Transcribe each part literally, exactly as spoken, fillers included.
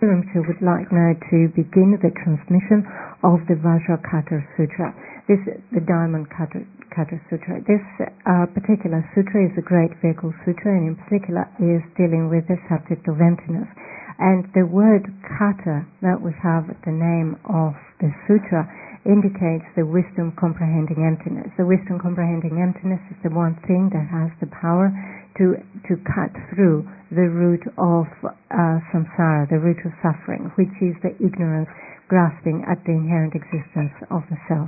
Rimsha would like now to begin the transmission of the Vajrakata Sutra. This, the Diamond Cutter, Cutter Sutra. This uh, particular sutra is a great vehicle sutra, and in particular is dealing with the subject of emptiness. And the word kata that we have at the name of the sutra indicates the wisdom comprehending emptiness. The wisdom comprehending emptiness is the one thing that has the power to to cut through the root of uh, samsara, the root of suffering, which is the ignorance grasping at the inherent existence of the self.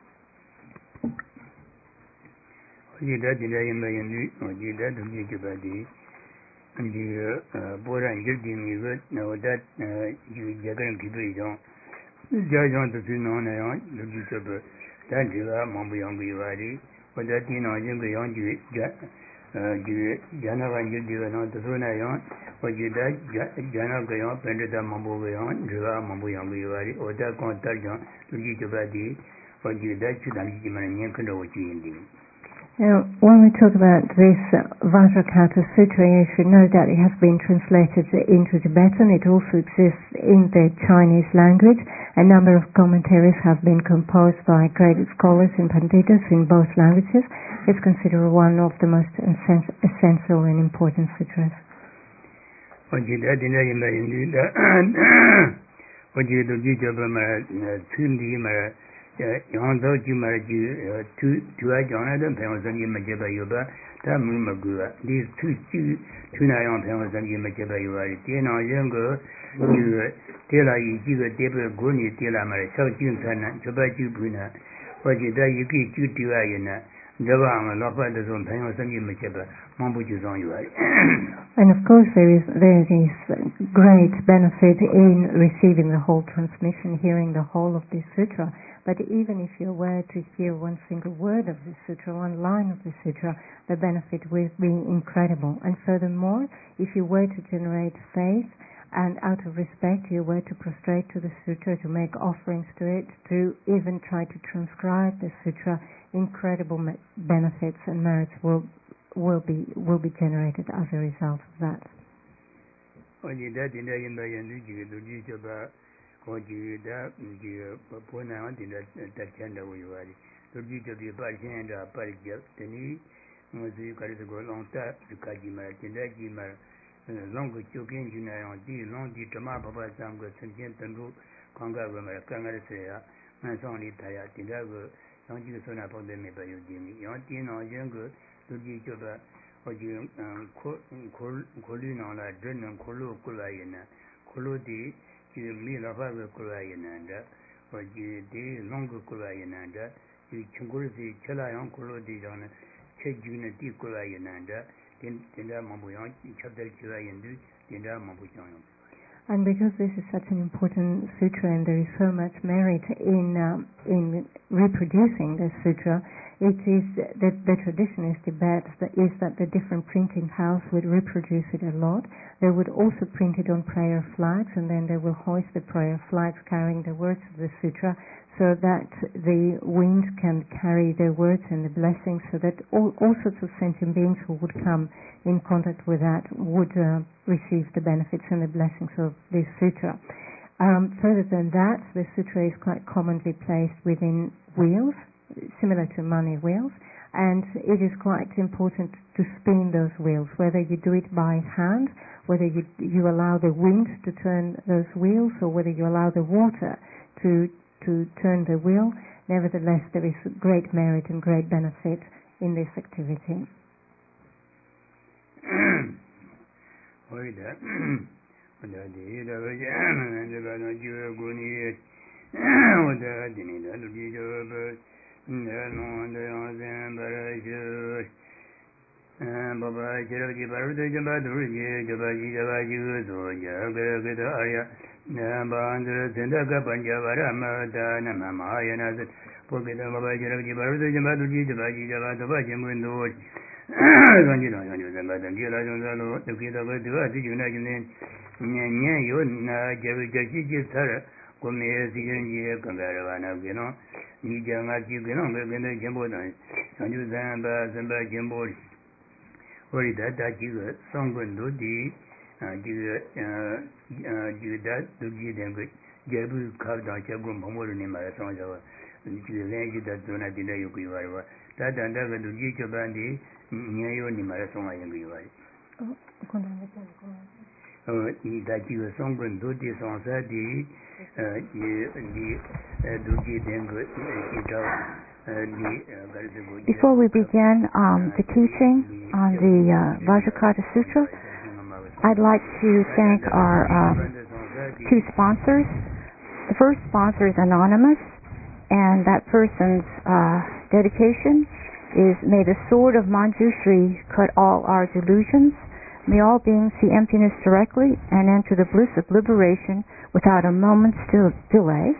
Now, when we talk about this uh, Vajrakata Sutra, you should know that it has been translated into Tibetan. It also exists in the Chinese language. A number of commentaries have been composed by great scholars and panditas in both languages. It's considered one of the most essential and important sutras. Yang do ji ma ji tu tu a jang na de pyo san ji ma je ba yo ba ta mu ma gu ba di tu ji tu na yang pyo san ji ma je ba yo ba de na yen go ji de la yi ji ge de be gu ni de la ma shao jin san na jo ba ji bu na wo ji da yi ge ji tu a yin na de ba ma lo fa de zong pyo san ji ma je ba ma bu ji zong yo. And of course there is there is great benefit in receiving the whole transmission, hearing the whole of this sutra. But even if you were to hear one single word of the sutra, one line of the sutra, the benefit will be incredible. And furthermore, if you were to generate faith and out of respect you were to prostrate to the sutra, to make offerings to it, to even try to transcribe the sutra, incredible benefits and merits will will be will be generated as a result of that. Ko ji da ji po na de da chen da wi wa to ji de bi ba chen da pa ji de ni mo ji ka de go long ta ka ji ma chen da ji ma long go chu kin ji na yang di long di de ma ba ba sam go chen chen den ru kang ga go ma ka ga de se ya ma song li ta ya de da go yang ji so na po de me ba yu ji ni yang ti na yen go to ji jo ba ho ji ko ko ko li na la de na ko lu ko la yin na ko lu di mi la fa go kula yinanda o ji de long go kula yinanda ji chungul si chala yang kulo di jana che ji ne di kula yinanda tin tin da ma bu yang chadar chira yindu tin da ma bu jang. And because this is such an important sutra and there is so much merit in um, in reproducing the sutra, it is that the tradition is Tibet that is that the different printing house would reproduce it a lot. They would also print it on prayer flags, and then they will hoist the prayer flags carrying the words of the sutra, so that the wind can carry the words and the blessings, so that all, all sorts of sentient beings who would come in contact with that would uh, receive the benefits and the blessings of this sutra. Um, further than that, the sutra is quite commonly placed within wheels, similar to money wheels, and it is quite important to spin those wheels, whether you do it by hand, whether you, you allow the wind to turn those wheels, or whether you allow the water to to turn the wheel. Nevertheless, there is great merit and great benefit in this activity. Baba Jiraji Baruda Jamba Durji Jabaji Jabaji Zoja Gada Arya Nambandra Sindaka Panjavara Mata Namamayana Pokita Baba Jiraji Baruda Jamba Durji Jabaji Jabata Jamundu Ganjino Zamba Jila Jonzalo, the Kita Vadua, the United Nyan Yuna Javi Jaji Tara, Gome Sijanji Kangaravana Gino, Nijanga Gino, Gana Jambodan, Sanju Zamba Zamba Jambori. Or that that you song window, the 这个呃呃这个的都记得个这不考到结果某某人的嘛上着吧这个连续的做那点的有规划吧但但那个都记这班的你有你嘛上来有规划哦可能没见过呃你的这个上班都得上山的呃你你呃都记得个一招 Before we begin um, the teaching on the uh, Vajrakata Sutra, I'd like to thank our uh, two sponsors. The first sponsor is anonymous, and that person's uh, dedication is, may the sword of Manjushri cut all our delusions, may all beings see emptiness directly and enter the bliss of liberation without a moment's delay.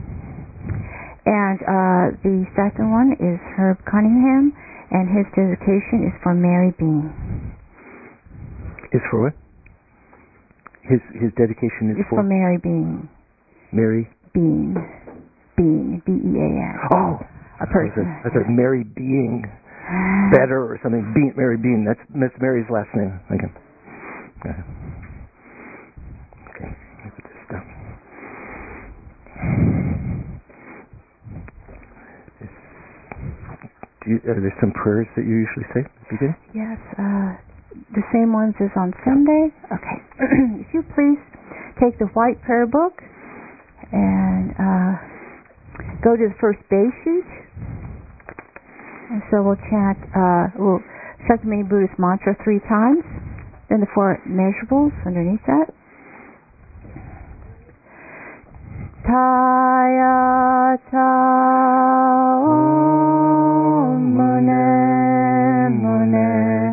And uh, the second one is Herb Cunningham, and his dedication is for Mary Bean. Is for what? His his dedication is it's for? for Mary Bean. Mary? Bean. Bean. B E A N. Oh! A person. I thought Mary Being better or something. Bean, Mary Bean. That's Miss Mary's last name. Okay. Okay. Okay. Let me put this down. You, are there some prayers that you usually say at the beginning? Yes, uh, the same ones as on Sunday. Okay. If you please take the white prayer book and uh, go to the first base sheet. And so we'll chant, uh, we'll Shakyamuni Buddhist mantra three times. Then the four measurables underneath that. Taya ta Mune Mune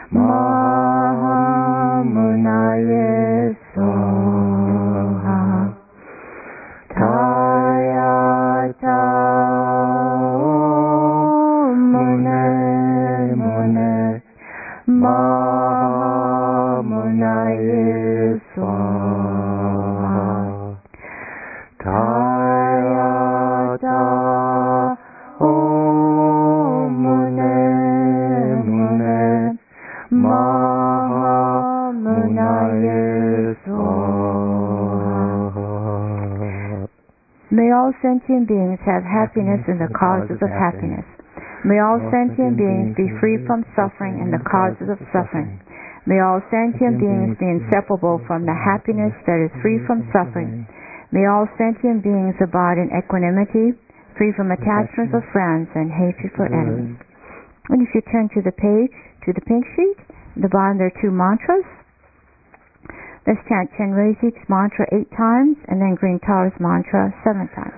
Mahamunaye Soha Taya ta Mune Mune Mahamunaye Soha Taya ta May all sentient beings have happiness in the causes of happiness. May all sentient beings be free from suffering and the causes of suffering. May all sentient beings be inseparable from the happiness that is free from suffering. May all sentient beings abide in equanimity, free from attachments of friends and hatred for enemies. And if you turn to the page, to the pink sheet, at the bottom there are two mantras. Let's chant Chenrezig's mantra eight times and then Green Tara's mantra seven times.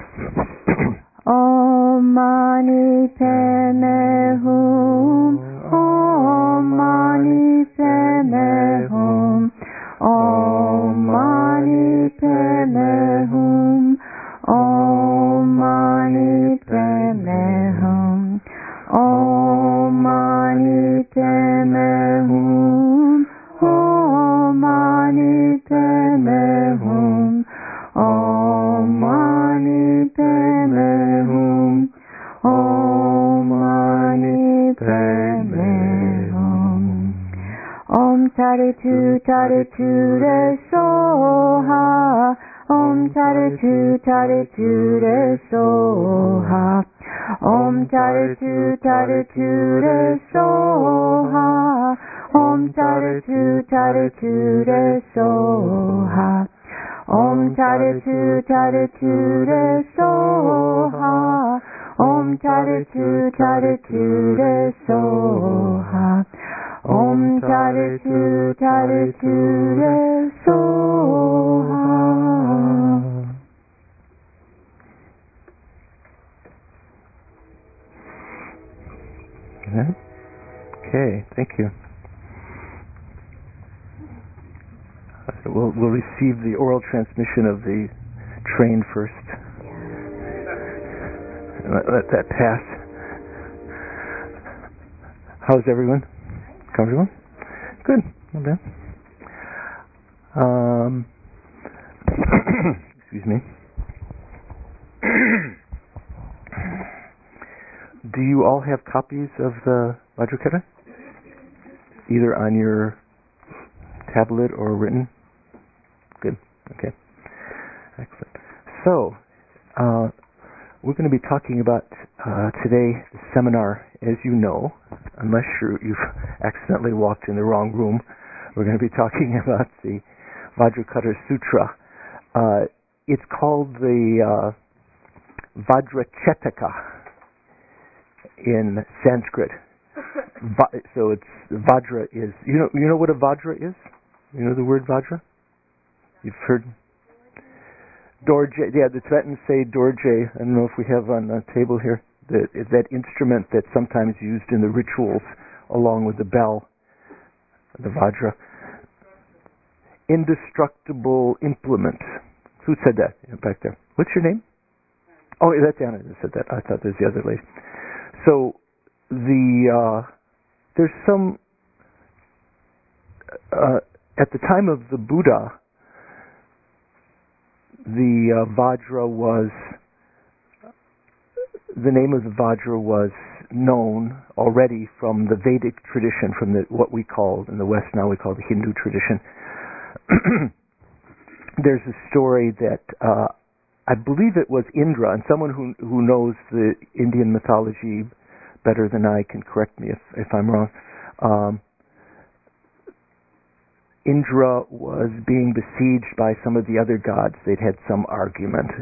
Om Mani Padme Hum, Om Mani Padme Hum, Om Mani Padme Hum, Om Mani Padme Hum, Om Mani Padme Hum, Om Mani Padme Hum, Om Mani Padme Hum, Om Mani Padme Hum. Om Taritu Taritu Re Soha, Om Taritu Taritu Re Soha, Om Taritu Taritu Re Soha, Om Taritu Taritu Re Soha, Om Taritu Taritu Re Soha, Om Taritu Taritu Re Soha, Om Taritu Taritu Re Soha. Okay, thank you. We'll, we'll receive the oral transmission of the train first. Let, let that pass. How's everyone? Comfortable? Good. Not bad. Um, excuse me. Do you all have copies of the Vajrakata? Either on your tablet or written? Good. Okay. Excellent. So, uh, we're going to be talking about uh, today the seminar, as you know, unless you're, you've accidentally walked in the wrong room. We're going to be talking about the Vajrakutta Sutra. Uh, it's called the uh, Vajracetaka in Sanskrit. Va- so it's Vajra is you know you know what a Vajra is? You know the word Vajra? You've heard Dorje, yeah, the Tibetans say Dorje. I don't know if we have on the table here that that instrument that's sometimes used in the rituals along with the bell, the Vajra. Indestructible implement. Who said that? Yeah, back there. What's your name? Oh, that's Anna that said that. I thought there's the other lady. So the uh, there's some uh, at the time of the Buddha. The uh, Vajra was, the name of the Vajra was known already from the Vedic tradition, from the, what we call, in the West now we call the Hindu tradition. There's a story that, uh, I believe it was Indra, and someone who who knows the Indian mythology better than I can correct me if, if I'm wrong. Um, Indra was being besieged by some of the other gods. They'd had some argument,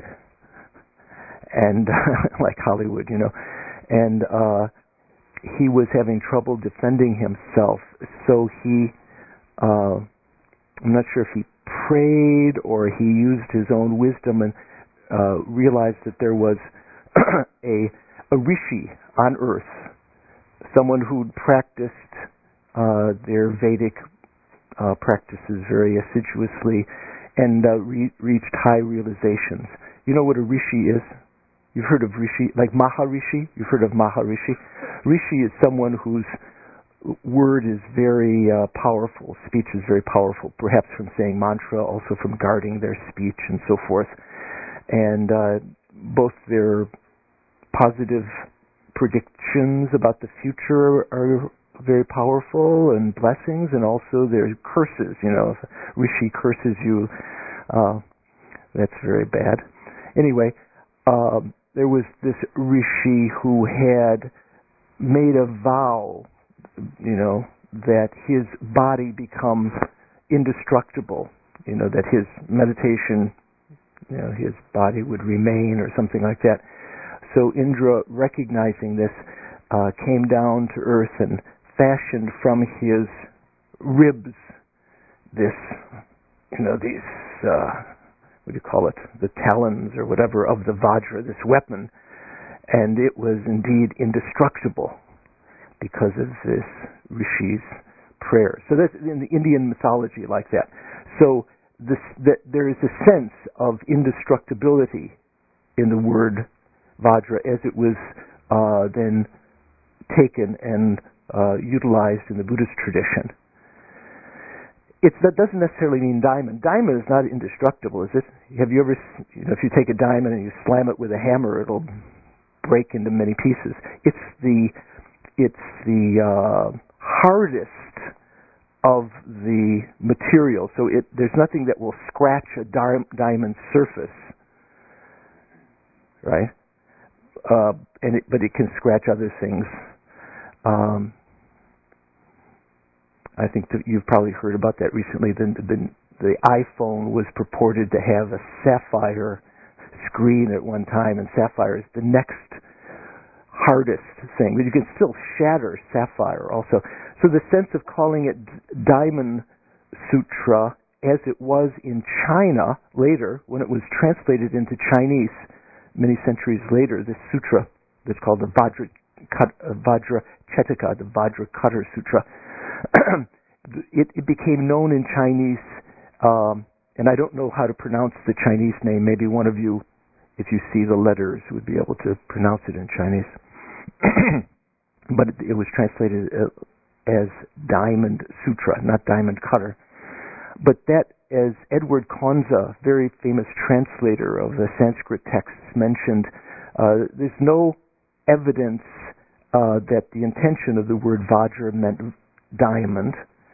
and like Hollywood, you know, and uh, he was having trouble defending himself. So he, uh, I'm not sure if he prayed or he used his own wisdom and uh, realized that there was a a rishi on earth, someone who'd practiced uh, their Vedic Uh, practices very assiduously and uh, re- reached high realizations. You know what a rishi is? You've heard of rishi, like Maharishi? You've heard of Maharishi? Rishi is someone whose word is very uh, powerful, speech is very powerful, perhaps from saying mantra, also from guarding their speech and so forth. And uh, both their positive predictions about the future are very powerful and blessings, and also there's curses. You know, if Rishi curses you, uh, that's very bad. Anyway, uh, there was this Rishi who had made a vow, you know, that his body becomes indestructible. You know, that his meditation, you know, his body would remain or something like that. So Indra, recognizing this, uh, came down to earth and fashioned from his ribs this, you know, these, uh, what do you call it, the talons or whatever of the Vajra, this weapon, and it was indeed indestructible because of this Rishi's prayer. So that's in the Indian mythology like that. So this, that there is a sense of indestructibility in the word Vajra as it was uh, then taken and Uh, utilized in the Buddhist tradition. It's, that doesn't necessarily mean diamond. Diamond is not indestructible, is it? Have you ever, you know, if you take a diamond and you slam it with a hammer, it'll break into many pieces. It's the, it's the uh, hardest of the material, so it, there's nothing that will scratch a di- diamond surface, right? Uh, and it, but it can scratch other things. Um, I think that you've probably heard about that recently. The, the, the iPhone was purported to have a sapphire screen at one time, and sapphire is the next hardest thing. But you can still shatter sapphire also. So the sense of calling it Diamond Sutra, as it was in China later, when it was translated into Chinese many centuries later, this sutra that's called the Vajra, Vajracetaka, the Vajrakutta Sutra, it, it became known in Chinese, um, and I don't know how to pronounce the Chinese name. Maybe one of you, if you see the letters, would be able to pronounce it in Chinese. But it, it was translated uh, as Diamond Sutra, not Diamond Cutter. But that, as Edward Konza, very famous translator of the Sanskrit texts, mentioned, uh, there's no evidence uh, that the intention of the word Vajra meant diamond,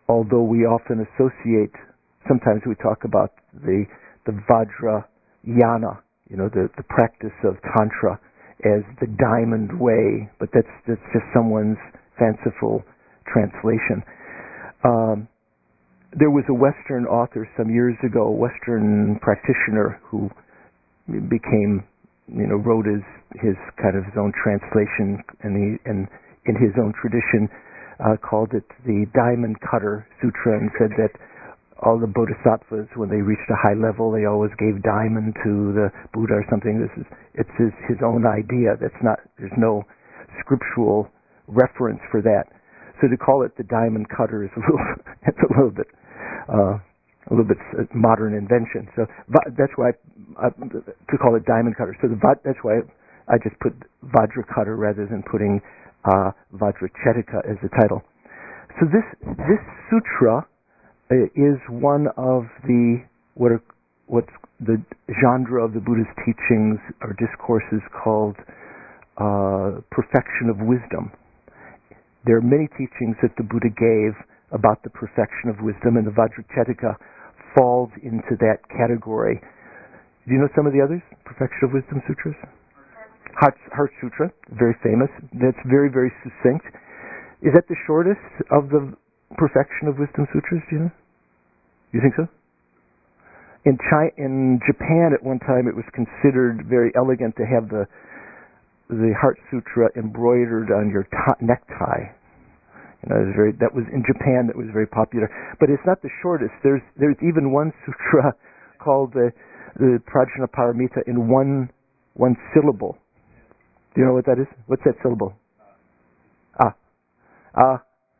although we often associate, sometimes we talk about the the Vajrayana, you know, the, the practice of Tantra as the diamond way, but that's, that's just someone's fanciful translation. Um, there was a Western author some years ago, a Western practitioner who became, you know, wrote his, his kind of his own translation and, he, and in his own tradition uh, called it the Diamond Cutter Sutra, and said that all the bodhisattvas, when they reached a high level, they always gave diamond to the Buddha or something. This is it's his, his own idea. That's not, there's no scriptural reference for that. So to call it the diamond cutter is a little it's a little bit uh, a little bit modern invention. So that's why I, uh, to call it diamond cutter. So the, that's why I just put Vajra cutter rather than putting uh, Vajrachetika as the title. So this this sutra is one of the what are what's the genre of the Buddha's teachings or discourses called uh, perfection of wisdom. There are many teachings that the Buddha gave about the perfection of wisdom, and the Vajrachetika falls into that category. Do you know some of the others? Perfection of Wisdom sutras? Heart, Heart Sutra, very famous. That's very, very succinct. Is that the shortest of the Perfection of Wisdom sutras, do you know? You think so? In China, in Japan at one time it was considered very elegant to have the the Heart Sutra embroidered on your t- necktie. You know, it was very, that was in Japan, that was very popular. But it's not the shortest. There's there's even one sutra called the the Prajnaparamita in one one syllable. Do you know what that is? What's that syllable? Ah. Ah.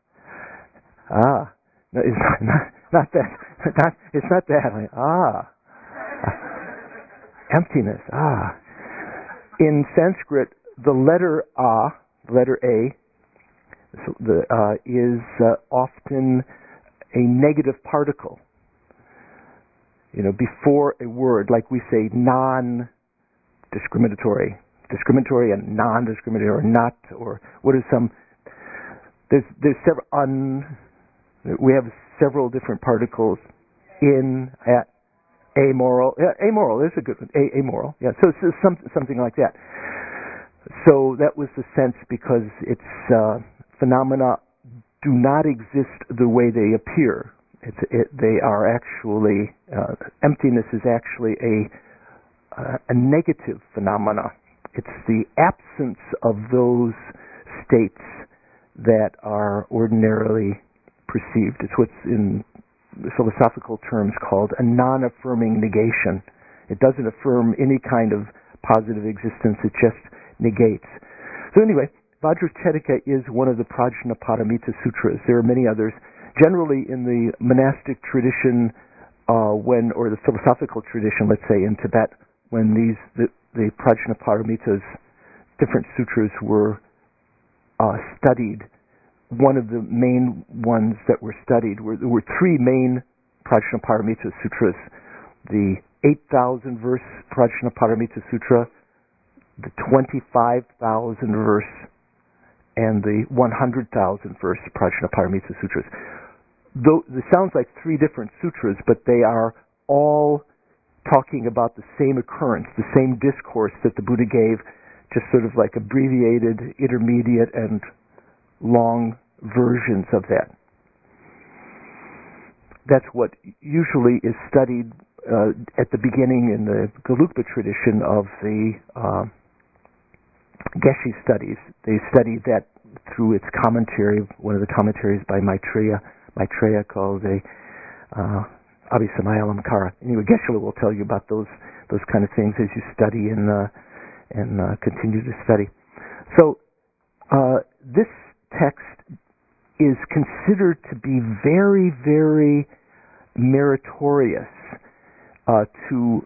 Ah. No, it's not, not, not that. Not, it's not that. Like, ah. Emptiness. Ah. In Sanskrit, the letter A, letter A, the, uh, is uh, often a negative particle. You know, before a word, like we say non-discriminatory, discriminatory and non-discriminatory, or not, or what is some? There's there's several un. We have several different particles in at. Amoral, yeah, amoral is a good one. A, amoral, yeah. So it's some, something like that. So that was the sense, because its uh, phenomena do not exist the way they appear. It's, it, they are actually uh, emptiness is actually a uh, a negative phenomena. It's the absence of those states that are ordinarily perceived. It's what's in philosophical terms called a non-affirming negation. It doesn't affirm any kind of positive existence, it just negates. So anyway, Vajrachetika is one of the Prajnaparamita sutras. There are many others. Generally in the monastic tradition, uh, when, or the philosophical tradition, let's say in Tibet, when these the, the Prajnaparamitas, different sutras were uh, studied, one of the main ones that were studied were there were three main Prajnaparamita sutras: the eight thousand verse Prajnaparamita Sutra, the twenty-five thousand verse, and the one hundred thousand verse Prajnaparamita Sutras. Though it sounds like three different sutras, but they are all talking about the same occurrence, the same discourse that the Buddha gave, just sort of like abbreviated, intermediate, and long versions of that. That's what usually is studied uh, at the beginning in the Gelugpa tradition of the uh, Geshe studies. They studied that through its commentary, one of the commentaries by Maitreya, Maitreya called the uh, Abhisamayalankara. Anyway, Geshe will tell you about those those kind of things as you study and uh, and uh, continue to study. So uh, this text is considered to be very, very meritorious uh, to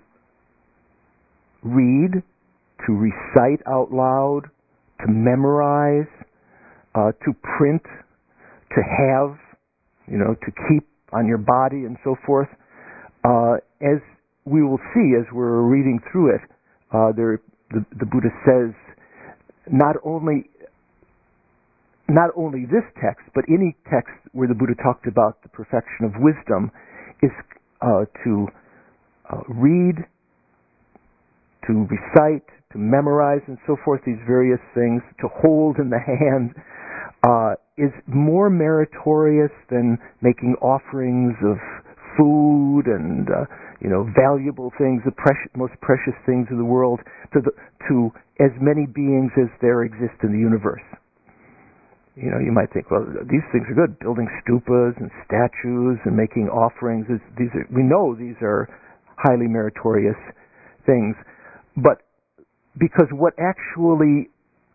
read, to recite out loud, to memorize, uh, to print, to have, you know, to keep on your body and so forth. Uh, as we will see as we're reading through it, uh, there, the, the Buddha says not only not only this text, but any text where the Buddha talked about the perfection of wisdom, is uh, to uh, read, to recite, to memorize, and so forth, these various things, to hold in the hand, uh, is more meritorious than making offerings of food and uh, you know valuable things, the precious, most precious things in the world, to the, to as many beings as there exist in the universe. You know, you might think, well, these things are good, building stupas and statues and making offerings. These are, we know these are highly meritorious things, but because what actually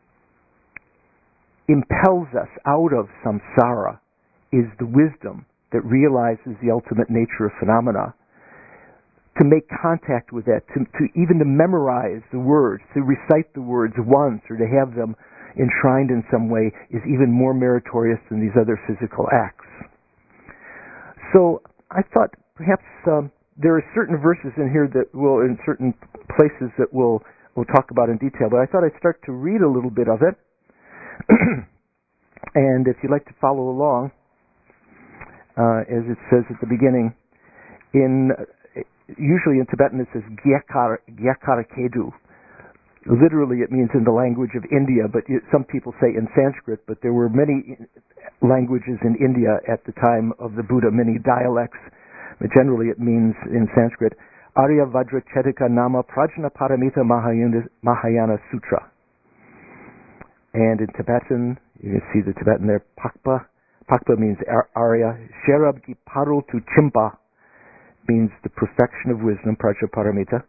impels us out of samsara is the wisdom that realizes the ultimate nature of phenomena. To make contact with that, to, to even to memorize the words, to recite the words once, or to have them enshrined in some way, is even more meritorious than these other physical acts. So I thought perhaps um, there are certain verses in here that will, in certain places that we'll, we'll talk about in detail, but I thought I'd start to read a little bit of it. And if you'd like to follow along, uh, as it says at the beginning, in usually in Tibetan it says Gyakara, Gyakara Kedu. Literally it means in the language of India, but some people say in Sanskrit, but there were many languages in India at the time of the Buddha, many dialects, but generally it means in Sanskrit, Arya Vajra Chetika Nama Prajna Paramita Mahayana, Mahayana Sutra. And in Tibetan, you can see the Tibetan there, Pakpa. Pakpa means Arya. Sherabgi Paru tu Chimpa means the perfection of wisdom, Prajna Paramita.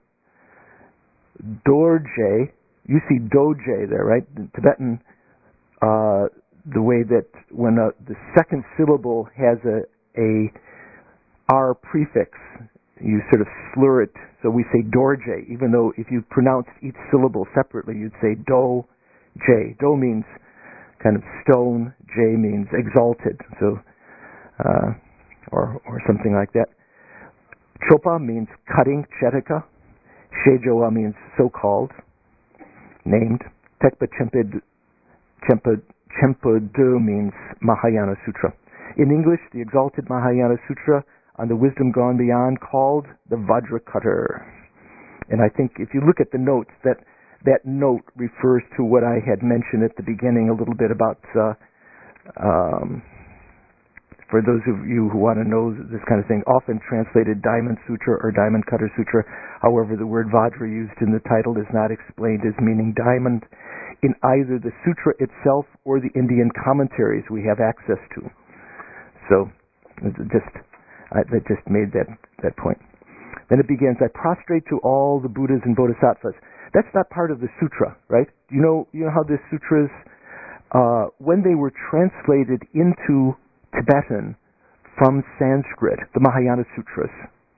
Dorje, you see Doje there, right? In Tibetan, uh, the way that when uh, the second syllable has a, a R prefix, you sort of slur it, so we say Dorje, even though if you pronounced each syllable separately, you'd say Do, J. Do means kind of stone, J means exalted, so, uh, or, or something like that. Chopa means cutting, Chetika. Shejoa means so-called, named. Tekpa Chempad, Chempa, Chempadu means Mahayana Sutra. In English, the exalted Mahayana Sutra on the wisdom gone beyond, called the Vajracutter. And I think if you look at the notes, that that note refers to what I had mentioned at the beginning a little bit about, uh, um, for those of you who want to know this kind of thing, often translated Diamond Sutra or Diamond Cutter Sutra. However, the word Vajra used in the title is not explained as meaning diamond in either the sutra itself or the Indian commentaries we have access to. So, just I, that just made that, that point. Then it begins, I prostrate to all the Buddhas and Bodhisattvas. That's not part of the sutra, right? You know, you know how the sutras, uh, when they were translated into Tibetan from Sanskrit, the Mahayana Sutras,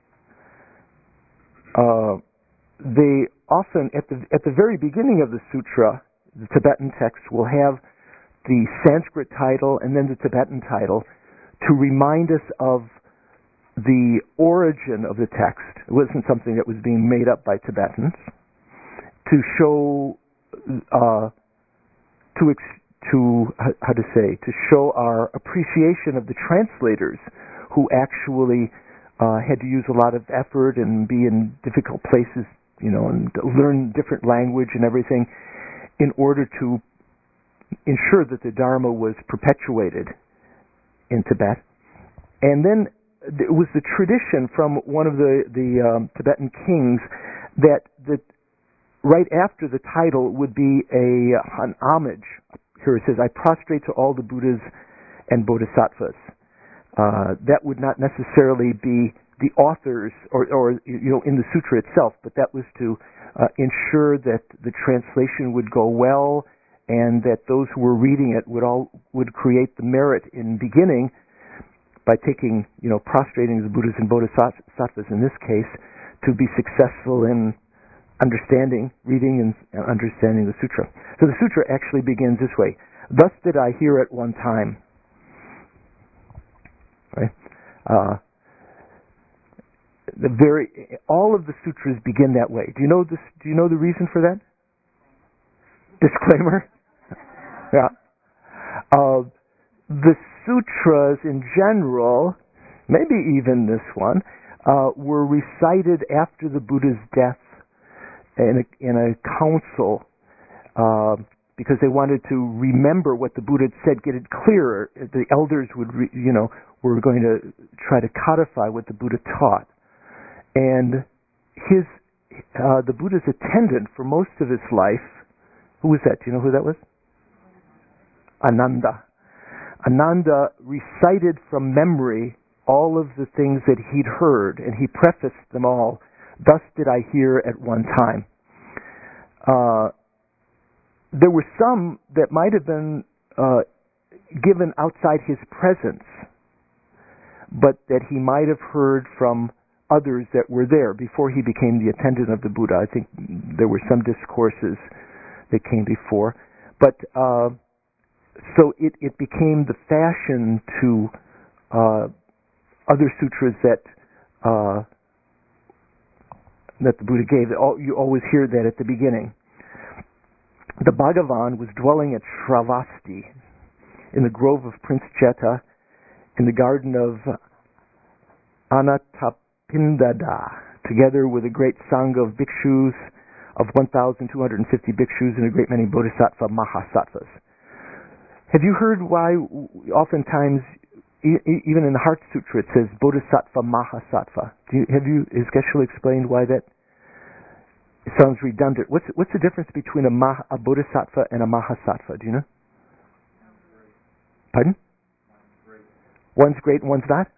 uh, they often, at the at the very beginning of the sutra, the Tibetan text will have the Sanskrit title and then the Tibetan title to remind us of the origin of the text. It wasn't something that was being made up by Tibetans. To show, uh, to ex- to how to say, to show our appreciation of the translators who actually uh, had to use a lot of effort and be in difficult places, you know, and learn different language and everything in order to ensure that the Dharma was perpetuated in Tibet. And then it was the tradition from one of the, the um, Tibetan kings that the right after the title would be a an homage. Here it says, I prostrate to all the Buddhas and Bodhisattvas. Uh, that would not necessarily be the authors, or, or you know, in the sutra itself, but that was to uh, ensure that the translation would go well, and that those who were reading it would all would create the merit in beginning by taking, you know, prostrating the Buddhas and Bodhisattvas in this case to be successful in understanding, reading and understanding the sutra. So the sutra actually begins this way. Thus did I hear at one time. Right? Uh, the very all of the sutras begin that way. Do you know this? Do you know the reason for that? Disclaimer. Yeah. Uh, the sutras in general, maybe even this one, uh, were recited after the Buddha's death in a, in a council uh, because they wanted to remember what the Buddha had said, get it clearer. The elders would, re, you know, were going to try to codify what the Buddha taught. And his, uh, the Buddha's attendant for most of his life, who was that? Do you know who that was? Ananda. Ananda recited from memory all of the things that he'd heard, and he prefaced them all. Thus did I hear at one time. Uh, there were some that might have been uh, given outside his presence, but that he might have heard from others that were there before he became the attendant of the Buddha. I think there were some discourses that came before. But uh, so it, it became the fashion to uh, other sutras that uh, that the Buddha gave. You always hear that at the beginning. The Bhagavan was dwelling at Shravasti in the grove of Prince Jeta in the garden of Anathapindada, together with a great sangha of bhikshus, of one thousand two hundred fifty bhikshus and a great many bodhisattva mahasattvas. Have you heard why oftentimes, e- even in the Heart Sutra, it says bodhisattva mahasattva? Do you, have you, has Geshe-la explained why that it sounds redundant? What's, what's the difference between a, maha, a bodhisattva and a mahasattva? Do you know? Pardon? One's great and one's not?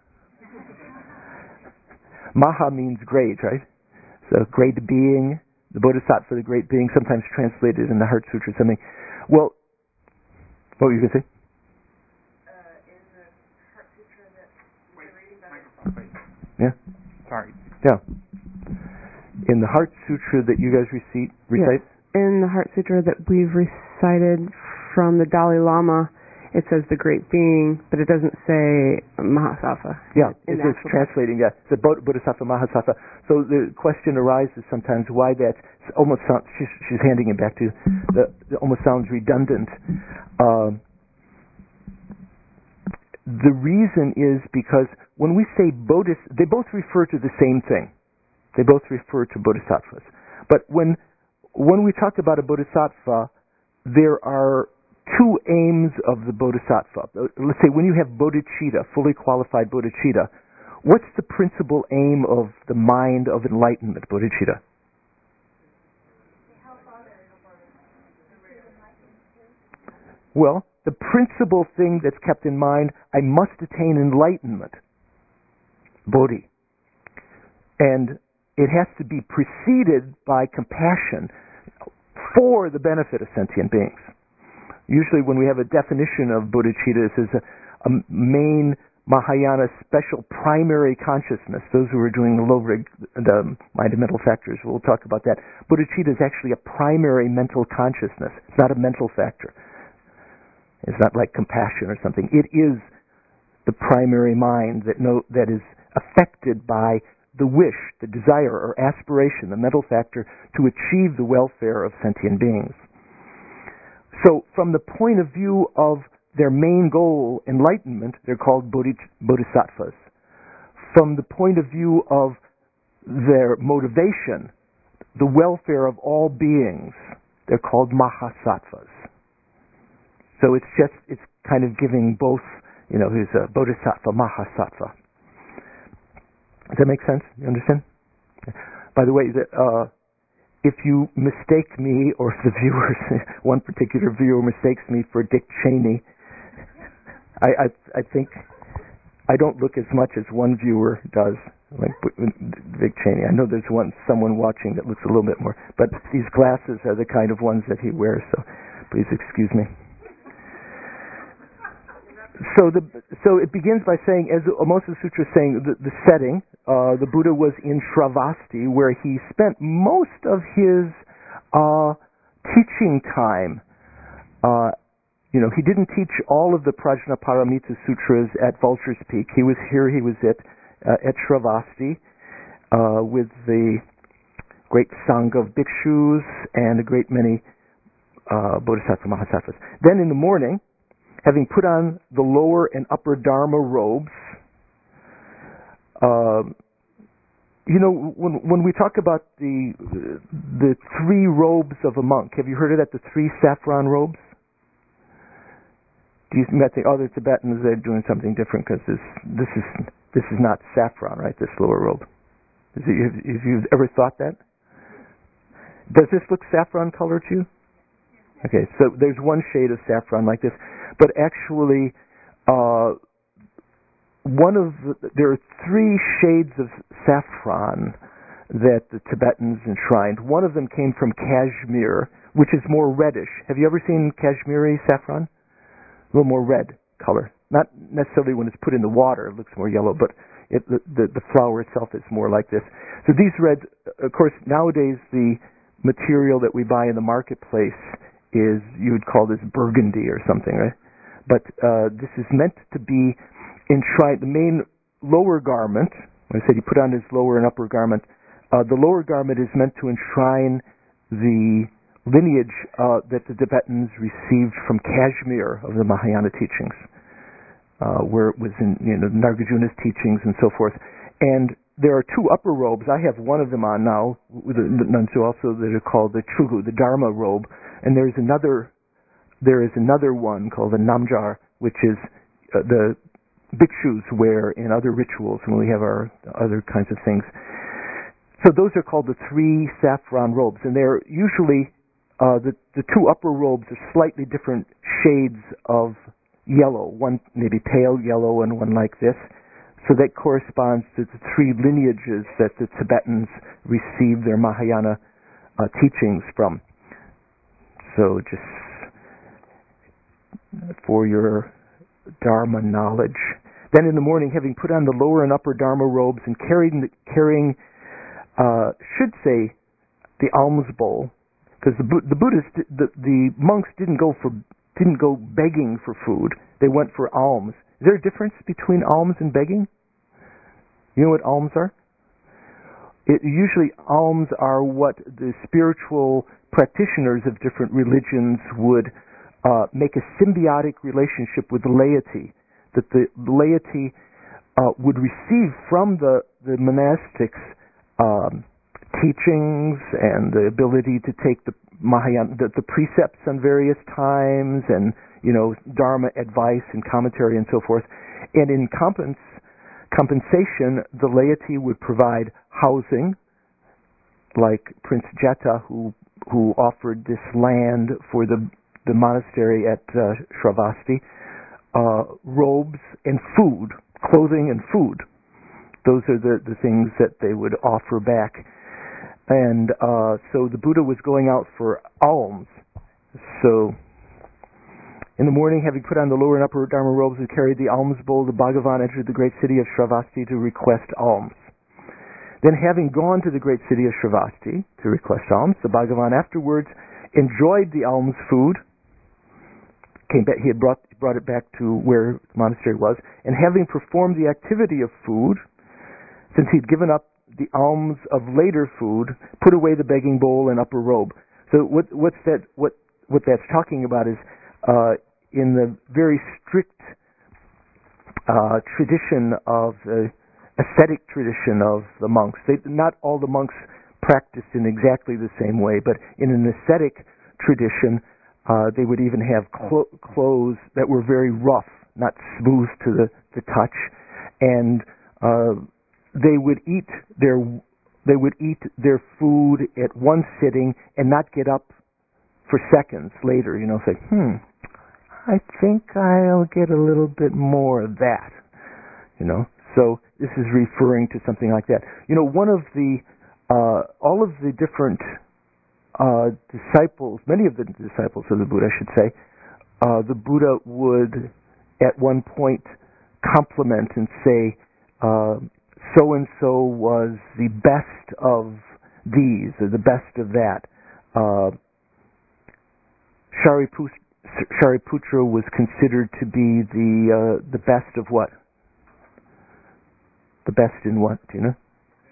Maha means great, right? So great being, the bodhisattva, the great being, sometimes translated in the Heart Sutra something. Well, what were you going to say? Uh, in the Heart Sutra that we're reading about. Wait. Yeah. Sorry. Yeah. In the Heart Sutra that you guys recite, recite? Yes. In the Heart Sutra that we've recited from the Dalai Lama, it says the great being, but it doesn't say Mahasattva. Yeah, it's, it's translating, yeah. It's the Bodhisattva Mahasattva. So the question arises sometimes why that almost sounds, she's, she's handing it back to you, the, it almost sounds redundant. Um, the reason is because when we say bodhis, they both refer to the same thing. They both refer to bodhisattvas. But when when we talk about a bodhisattva, there are two aims of the bodhisattva. Let's say when you have bodhicitta, fully qualified bodhicitta, what's the principal aim of the mind of enlightenment, bodhicitta? Well, the principal thing that's kept in mind, I must attain enlightenment, bodhi. And it has to be preceded by compassion for the benefit of sentient beings. Usually when we have a definition of bodhicitta, it says a, a main Mahayana special primary consciousness. Those who are doing the low rig, the mind and mental factors, we'll talk about that. Bodhicitta is actually a primary mental consciousness. It's not a mental factor. It's not like compassion or something. It is the primary mind that know, that is affected by the wish, the desire or aspiration, the mental factor to achieve the welfare of sentient beings. So from the point of view of their main goal, enlightenment, they're called bodhisattvas. From the point of view of their motivation, the welfare of all beings, they're called mahasattvas. So it's just, it's kind of giving both, you know, who's a bodhisattva, mahasattva. Does that make sense? You understand? By the way, the, uh, if you mistake me, or if the viewers, one particular viewer mistakes me for Dick Cheney, I, I, I think I don't look as much as one viewer does, like Dick Cheney. I know there's one someone watching that looks a little bit more, but these glasses are the kind of ones that he wears, so please excuse me. So the so it begins by saying, as most of the sutras saying, the, the setting, uh, the Buddha was in Shravasti, where he spent most of his uh, teaching time. Uh, you know, he didn't teach all of the Prajnaparamita sutras at Vulture's Peak. He was here. He was at uh, at Shravasti uh, with the great sangha of bhikshus and a great many uh, bodhisattva mahasattvas. Then in the morning, having put on the lower and upper Dharma robes, uh, you know, when when we talk about the the three robes of a monk, have you heard of that? The three saffron robes. Do you might think, oh, the Tibetans, they're doing something different because this this is this is not saffron, right? This lower robe. Is it, have, have you ever thought that? Does this look saffron colored to you? Okay, so there's one shade of saffron like this, but actually, uh, one of the, there are three shades of saffron that the Tibetans enshrined. One of them came from cashmere, which is more reddish. Have you ever seen Kashmiri saffron? A little more red color. Not necessarily when it's put in the water, it looks more yellow, but it, the, the, the flower itself is more like this. So these reds, of course, nowadays the material that we buy in the marketplace is, you would call this burgundy or something, right? But uh, this is meant to be enshrined. The main lower garment, when I said you put on his lower and upper garment, uh, the lower garment is meant to enshrine the lineage uh, that the Tibetans received from Kashmir of the Mahayana teachings, uh, where it was in, you know, Nagarjuna's teachings and so forth. And there are two upper robes. I have one of them on now, with the nuns also, that are called the Chugu, the Dharma robe. And there's another, there is another one called the Namjar, which is uh, the bhikshus wear in other rituals when we have our other kinds of things. So those are called the three saffron robes, and they're usually uh, the the two upper robes are slightly different shades of yellow. One maybe pale yellow, and one like this. So that corresponds to the three lineages that the Tibetans received their Mahayana uh, teachings from. So just for your Dharma knowledge. Then in the morning, having put on the lower and upper Dharma robes and carrying, the, carrying uh, should say, the alms bowl, because the, the Buddhists, the, the monks didn't go for didn't go begging for food. They went for alms. Is there a difference between alms and begging? You know what alms are? It, usually alms are what the spiritual practitioners of different religions would uh, make a symbiotic relationship with the laity, that the laity uh, would receive from the, the monastics um, teachings and the ability to take the Mahayana, the, the precepts on various times, and, you know, Dharma advice and commentary and so forth. And in compens- compensation, the laity would provide housing, like Prince Jeta, who who offered this land for the the monastery at uh, Shravasti, uh, robes and food, clothing and food. Those are the, the things that they would offer back. And uh, so the Buddha was going out for alms. So in the morning, having put on the lower and upper Dharma robes and carried the alms bowl, the Bhagavan entered the great city of Shravasti to request alms. Then having gone to the great city of Shravasti to request alms, the Bhagavan afterwards enjoyed the alms food. Came back, he had brought, brought it back to where the monastery was, and having performed the activity of food, since he'd given up the alms of later food, put away the begging bowl and upper robe. So what, what's that? What what that's talking about is uh, in the very strict uh, tradition of the ascetic tradition of the monks. They, not all the monks practiced in exactly the same way, but in an ascetic tradition, uh, they would even have clo- clothes that were very rough, not smooth to the, the touch, and uh, they would eat their they would eat their food at one sitting and not get up for seconds later. You know, say, hmm, I think I'll get a little bit more of that. You know, so this is referring to something like that. You know, one of the uh, all of the different uh, disciples, many of the disciples of the Buddha, I should say, uh, the Buddha would at one point compliment and say, uh, so-and-so was the best of these, or the best of that. Uh, Shariputra, Shariputra was considered to be the uh, the best of what? The best in what, do you know?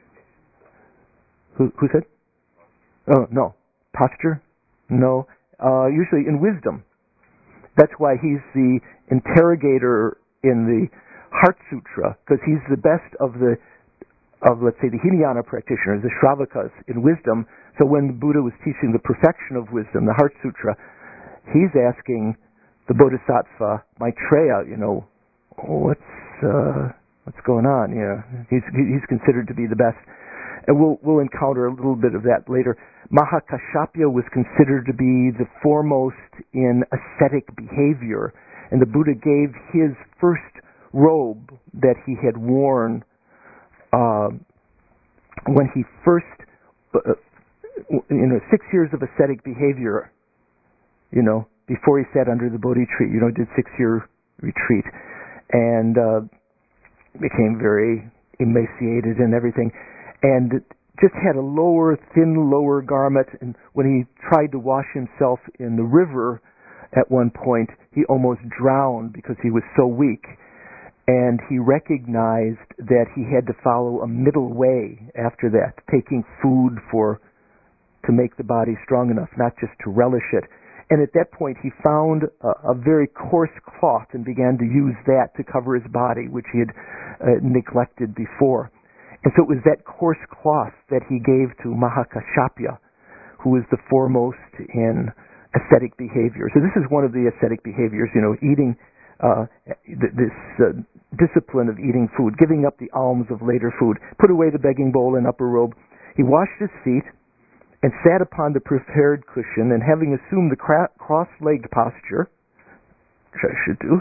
Who, who said? Oh, no. Posture? No. Uh, usually in wisdom. That's why he's the interrogator in the Heart Sutra, because he's the best of the, of let's say the Hinayana practitioners, the Shravakas in wisdom. So when the Buddha was teaching the perfection of wisdom, the Heart Sutra, he's asking the Bodhisattva Maitreya, you know, oh, what's uh, what's going on? Yeah, he's he's considered to be the best, and we'll we'll encounter a little bit of that later. Mahakashapya was considered to be the foremost in ascetic behavior, and the Buddha gave his first robe that he had worn uh, when he first, uh, you know, six years of ascetic behavior, you know, before he sat under the Bodhi tree, you know, did six-year retreat, and uh, became very emaciated and everything, and just had a lower, thin lower garment, and when he tried to wash himself in the river at one point, he almost drowned because he was so weak. And he recognized that he had to follow a middle way after that, taking food for to make the body strong enough, not just to relish it. And at that point, he found a, a very coarse cloth and began to use that to cover his body, which he had uh, neglected before. And so it was that coarse cloth that he gave to Mahakashapya, who was the foremost in ascetic behavior. So this is one of the ascetic behaviors, you know, eating, uh, th- this uh, discipline of eating food, giving up the alms of later food, put away the begging bowl and upper robe. He washed his feet and sat upon the prepared cushion, and having assumed the cra- cross-legged posture, which I should do,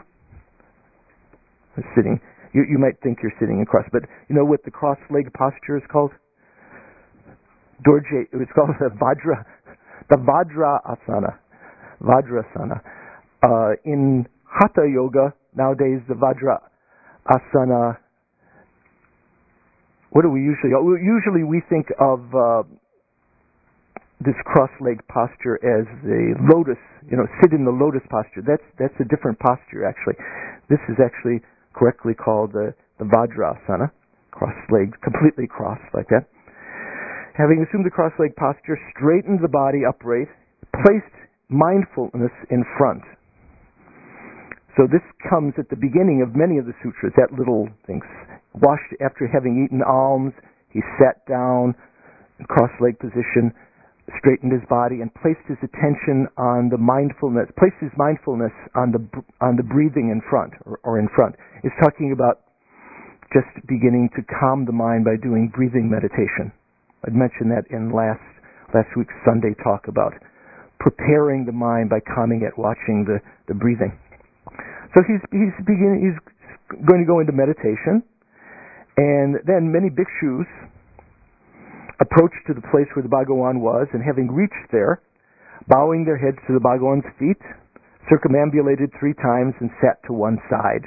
sitting, you, you might think you're sitting across, but you know what the cross-legged posture is called? Dorje, it's called the Vajra, the Vajra Asana, Vajrasana. Uh, in Hatha Yoga, nowadays the Vajra Asana, what do we usually, usually we think of uh, this cross-legged posture as the lotus, you know, sit in the lotus posture. That's that's a different posture, actually. This is actually correctly called the, the Vajrasana, cross-legged, completely crossed like that. Having assumed the cross-legged posture, straightened the body upright, placed mindfulness in front. So this comes at the beginning of many of the sutras, that little thing. Washed after having eaten alms, he sat down in cross-legged position, straightened his body, and placed his attention on the mindfulness, placed his mindfulness on the on the breathing in front, or, or in front. It's talking about just beginning to calm the mind by doing breathing meditation. I'd mentioned that in last last week's Sunday talk about preparing the mind by calming it, watching the, the breathing. So he's he's beginning he's going to go into meditation, and then many bhikshus approached to the place where the Bhagawan was, and having reached there, bowing their heads to the Bhagawan's feet, circumambulated three times and sat to one side.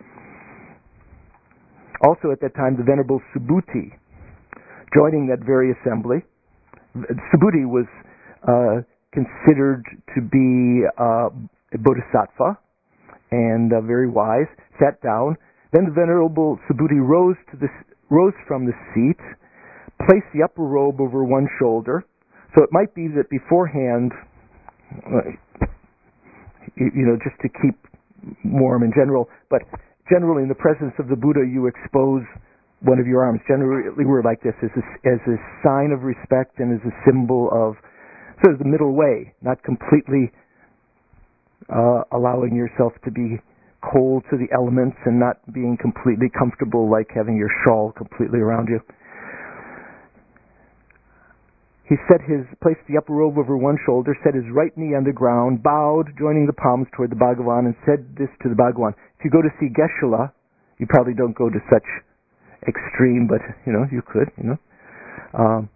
Also at that time, the Venerable Subhuti, joining that very assembly. Subhuti was uh, considered to be uh, a bodhisattva and uh, very wise, sat down. Then the Venerable Subhuti rose to the rose from the seat, placed the upper robe over one shoulder. So it might be that beforehand, uh, you, you know, just to keep warm in general, but generally in the presence of the Buddha, you expose one of your arms. Generally we're like this as a, as a sign of respect and as a symbol of sort of the middle way, not completely uh, allowing yourself to be cold to the elements and not being completely comfortable like having your shawl completely around you. He set his, placed the upper robe over one shoulder, set his right knee on the ground, bowed, joining the palms toward the Bhagavan, and said this to the Bhagavan. If you go to see Geshe-la, you probably don't go to such extreme, but, you know, you could, you know. Um,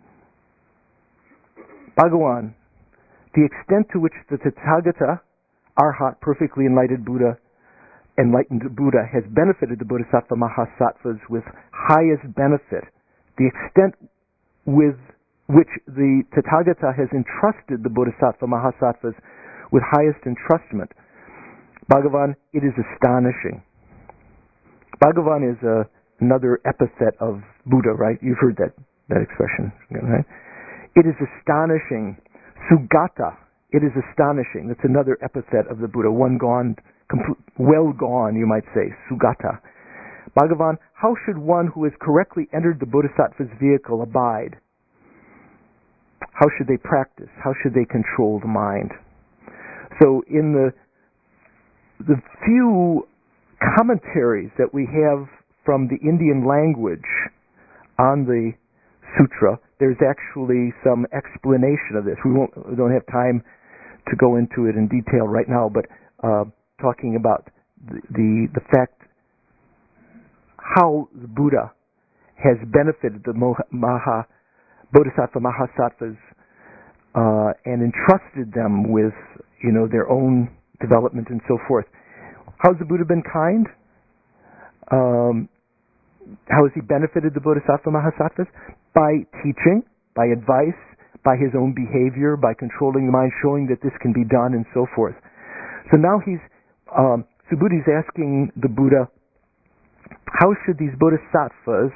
Bhagavan, the extent to which the Tathagata, Arhat, perfectly enlightened Buddha, enlightened Buddha, has benefited the Bodhisattva Mahasattvas with highest benefit, the extent with which the Tathagata has entrusted the Bodhisattva Mahasattvas with highest entrustment. Bhagavan, it is astonishing. Bhagavan is a, another epithet of Buddha, right? You've heard that, that expression, right? It is astonishing. Sugata, It is astonishing. That's another epithet of the Buddha. One gone, compl- well gone, you might say. Sugata. Bhagavan, how should one who has correctly entered the Bodhisattva's vehicle abide? How should they practice? How should they control the mind? So in the the few commentaries that we have from the Indian language on the sutra, there's actually some explanation of this. We won't, we don't have time to go into it in detail right now, but uh, talking about the, the the fact how the Buddha has benefited the Maha Bodhisattva Mahasattvas uh, and entrusted them with, you know, their own development and so forth. How's the Buddha been kind? Um, how has he benefited the Bodhisattva Mahasattvas? By teaching, by advice, by his own behavior, by controlling the mind, showing that this can be done, and so forth. So now he's, um, Subhuti's asking the Buddha, how should these Bodhisattvas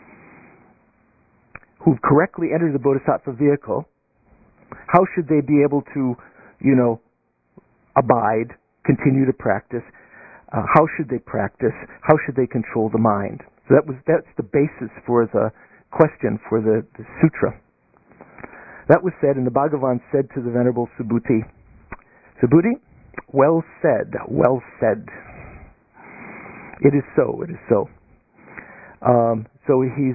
who've correctly entered the Bodhisattva vehicle, how should they be able to, you know, abide, continue to practice? Uh, how should they practice? How should they control the mind? So that was that's the basis for the question for the, the sutra. That was said, and the Bhagavan said to the Venerable Subhuti, Subhuti, well said, well said. It is so, it is so. Um, so he's,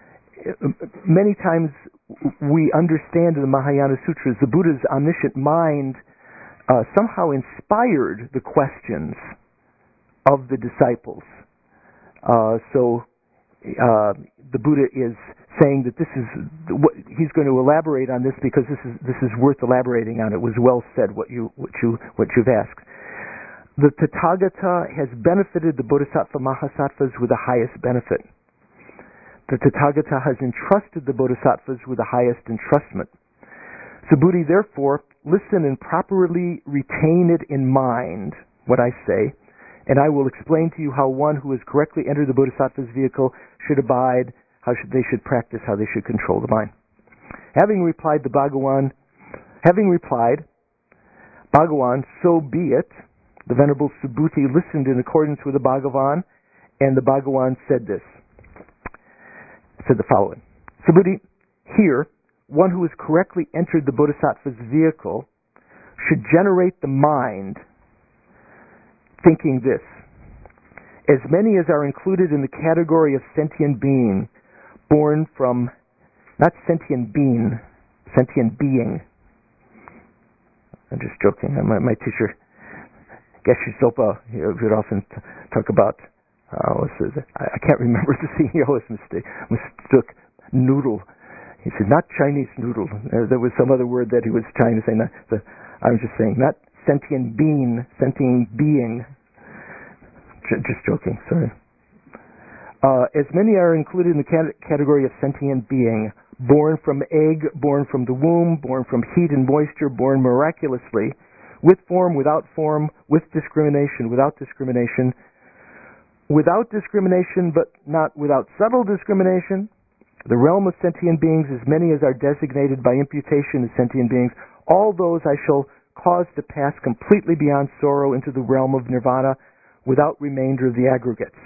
many times we understand in the Mahayana Sutras, the Buddha's omniscient mind uh, somehow inspired the questions of the disciples. Uh, so uh, the Buddha is saying that this is what he's going to elaborate on this because this is this is worth elaborating on. It was well said what you what you what you've asked. The Tathagata has benefited the Bodhisattva Mahasattvas with the highest benefit. The Tathagata has entrusted the Bodhisattvas with the highest entrustment. Subhuti, therefore, listen and properly retain it in mind, what I say, and I will explain to you how one who has correctly entered the Bodhisattva's vehicle should abide, how should, they should practice, how they should control the mind. Having replied to Bhagavan, having replied, Bhagavan, so be it, the Venerable Subhuti listened in accordance with the Bhagavan, and the Bhagavan said this, said the following, Subhuti, here, one who has correctly entered the Bodhisattva's vehicle should generate the mind thinking this, as many as are included in the category of sentient being, born from, not sentient being, sentient being. I'm just joking. My, my teacher, Geshe Sopa, he would often t- talk about, uh, what's this? I, I can't remember the C E O's mistake, mistook noodle. He said, not Chinese noodle. Uh, there was some other word that he was trying to say. Not, the, I was just saying, not sentient being, sentient being. J- just joking, sorry. Uh, as many are included in the cat- category of sentient being, born from egg, born from the womb, born from heat and moisture, born miraculously, with form, without form, with discrimination, without discrimination, without discrimination, but not without subtle discrimination, the realm of sentient beings, as many as are designated by imputation as sentient beings, all those I shall cause to pass completely beyond sorrow into the realm of nirvana without remainder of the aggregates.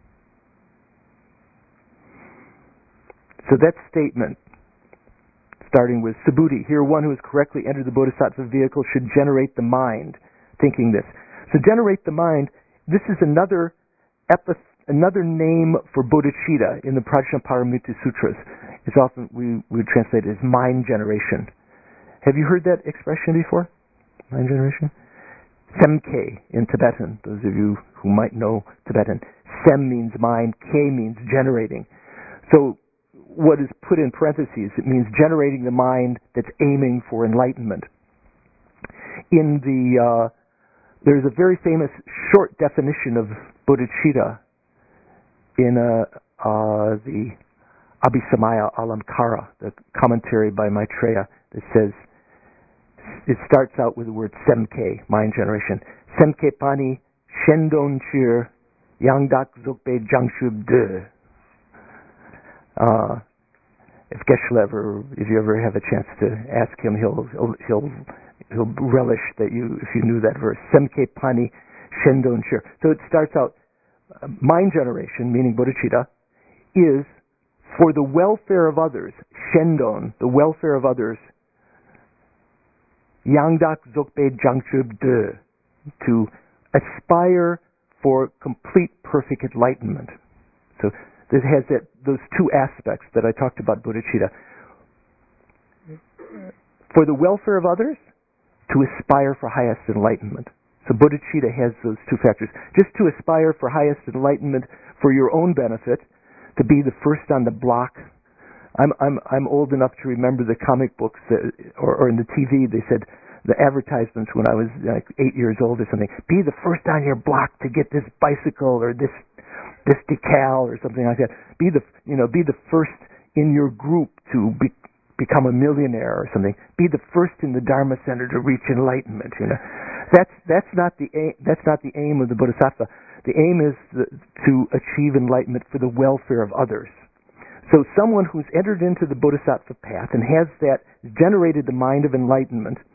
So that statement, starting with Subhuti, here one who has correctly entered the Bodhisattva vehicle should generate the mind, thinking this. So generate the mind, this is another epith- another name for bodhicitta in the Prajnaparamita Sutras. It's often, we, we would translate it as mind generation. Have you heard that expression before? Mind generation? Semke in Tibetan, those of you who might know Tibetan. Sem means mind, K means generating. So what is put in parentheses, it means generating the mind that's aiming for enlightenment. In the, uh, there's a very famous short definition of bodhicitta in uh, uh, the Abhisamaya Alamkara, the commentary by Maitreya, that says, it starts out with the word semke, mind generation. Semke pani shendon chir yangdak zokbe jangshub de. Uh, if Geshe-la ever, if you ever have a chance to ask him, he'll, he'll, he'll He'll relish that you, if you knew that verse. Semke pani shendon shir. So it starts out, uh, mind generation, meaning bodhicitta, is for the welfare of others. Shendon, the welfare of others. Yangdak zokbe jangchub de, to aspire for complete perfect enlightenment. So this has that, those two aspects that I talked about bodhicitta. For the welfare of others, to aspire for highest enlightenment. So bodhicitta has those two factors. Just to aspire for highest enlightenment for your own benefit, to be the first on the block. I'm I'm I'm old enough to remember the comic books that, or, or in the T V they said the advertisements when I was like eight years old or something. Be the first on your block to get this bicycle or this this decal or something like that. Be the you know be the first in your group to be, become a millionaire or something. Be the first in the Dharma Center to reach enlightenment. You know, that's that's not the aim, that's not the aim of the Bodhisattva. The aim is the, to achieve enlightenment for the welfare of others. So someone who's entered into the Bodhisattva path and has that generated the mind of enlightenment,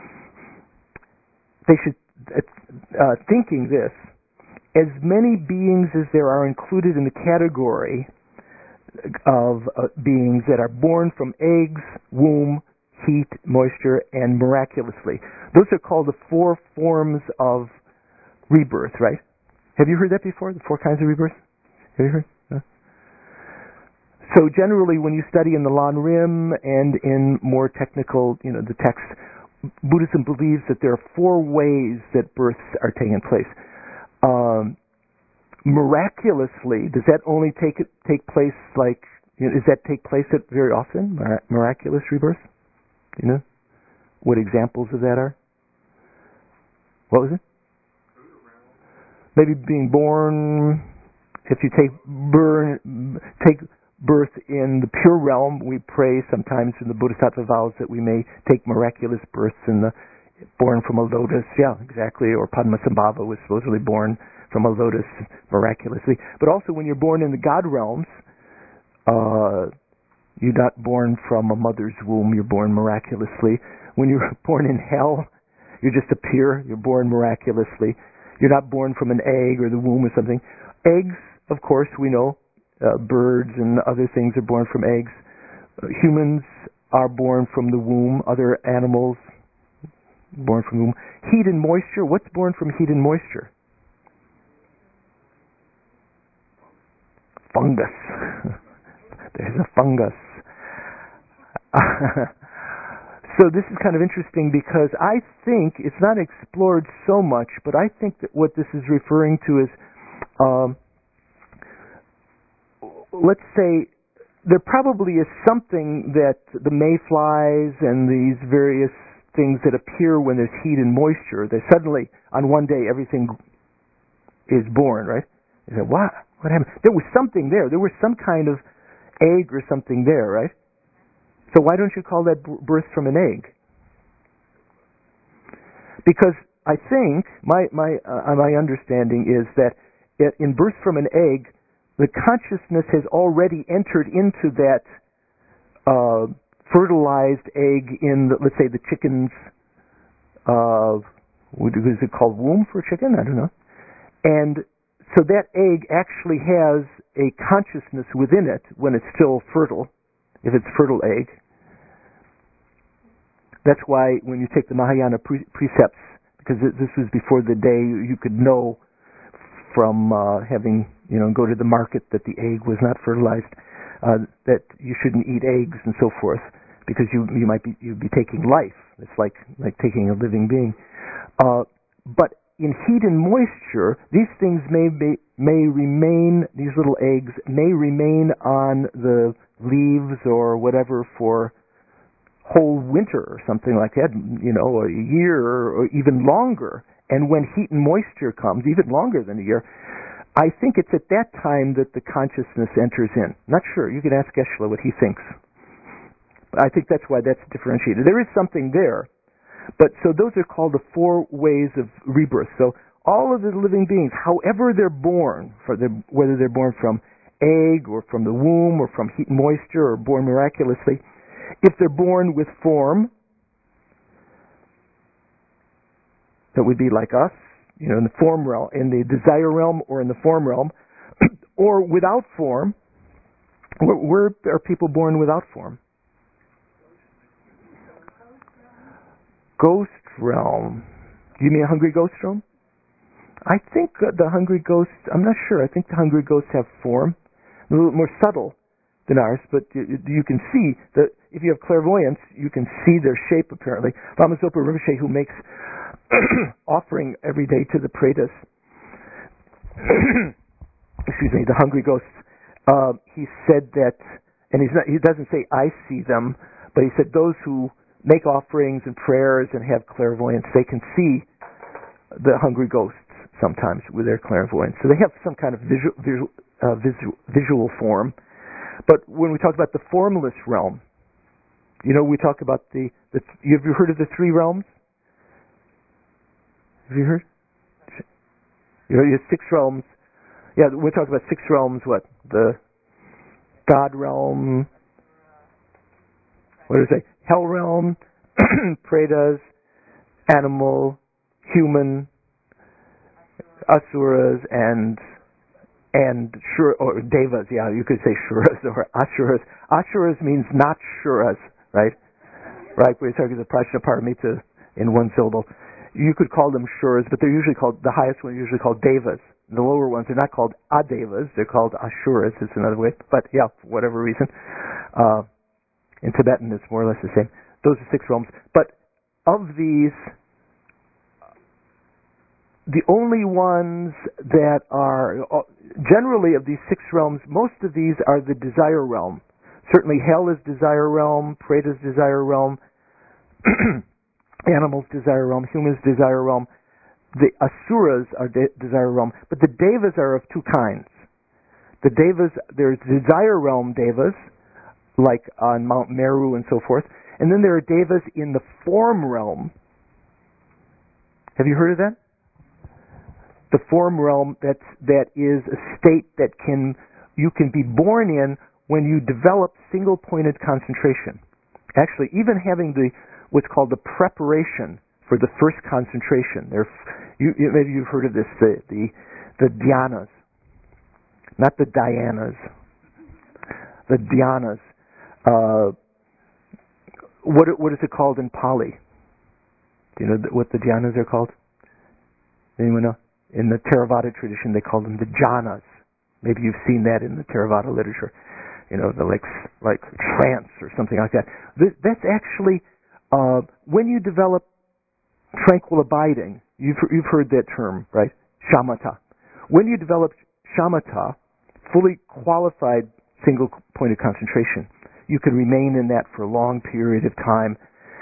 they should uh, thinking this: as many beings as there are included in the category of uh, beings that are born from eggs, womb, heat, moisture, and miraculously. Those are called the four forms of rebirth, right? Have you heard that before? The four kinds of rebirth? Have you heard? No? So generally when you study in the Lan Rim and in more technical, you know, the text, Buddhism believes that there are four ways that births are taking place. Um, miraculously, does that only take take place like, you know, does that take place at very often? Mir- miraculous rebirth? You know what examples of that are? What was it? Maybe being born. If you take burn, take birth in the pure realm, we pray sometimes in the Bodhisattva vows that we may take miraculous births in the born from a lotus. Yeah, exactly. Or Padmasambhava was supposedly born from a lotus miraculously. But also when you're born in the God realms, uh, you're not born from a mother's womb, you're born miraculously. When you're born in hell, you just appear, you're born miraculously. You're not born from an egg or the womb or something. Eggs, of course, we know, uh, birds and other things are born from eggs. Uh, humans are born from the womb, other animals born from the womb. Heat and moisture, what's born from heat and moisture? Fungus. There's a fungus. So this is kind of interesting because I think it's not explored so much, but I think that what this is referring to is, um, let's say, there probably is something that the mayflies and these various things that appear when there's heat and moisture, that suddenly, on one day, everything is born, right? You say, what? What happened? There was something there. There was some kind of egg or something there, right? So why don't you call that birth from an egg? Because I think my my uh, my understanding is that in birth from an egg, the consciousness has already entered into that uh, fertilized egg in, the, let's say, the chicken's. Uh, what is it called? Womb for chicken? I don't know. And so that egg actually has a consciousness within it when it's still fertile. If it's fertile egg. That's why when you take the Mahayana pre- precepts, because this was before the day you could know from uh, having, you know, go to the market that the egg was not fertilized, uh, that you shouldn't eat eggs and so forth, because you you might be you'd be taking life. It's like like taking a living being. Uh, but in heat and moisture, these things may be, may remain. These little eggs may remain on the leaves or whatever for whole winter or something like that, you know, a year or even longer. And when heat and moisture comes, even longer than a year, I think it's at that time that the consciousness enters in. Not sure. You could ask Geshe-la what he thinks. I think that's why that's differentiated. There is something there. But so those are called the four ways of rebirth. So all of the living beings, however they're born, for the, whether they're born from egg or from the womb or from heat and moisture or born miraculously, if they're born with form, that would be like us, you know, in the form realm, in the desire realm, or in the form realm, or without form. Where, where are people born without form? Ghost realm. Do you mean a hungry ghost realm? I think uh, the hungry ghosts, I'm not sure, I think the hungry ghosts have form, a little more subtle than ours, but you, you can see that if you have clairvoyance, you can see their shape apparently. Lama Zopa Rinpoche, who makes offering every day to the pretas, excuse me, the hungry ghosts, uh, he said that, and he's not, he doesn't say I see them, but he said those who make offerings and prayers and have clairvoyance, they can see the hungry ghosts sometimes with their clairvoyance. So they have some kind of visual, visual, uh, visual, visual form. But when we talk about the formless realm, you know, we talk about the, the have you heard of the three realms? Have you heard? You know, you have six realms. Yeah, we're talking about six realms, what? The God realm, what do I say? Hell realm, pretas, animal, human, asuras, and and shura, or devas. Yeah, you could say shuras or asuras. Asuras means not shuras, right? Right. We're talking the prajna paramita in one syllable. You could call them shuras, but they're usually called, the highest one is usually called devas. The lower ones are not called adevas; they're called ashuras. It's another way. But yeah, for whatever reason, uh, in Tibetan it's more or less the same. Those are six realms. But of these, the only ones that are, generally of these six realms, most of these are the desire realm. Certainly hell is desire realm, pretas desire realm, animals desire realm, humans desire realm. The asuras are de- desire realm, but the devas are of two kinds. The devas, there's desire realm devas, like on Mount Meru and so forth, and then there are devas in the form realm. Have you heard of that? The form realm, that's, that is a state that can you can be born in when you develop single-pointed concentration. Actually, even having the what's called the preparation for the first concentration. There, you, you, maybe you've heard of this, the the, the dhyanas, not the Dianas, the dhyanas. Uh, what what is it called in Pali? Do you know what the dhyanas are called? Anyone know? In the Theravada tradition, they call them the jhanas. Maybe you've seen that in the Theravada literature. You know, the like like trance or something like that. This, that's actually uh, when you develop tranquil abiding. You've you've heard that term, right? Shamatha. When you develop shamatha, fully qualified single-pointed concentration, you can remain in that for a long period of time.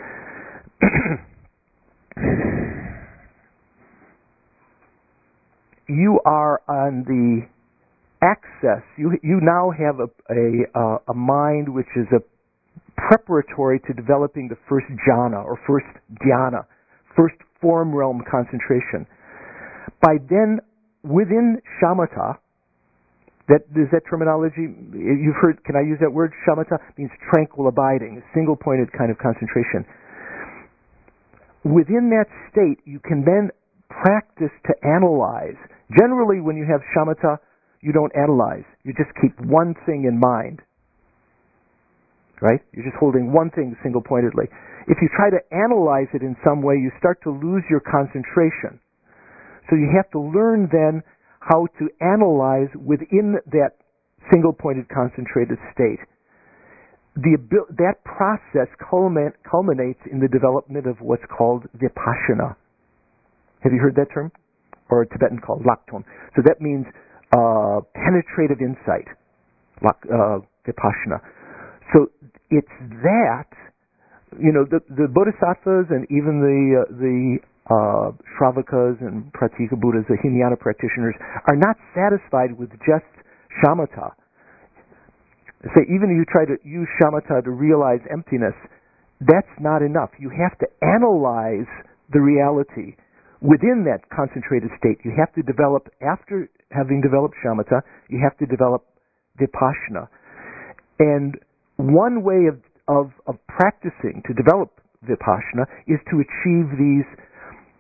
You are on the access. You you now have a a, a mind which is a preparatory to developing the first jhana or first dhyana, first form realm concentration. By then, within shamatha, that is that terminology you've heard. Can I use that word? Shamatha means tranquil abiding, a single-pointed kind of concentration. Within that state, you can then practice to analyze. Generally, when you have shamatha, you don't analyze. You just keep one thing in mind. Right? You're just holding one thing single-pointedly. If you try to analyze it in some way, you start to lose your concentration. So you have to learn then how to analyze within that single-pointed concentrated state. The abil- that process culmin- culminates in the development of what's called vipassana. Have you heard that term? Or Tibetan called lakton. So that means uh, penetrative insight, lak, uh, vipassana. So it's that, you know, the, the bodhisattvas and even the uh, the uh, Shravakas and Pratika Buddhas, the Hinayana practitioners, are not satisfied with just shamatha. Say, even if you try to use shamatha to realize emptiness, that's not enough. You have to analyze the reality within that concentrated state. You have to develop, after having developed shamatha, you have to develop vipassana. And one way of, of, of practicing to develop vipassana is to achieve these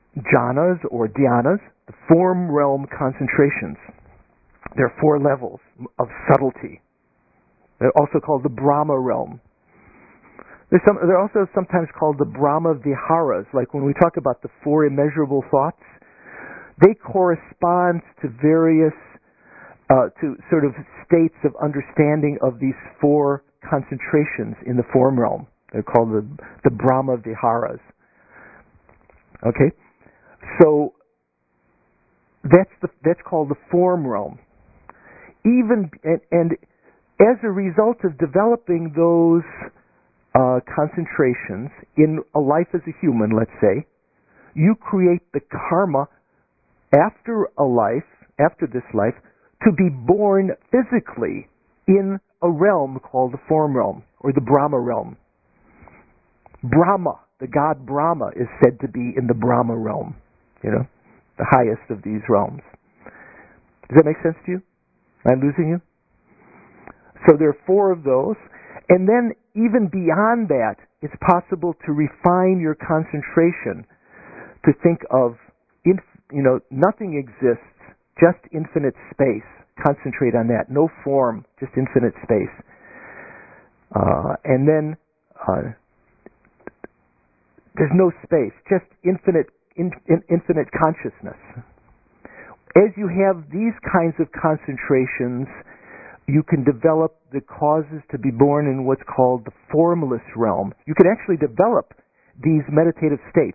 jhanas or dhyanas, the form realm concentrations. There are four levels of subtlety. They're also called the Brahma realm. They're, some, they're also sometimes called the Brahma Viharas, like when we talk about the four immeasurable thoughts. They correspond to various, uh, to sort of states of understanding of these four concentrations in the form realm. They're called the, the Brahma Viharas. Okay? So, that's the, that's called the form realm. Even, and, and as a result of developing those uh, concentrations in a life as a human, let's say, you create the karma after a life, after this life, to be born physically in a realm called the form realm, or the Brahma realm. Brahma, the god Brahma, is said to be in the Brahma realm, you know, the highest of these realms. Does that make sense to you? Am I losing you? So there are four of those, and then even beyond that, it's possible to refine your concentration to think of, inf- you know, nothing exists, just infinite space. Concentrate on that. No form, just infinite space. Uh, and then uh, there's no space, just infinite, in, in, infinite consciousness. As you have these kinds of concentrations, you can develop the causes to be born in what's called the formless realm. You can actually develop these meditative states.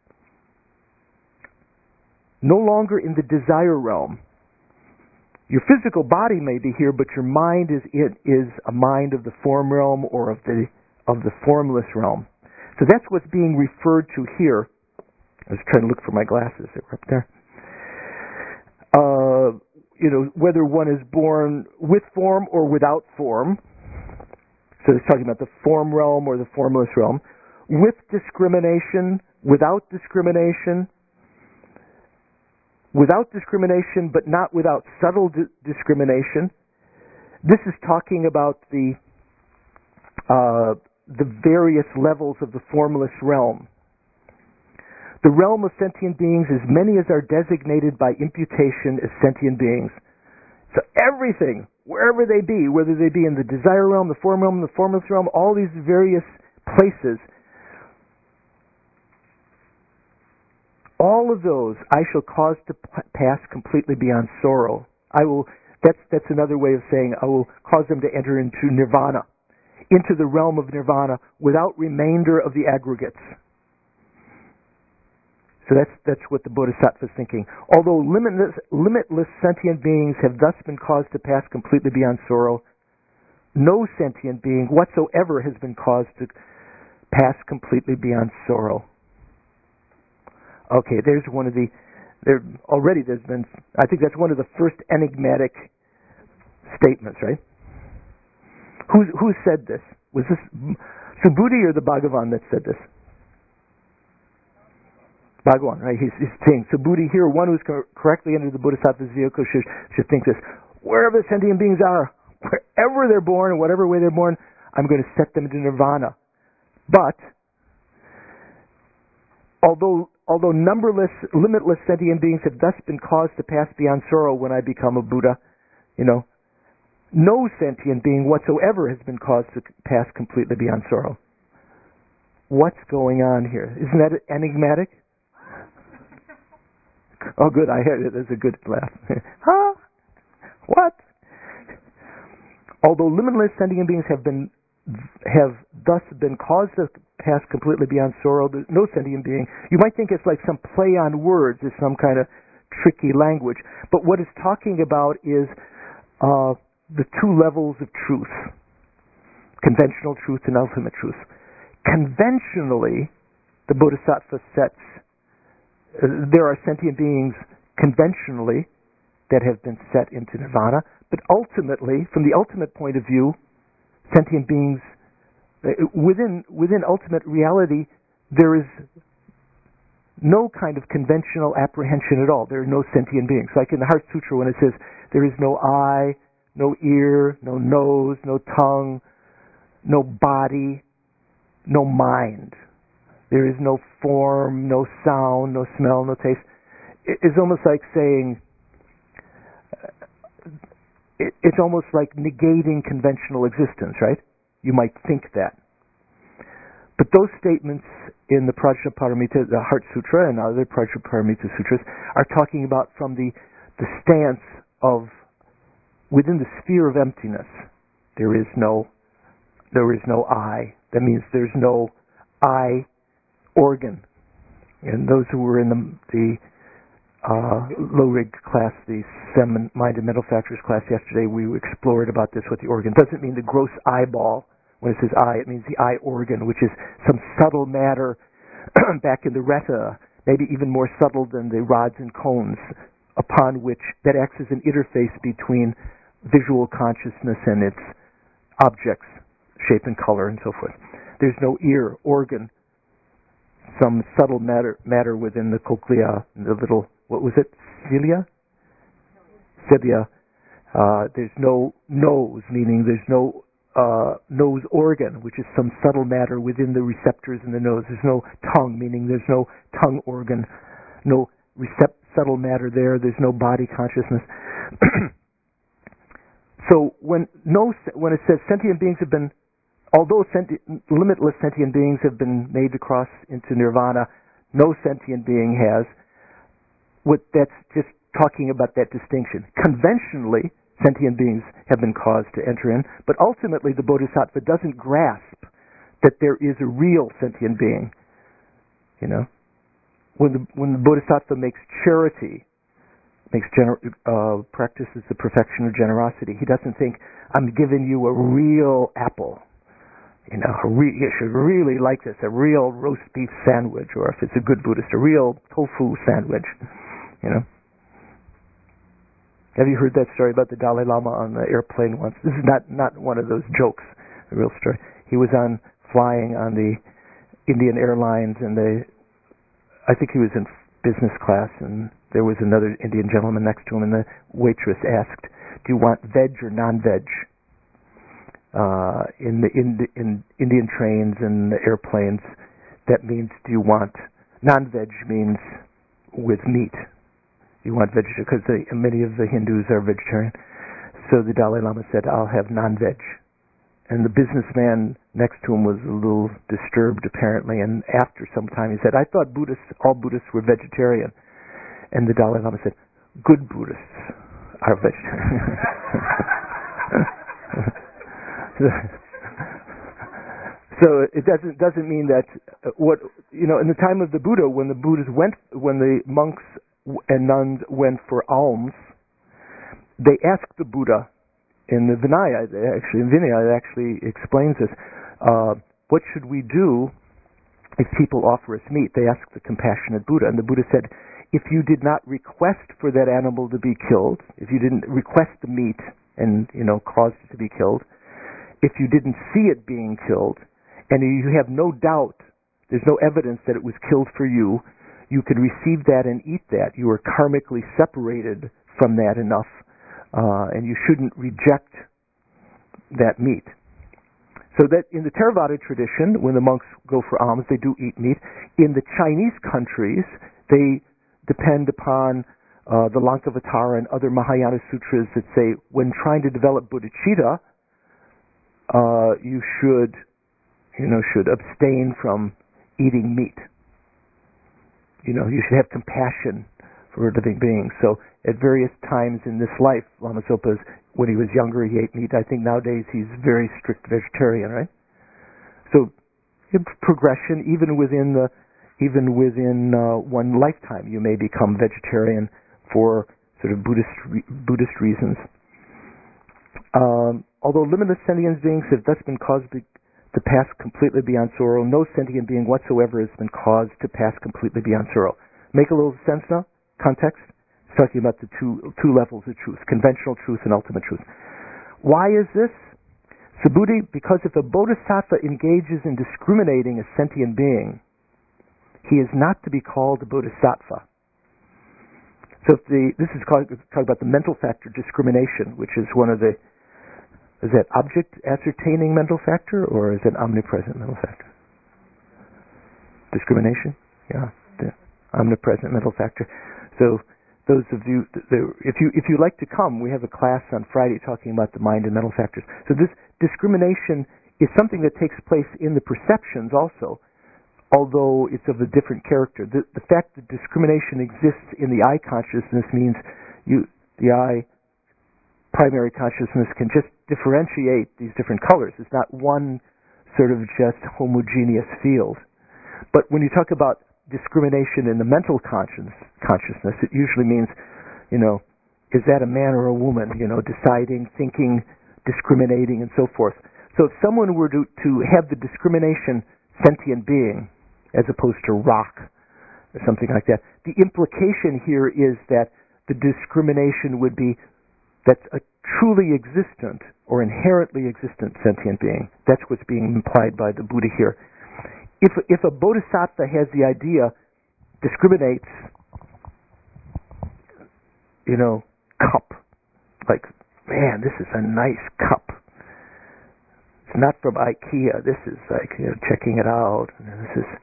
No longer in the desire realm. Your physical body may be here, but your mind is it is a mind of the form realm or of the of the formless realm. So that's what's being referred to here. I was trying to look for my glasses. They were up there. Uh, you know, whether one is born with form or without form. So it's talking about the form realm or the formless realm. With discrimination, without discrimination. Without discrimination, but not without subtle di- discrimination. This is talking about the uh, the various levels of the formless realm. The realm of sentient beings, as many as are designated by imputation as sentient beings. So everything, wherever they be, whether they be in the desire realm, the form realm, the formless realm, all these various places, all of those I shall cause to p- pass completely beyond sorrow. I will. That's that's another way of saying I will cause them to enter into nirvana, into the realm of nirvana, without remainder of the aggregates. So that's that's what the Bodhisattva is thinking. Although limitless, limitless sentient beings have thus been caused to pass completely beyond sorrow, no sentient being whatsoever has been caused to pass completely beyond sorrow. Okay, there's one of the, there already there's been, I think that's one of the first enigmatic statements, right? Who who said this? Was this Subhuti or the Bhagavan that said this? Bhagavan, right? He's, he's saying, Subhuti here, one who's cor- correctly entered the Bodhisattva's vehicle should, should think this, wherever sentient beings are, wherever they're born, in whatever way they're born, I'm going to set them into nirvana. But, although although numberless, limitless sentient beings have thus been caused to pass beyond sorrow when I become a Buddha, you know, no sentient being whatsoever has been caused to pass completely beyond sorrow. What's going on here? Isn't that enigmatic? Oh, good, I heard it. There's a good laugh. Huh? What? Although limitless sentient beings have been have thus been caused to pass completely beyond sorrow, there's no sentient being. You might think it's like some play on words, is some kind of tricky language. But what it's talking about is uh, the two levels of truth. Conventional truth and ultimate truth. Conventionally, the Bodhisattva sets, uh, there are sentient beings conventionally that have been set into nirvana, but ultimately, from the ultimate point of view, sentient beings, uh, within within ultimate reality, there is no kind of conventional apprehension at all. There are no sentient beings. Like in the Heart Sutra when it says, there is no eye, no ear, no nose, no tongue, no body, no mind. There is no form, no sound, no smell, no taste. It's almost like saying, it's almost like negating conventional existence, right? You might think that. But those statements in the Prajnaparamita, the Heart Sutra, and other Prajnaparamita Sutras are talking about from the, the stance of, within the sphere of emptiness, there is no, there is no I. That means there's no I organ. And those who were in the, the uh, low-rig class, the seven mind and mental factors class yesterday, we explored about this, what the organ doesn't mean the gross eyeball. When it says eye, it means the eye organ, which is some subtle matter back in the retina, maybe even more subtle than the rods and cones, upon which that acts as an interface between visual consciousness and its objects, shape and color and so forth. There's no ear organ, some subtle matter matter within the cochlea, the little, what was it, cilia? Cilia. Uh, there's no nose, meaning there's no uh, nose organ, which is some subtle matter within the receptors in the nose. There's no tongue, meaning there's no tongue organ, no recept- subtle matter there. There's no body consciousness. So when no, when it says sentient beings have been, although senti- limitless sentient beings have been made to cross into nirvana, no sentient being has. What that's just talking about that distinction. Conventionally, sentient beings have been caused to enter in, but ultimately the bodhisattva doesn't grasp that there is a real sentient being. You know, when the when the bodhisattva makes charity, makes gener- uh, practices the perfection of generosity, he doesn't think, I'm giving you a real apple. You know, a re- you should really like this, a real roast beef sandwich, or if it's a good Buddhist, a real tofu sandwich. You know. Have you heard that story about the Dalai Lama on the airplane once? This is not, not one of those jokes, a real story. He was on flying on the Indian Airlines, and they, I think he was in business class, and there was another Indian gentleman next to him, and the waitress asked, do you want veg or non-veg? Uh, in the in, in Indian trains and the airplanes, that means do you want, non-veg means with meat. You want vegetarian, because many of the Hindus are vegetarian. So the Dalai Lama said, I'll have non-veg. And the businessman next to him was a little disturbed, apparently, and after some time he said, I thought Buddhists, all Buddhists were vegetarian. And the Dalai Lama said, good Buddhists are vegetarian. So it doesn't doesn't mean that uh, what you know in the time of the Buddha, when the Buddhas went, when the monks and nuns went for alms, they asked the Buddha in the Vinaya, actually in Vinaya it actually explains this. Uh, what should we do if people offer us meat? They asked the compassionate Buddha, and the Buddha said, if you did not request for that animal to be killed, if you didn't request the meat and you know caused it to be killed, if you didn't see it being killed, and you have no doubt, there's no evidence that it was killed for you, you could receive that and eat that. You are karmically separated from that enough, uh, and you shouldn't reject that meat. So that in the Theravada tradition, when the monks go for alms, they do eat meat. In the Chinese countries, they depend upon uh, the Lankavatara and other Mahayana sutras that say, when trying to develop bodhicitta, uh, you should... you know, should abstain from eating meat. You know, you should have compassion for living beings. So at various times in this life, Lama Zopa, when he was younger, he ate meat. I think nowadays he's very strict vegetarian, right? So progression, even within the, even within uh, one lifetime, you may become vegetarian for sort of Buddhist Buddhist reasons. Um, although limitless sentient beings have thus been caused to to pass completely beyond sorrow, no sentient being whatsoever has been caused to pass completely beyond sorrow. Make a little sense now? Context? It's talking about the two two levels of truth, conventional truth and ultimate truth. Why is this? Subhuti, because if a bodhisattva engages in discriminating a sentient being, he is not to be called a bodhisattva. So if the, this is called, talking about the mental factor discrimination, which is one of the, is that object ascertaining mental factor, or is it omnipresent mental factor? discrimination. Yeah, the omnipresent mental factor. So those of you, if you if you like to come, we have a class on Friday talking about the mind and mental factors. So this discrimination is something that takes place in the perceptions also, although it's of a different character. The, the fact that discrimination exists in the eye consciousness means you, the eye primary consciousness can just differentiate these different colors. It's not one sort of just homogeneous field. But when you talk about discrimination in the mental conscience, consciousness, it usually means, you know, is that a man or a woman, you know, deciding, thinking, discriminating, and so forth. So if someone were to, to have the discrimination sentient being, as opposed to rock, or something like that, the implication here is that the discrimination would be that's a truly existent or inherently existent sentient being. That's what's being implied by the Buddha here. If if a bodhisattva has the idea, discriminates, you know, cup, like, man, this is a nice cup. It's not from IKEA. This is like, you know, checking it out. This is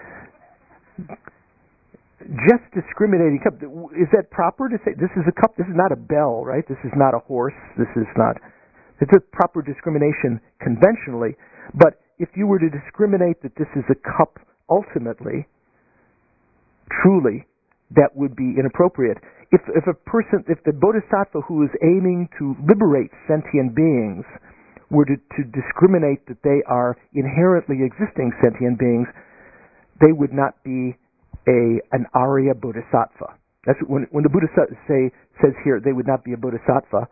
just discriminating cup. Is that proper to say this is a cup? This is not a bell, right? This is not a horse. This is not. It's a proper discrimination conventionally, but if you were to discriminate that this is a cup ultimately, truly, that would be inappropriate. If if a person, if the bodhisattva who is aiming to liberate sentient beings were to, to discriminate that they are inherently existing sentient beings, they would not be a an Arya bodhisattva. That's when when the Buddha say says here they would not be a bodhisattva.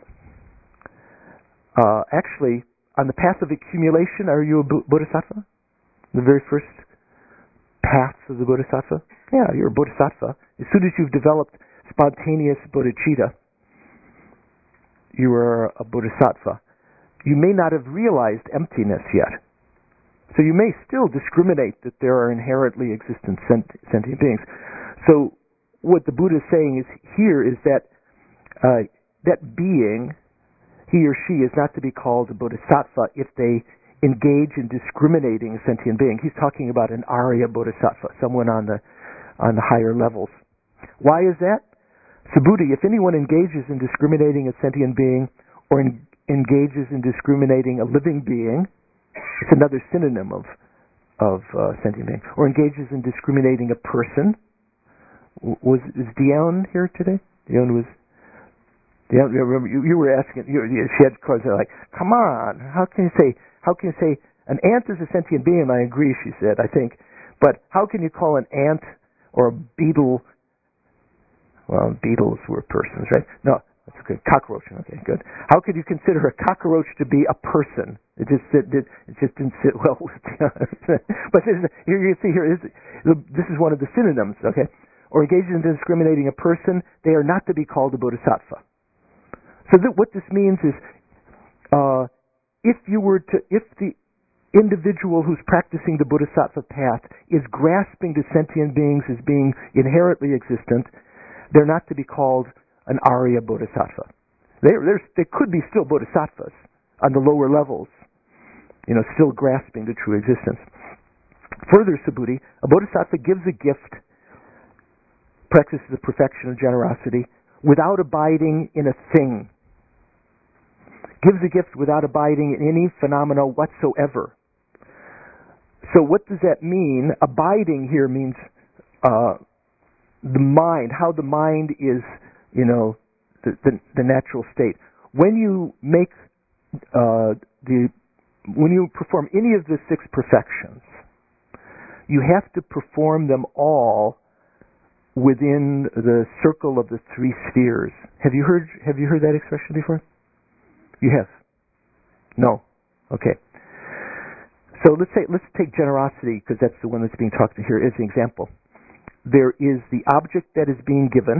Uh, actually, on the path of accumulation, are you a bodhisattva? The very first path of the bodhisattva? Yeah, you're a bodhisattva. As soon as you've developed spontaneous bodhicitta, you are a bodhisattva. You may not have realized emptiness yet. So you may still discriminate that there are inherently existent sent- sentient beings. So what the Buddha is saying is here is that uh, that being, he or she, is not to be called a bodhisattva if they engage in discriminating a sentient being. He's talking about an Arya bodhisattva, someone on the on the higher levels. Why is that? Subhuti, if anyone engages in discriminating a sentient being or in, engages in discriminating a living being, it's another synonym of of uh, sentient being, or engages in discriminating a person. Was is Dion here today? Dion was. Yeah, remember you, you were asking. You, she had questions like, "Come on, how can you say? How can you say an ant is a sentient being?" I agree, she said. I think, but how can you call an ant or a beetle? Well, beetles were persons, right? No, that's good. Cockroach. Okay, good. How could you consider a cockroach to be a person? It just it, it, it just didn't sit well with the But this is, here you can see here is this is one of the synonyms. Okay, or engaged in discriminating a person, they are not to be called a bodhisattva. So that what this means is, uh, if you were to, if the individual who's practicing the bodhisattva path is grasping to sentient beings as being inherently existent, they're not to be called an Arya bodhisattva. They they could be still bodhisattvas on the lower levels, you know, still grasping to true existence. Further, Subhuti, a bodhisattva gives a gift, practices the perfection of generosity without abiding in a thing. Gives a gift without abiding in any phenomena whatsoever. So what does that mean? Abiding here means uh, the mind, how the mind is, you know, the, the, the natural state. When you make uh, the, when you perform any of the six perfections, you have to perform them all within the circle of the three spheres. Have you heard? Have you heard that expression before? You have? No. Okay. So let's say let's take generosity, because that's the one that's being talked to here as an example. There is the object that is being given,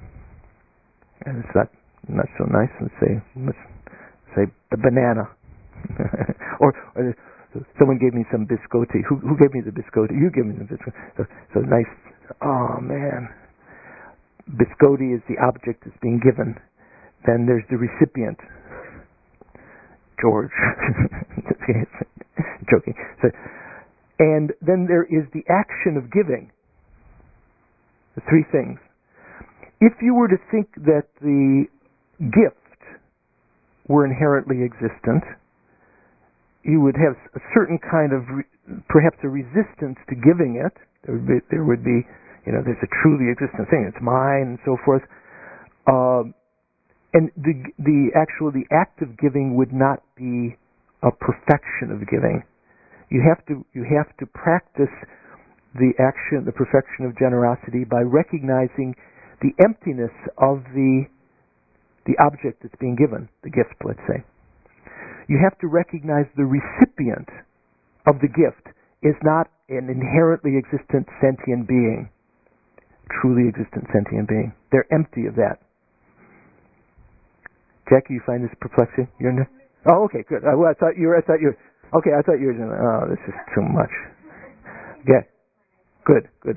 and it's not not so nice. Let's say let's say the banana, or, or someone gave me some biscotti. Who who gave me the biscotti? You gave me the biscotti. So, so nice. Oh man, biscotti is the object that's being given. Then there's the recipient. George. Joking. So And then there is the action of giving. The three things. If you were to think that the gift were inherently existent, you would have a certain kind of, re- perhaps a resistance to giving it. There would be, there would be, you know, there's a truly existent thing, it's mine, and so forth. Uh, and the the actual, the act of giving would not be a perfection of giving. You have to you have to practice the action, the perfection of generosity by recognizing the emptiness of the the object that's being given, the gift, let's say. You have to recognize the recipient of the gift is not an inherently existent sentient being, truly existent sentient being. They're empty of that. Jackie, you find this perplexing? You're in oh, okay, good. I, well, I thought you were. I thought you were. Okay, I thought you were. Oh, this is too much. Yeah, good, good.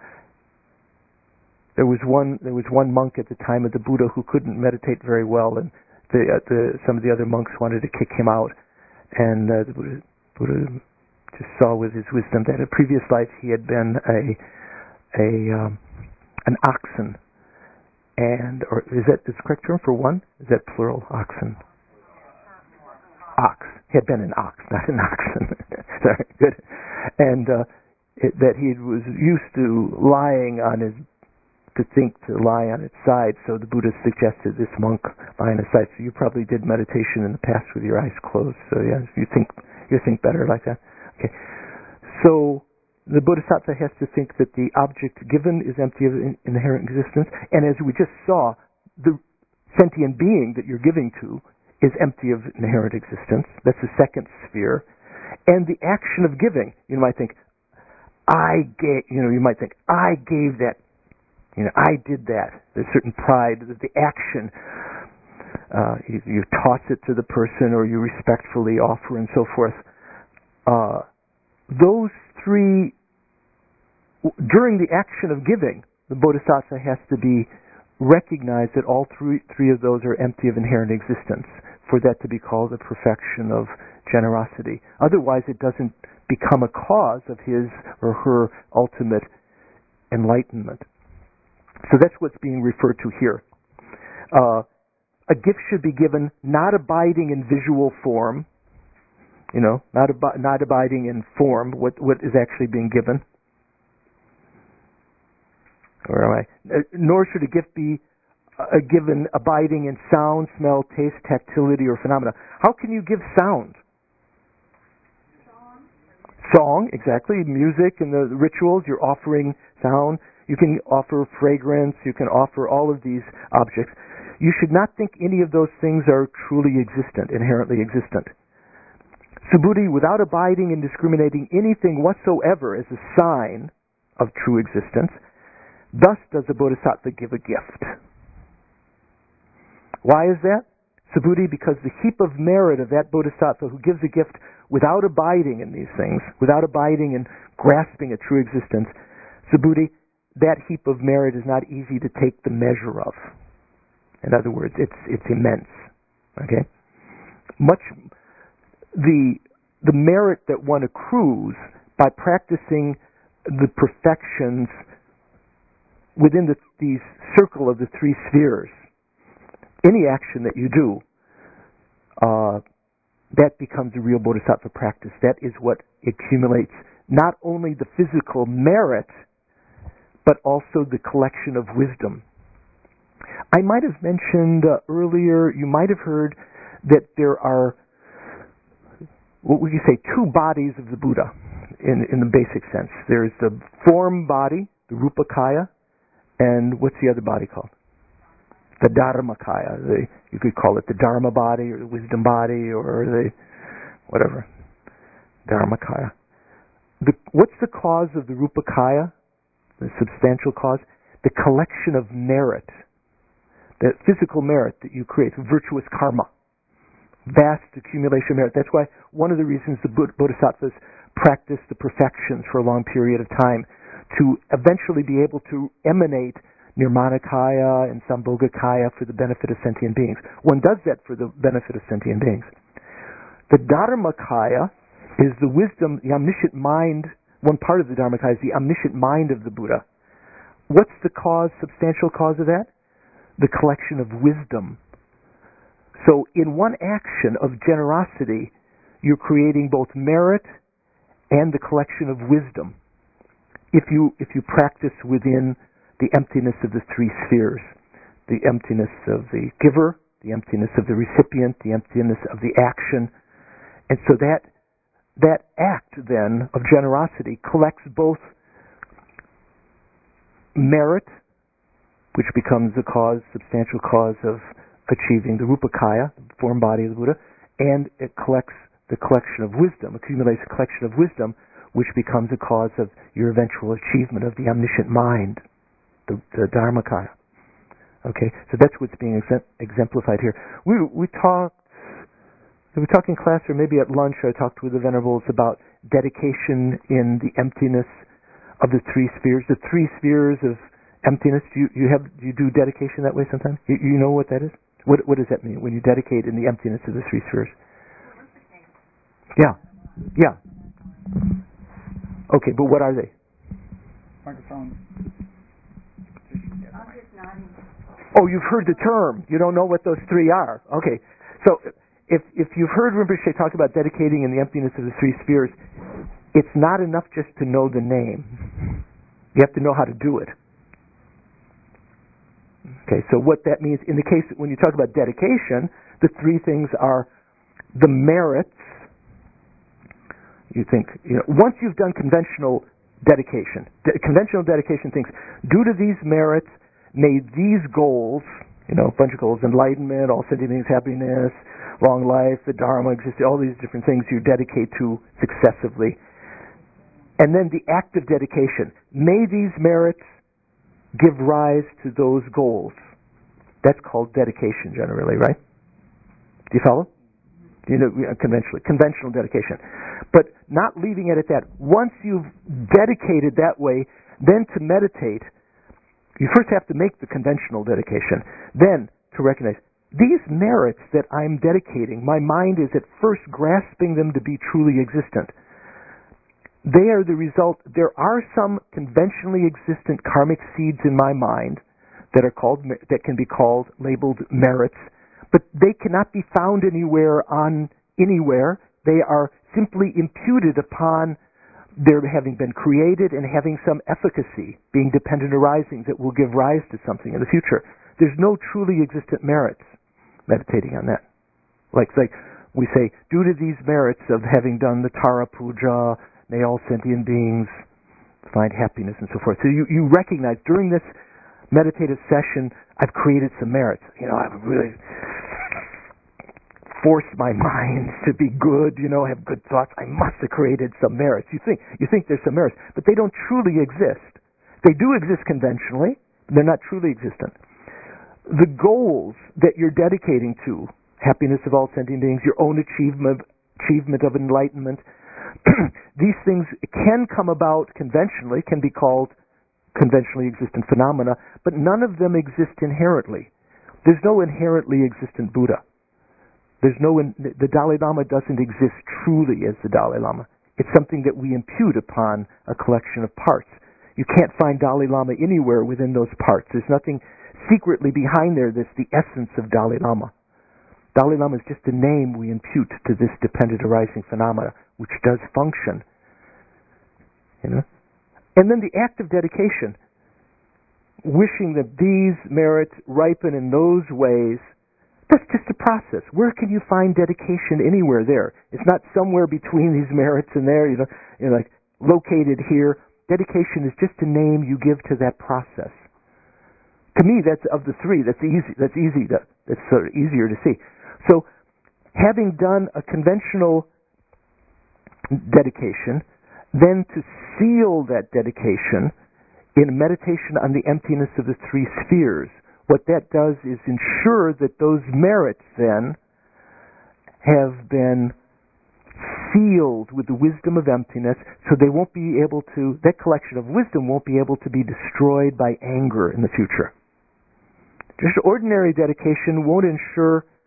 There was one. There was one monk at the time of the Buddha who couldn't meditate very well, and the, uh, the some of the other monks wanted to kick him out. And uh, the Buddha, Buddha just saw with his wisdom that in a previous life he had been a a um, an oxen. And, or is that the correct term for one? Is that plural, oxen? Ox. He had been an ox, not an oxen. Sorry, good. And uh, it, that he was used to lying on his, to think to lie on its side, so the Buddha suggested this monk lie on his side. So you probably did meditation in the past with your eyes closed, so yeah, you think, you think better like that. Okay. So, the Bodhisattva has to think that the object given is empty of in- inherent existence, and as we just saw, the sentient being that you're giving to is empty of inherent existence. That's the second sphere. And the action of giving, you might think, I gave, you know, you might think, I gave that, you know, I did that. There's certain pride, the action, uh, you, you toss it to the person, or you respectfully offer, and so forth. Uh, those three, during the action of giving, the Bodhisattva has to be recognized that all three, three of those are empty of inherent existence for that to be called the perfection of generosity. Otherwise, it doesn't become a cause of his or her ultimate enlightenment. So that's what's being referred to here. Uh, a gift should be given not abiding in visual form, you know, not ab- not abiding in form, what what is actually being given. Or am I? Uh, nor should a gift be uh, given abiding in sound, smell, taste, tactility, or phenomena. How can you give sound? Song. Song, exactly. Music and the rituals, you're offering sound. You can offer fragrance. You can offer all of these objects. You should not think any of those things are truly existent, inherently existent. Subhuti, without abiding and discriminating anything whatsoever as a sign of true existence, thus does the Bodhisattva give a gift. Why is that? Subhuti, because the heap of merit of that Bodhisattva who gives a gift without abiding in these things, without abiding and grasping a true existence, Subhuti, that heap of merit is not easy to take the measure of. In other words, it's it's immense. Okay? Much the the merit that one accrues by practicing the perfections within the these circle of the three spheres, any action that you do, uh, that becomes a real bodhisattva practice. That is what accumulates not only the physical merit, but also the collection of wisdom. I might have mentioned uh, earlier, you might have heard that there are, what would you say, two bodies of the Buddha in, in the basic sense. There's the form body, the Rupakaya, and what's the other body called? The Dharmakaya. The, you could call it the Dharma body, or the wisdom body, or the whatever. Dharmakaya. The, what's the cause of the Rupakaya? The substantial cause? The collection of merit. The physical merit that you create, virtuous karma. Vast accumulation of merit. That's why one of the reasons the Bodhisattvas practice the perfections for a long period of time, to eventually be able to emanate Nirmanakaya and Sambhogakaya for the benefit of sentient beings. One does that for the benefit of sentient beings. The Dharmakaya is the wisdom, the omniscient mind. One part of the Dharmakaya is the omniscient mind of the Buddha. What's the cause, substantial cause of that? The collection of wisdom. So in one action of generosity, you're creating both merit and the collection of wisdom. If you if you practice within the emptiness of the three spheres, the emptiness of the giver, the emptiness of the recipient, the emptiness of the action. And so that that act then of generosity collects both merit, which becomes the cause, substantial cause of achieving the Rupakaya, the form body of the Buddha, and it collects the collection of wisdom, accumulates a collection of wisdom, which becomes a cause of your eventual achievement of the omniscient mind, the, the Dharmakaya. Okay, so that's what's being exemplified here. We we talked, we talked in class, or maybe at lunch, I talked with the Venerables about dedication in the emptiness of the three spheres, the three spheres of emptiness. Do you, you have do you do dedication that way sometimes? You, you know what that is? What what does that mean when you dedicate in the emptiness of the three spheres? Yeah, yeah. Okay, but what are they? Microphone. Oh, you've heard the term. You don't know what those three are. Okay, so if if you've heard Rinpoche talk about dedicating in the emptiness of the three spheres, it's not enough just to know the name. You have to know how to do it. Okay, so what that means in the case when you talk about dedication, the three things are the merits. You think, you know, once you've done conventional dedication, de- conventional dedication thinks, due to these merits, may these goals, you know, a bunch of goals, enlightenment, all sentient beings, happiness, long life, the Dharma, exist, all these different things you dedicate to successively. And then the act of dedication, may these merits give rise to those goals. That's called dedication generally, right? Do you follow? You know, conventionally, conventional dedication. But not leaving it at that. Once you've dedicated that way, then to meditate, you first have to make the conventional dedication. Then to recognize, these merits that I'm dedicating, my mind is at first grasping them to be truly existent. They are the result, there are some conventionally existent karmic seeds in my mind that are called, that can be called, labeled merits, but they cannot be found anywhere on anywhere. They are simply imputed upon their having been created and having some efficacy, being dependent arising that will give rise to something in the future. There's no truly existent merits. Meditating on that. Like, like we say, due to these merits of having done the Tara Puja, may all sentient beings find happiness and so forth. So you, you recognize during this meditative session, I've created some merits. You know, I've really forced my mind to be good, you know, have good thoughts. I must have created some merits. You think you think there's some merits, but they don't truly exist. They do exist conventionally, but they're not truly existent. The goals that you're dedicating to, happiness of all sentient beings, your own achievement, achievement of enlightenment, these things can come about conventionally, can be called conventionally existent phenomena, but none of them exist inherently. There's no inherently existent Buddha. There's no in, the Dalai Lama doesn't exist truly as the Dalai Lama. It's something that we impute upon a collection of parts. You can't find Dalai Lama anywhere within those parts. There's nothing secretly behind there that's the essence of Dalai Lama. Dalai Lama is just a name we impute to this dependent arising phenomena, which does function. You know? And then the act of dedication, wishing that these merits ripen in those ways, that's just a process. Where can you find dedication anywhere there? It's not somewhere between these merits and there, you know, you know, like located here. Dedication is just a name you give to that process. To me, that's of the three. That's easy. That's easy. To, that's sort of easier to see. So, having done a conventional dedication, then to seal that dedication in meditation on the emptiness of the three spheres. What that does is ensure that those merits then have been sealed with the wisdom of emptiness, so they won't be able to, that collection of wisdom won't be able to be destroyed by anger in the future. Just ordinary dedication won't ensure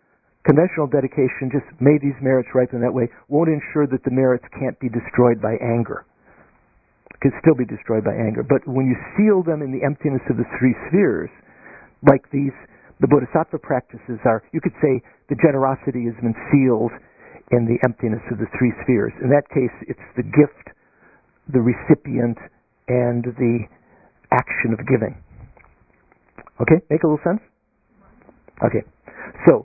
Conventional dedication, just may these merits ripen that way, won't ensure that the merits can't be destroyed by anger. Can still be destroyed by anger. But when you seal them in the emptiness of the three spheres, like these, the Bodhisattva practices are, you could say the generosity has been sealed in the emptiness of the three spheres. In that case, it's the gift, the recipient, and the action of giving. Okay? Make a little sense? Okay. So,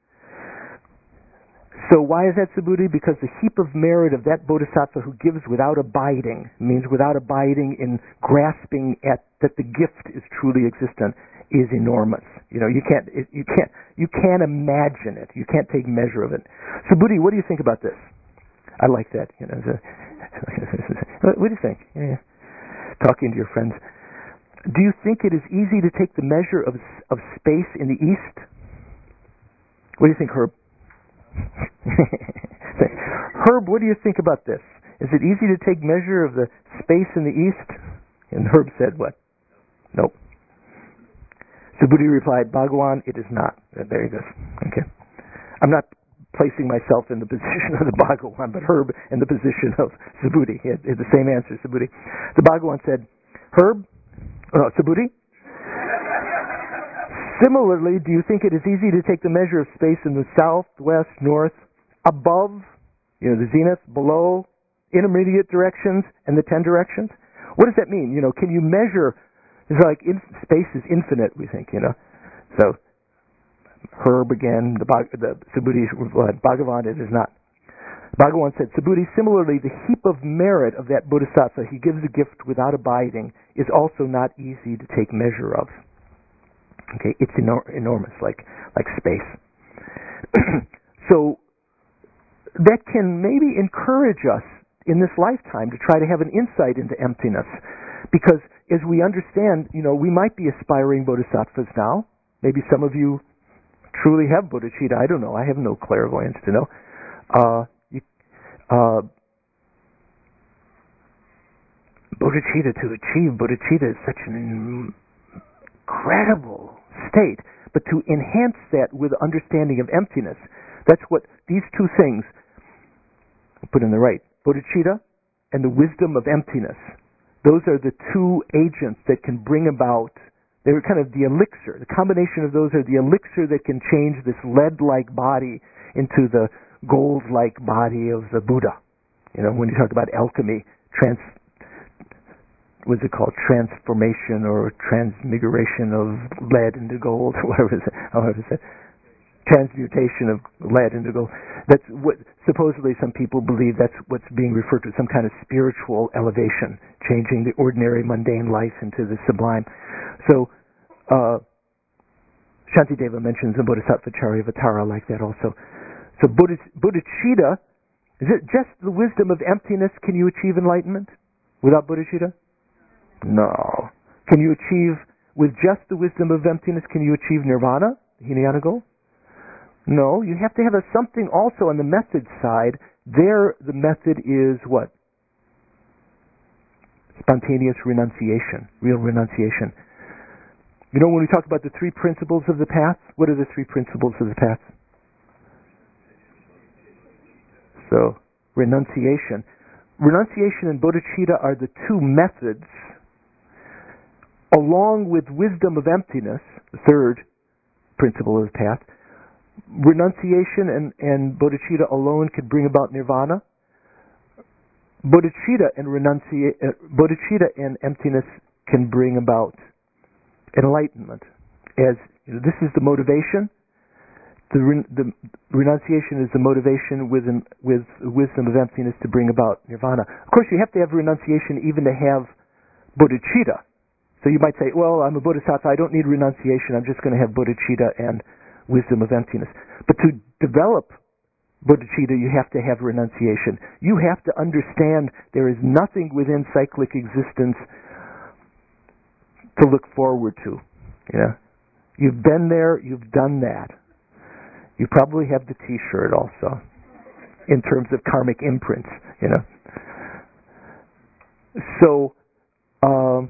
So why is that Subhuti? Because the heap of merit of that bodhisattva who gives without abiding, means without abiding in grasping at that the gift is truly existent, is enormous. You know, you can't, it, you can't, you can't imagine it. You can't take measure of it. Subhuti, what do you think about this? I like that. You know, the, what do you think? Yeah. Talking to your friends. Do you think it is easy to take the measure of of space in the East? What do you think, Herb? Herb, what do you think about this? Is it easy to take measure of the space in the East? And Herb said what? Nope. Subhuti replied, Bhagawan, it is not. There he goes. Okay. I'm not placing myself in the position of the Bhagawan, but Herb in the position of Subhuti. He had, he had the same answer, Subhuti. The Bhagawan said, Herb, oh, no, Subhuti, similarly, do you think it is easy to take the measure of space in the south, west, north, above, you know, the zenith, below, intermediate directions, and the ten directions? What does that mean? You know, can you measure? It's like in, space is infinite, we think, you know. So, Herb again, the, the Subhuti replied, Bhagavan, it is not. Bhagavan said, Subhuti, similarly, the heap of merit of that bodhisattva, he gives a gift without abiding, is also not easy to take measure of. Okay, it's enor- enormous, like like space. So that can maybe encourage us in this lifetime to try to have an insight into emptiness, because as we understand, you know, we might be aspiring bodhisattvas now. Maybe some of you truly have bodhicitta. I don't know. I have no clairvoyance to know. Uh, you, uh, bodhicitta, to achieve bodhicitta is such an incredible state, but to enhance that with understanding of emptiness, that's what these two things, I'll put in the right, bodhicitta and the wisdom of emptiness, those are the two agents that can bring about, they're kind of the elixir, the combination of those are the elixir that can change this lead-like body into the gold-like body of the Buddha. You know, when you talk about alchemy, trans what's it called, transformation or transmigration of lead into gold, whatever is it, however is it, transmutation of lead into gold. That's what supposedly some people believe that's what's being referred to, some kind of spiritual elevation, changing the ordinary mundane life into the sublime. So, uh, Shantideva mentions the Bodhisattva Charyavatara like that also. So Buddha, bodhicitta, is it just the wisdom of emptiness can you achieve enlightenment without bodhicitta? No. Can you achieve, with just the wisdom of emptiness, can you achieve nirvana, the Hinayana goal? No. You have to have a something also on the method side. There, the method is what? Spontaneous renunciation, real renunciation. You know, when we talk about the three principles of the path, what are the three principles of the path? So, renunciation. Renunciation and bodhicitta are the two methods, along with wisdom of emptiness, the third principle of the path. Renunciation and, and bodhicitta alone could bring about nirvana. Bodhicitta and renuncia- uh, bodhicitta and emptiness can bring about enlightenment. As you know, this is the motivation. The, re- the renunciation is the motivation with with wisdom of emptiness to bring about nirvana. Of course, you have to have renunciation even to have bodhicitta. So you might say, well, I'm a bodhisattva, I don't need renunciation, I'm just going to have bodhicitta and wisdom of emptiness. But to develop bodhicitta, you have to have renunciation. You have to understand there is nothing within cyclic existence to look forward to. You know? You've been there, you've done that. You probably have the T-shirt also, in terms of karmic imprints, you know. So, um,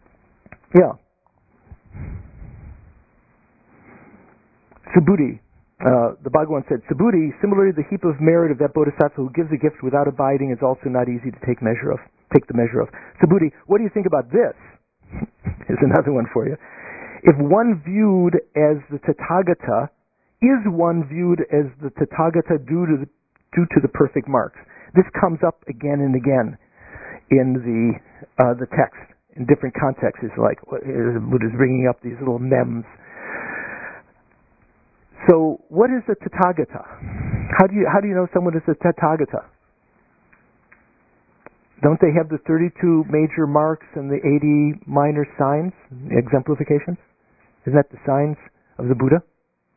yeah. Subhuti, Uh, the Bhagavan said, Subhuti, similarly the heap of merit of that bodhisattva who gives a gift without abiding is also not easy to take measure of. Take the measure of. Subhuti, what do you think about this? Here's another one for you. If one viewed as the Tathagata, is one viewed as the Tathagata due to the, due to the perfect marks? This comes up again and again in the uh, the text in different contexts. It's like Buddha's bringing up these little mems. So, what is a Tathagata? How do you how do you know someone is a Tathagata? Don't they have the thirty-two major marks and the eighty minor signs, exemplifications? Isn't that the signs of the Buddha?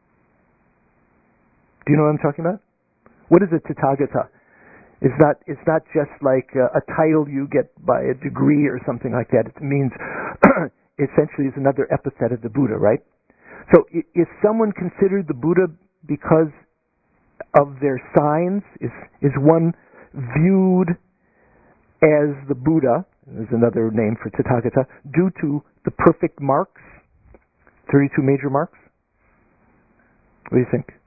Do you know what I'm talking about? What is a Tathagata? It's not, it's not just like a, a title you get by a degree or something like that. It means, essentially, is another epithet of the Buddha, right? So, is someone considered the Buddha because of their signs? Is, is one viewed as the Buddha, there's another name for Tathagata, due to the perfect marks, thirty-two major marks? What do you think?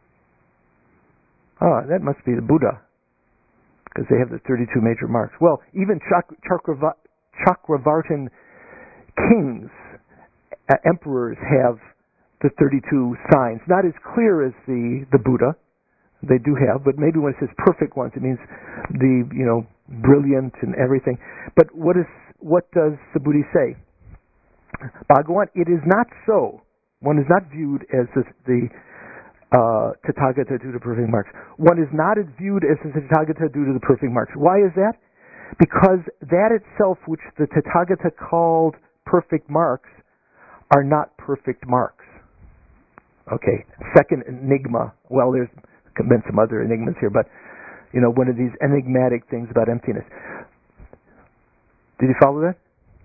Ah, that must be the Buddha, because they have the thirty-two major marks. Well, even Chak- Chakrava- Chakravartin kings, uh, emperors have the thirty-two signs. Not as clear as the, the Buddha, they do have, but maybe when it says perfect ones, it means the, you know, brilliant and everything. But what is what does Subhuti say? Bhagavan, it is not so. One is not viewed as the, the uh, Tathagata due to perfect marks. One is not viewed as the Tathagata due to the perfect marks. Why is that? Because that itself, which the Tathagata called perfect marks, are not perfect marks. Okay, second enigma. Well, there's been some other enigmas here, but you know, one of these enigmatic things about emptiness. Did you follow that?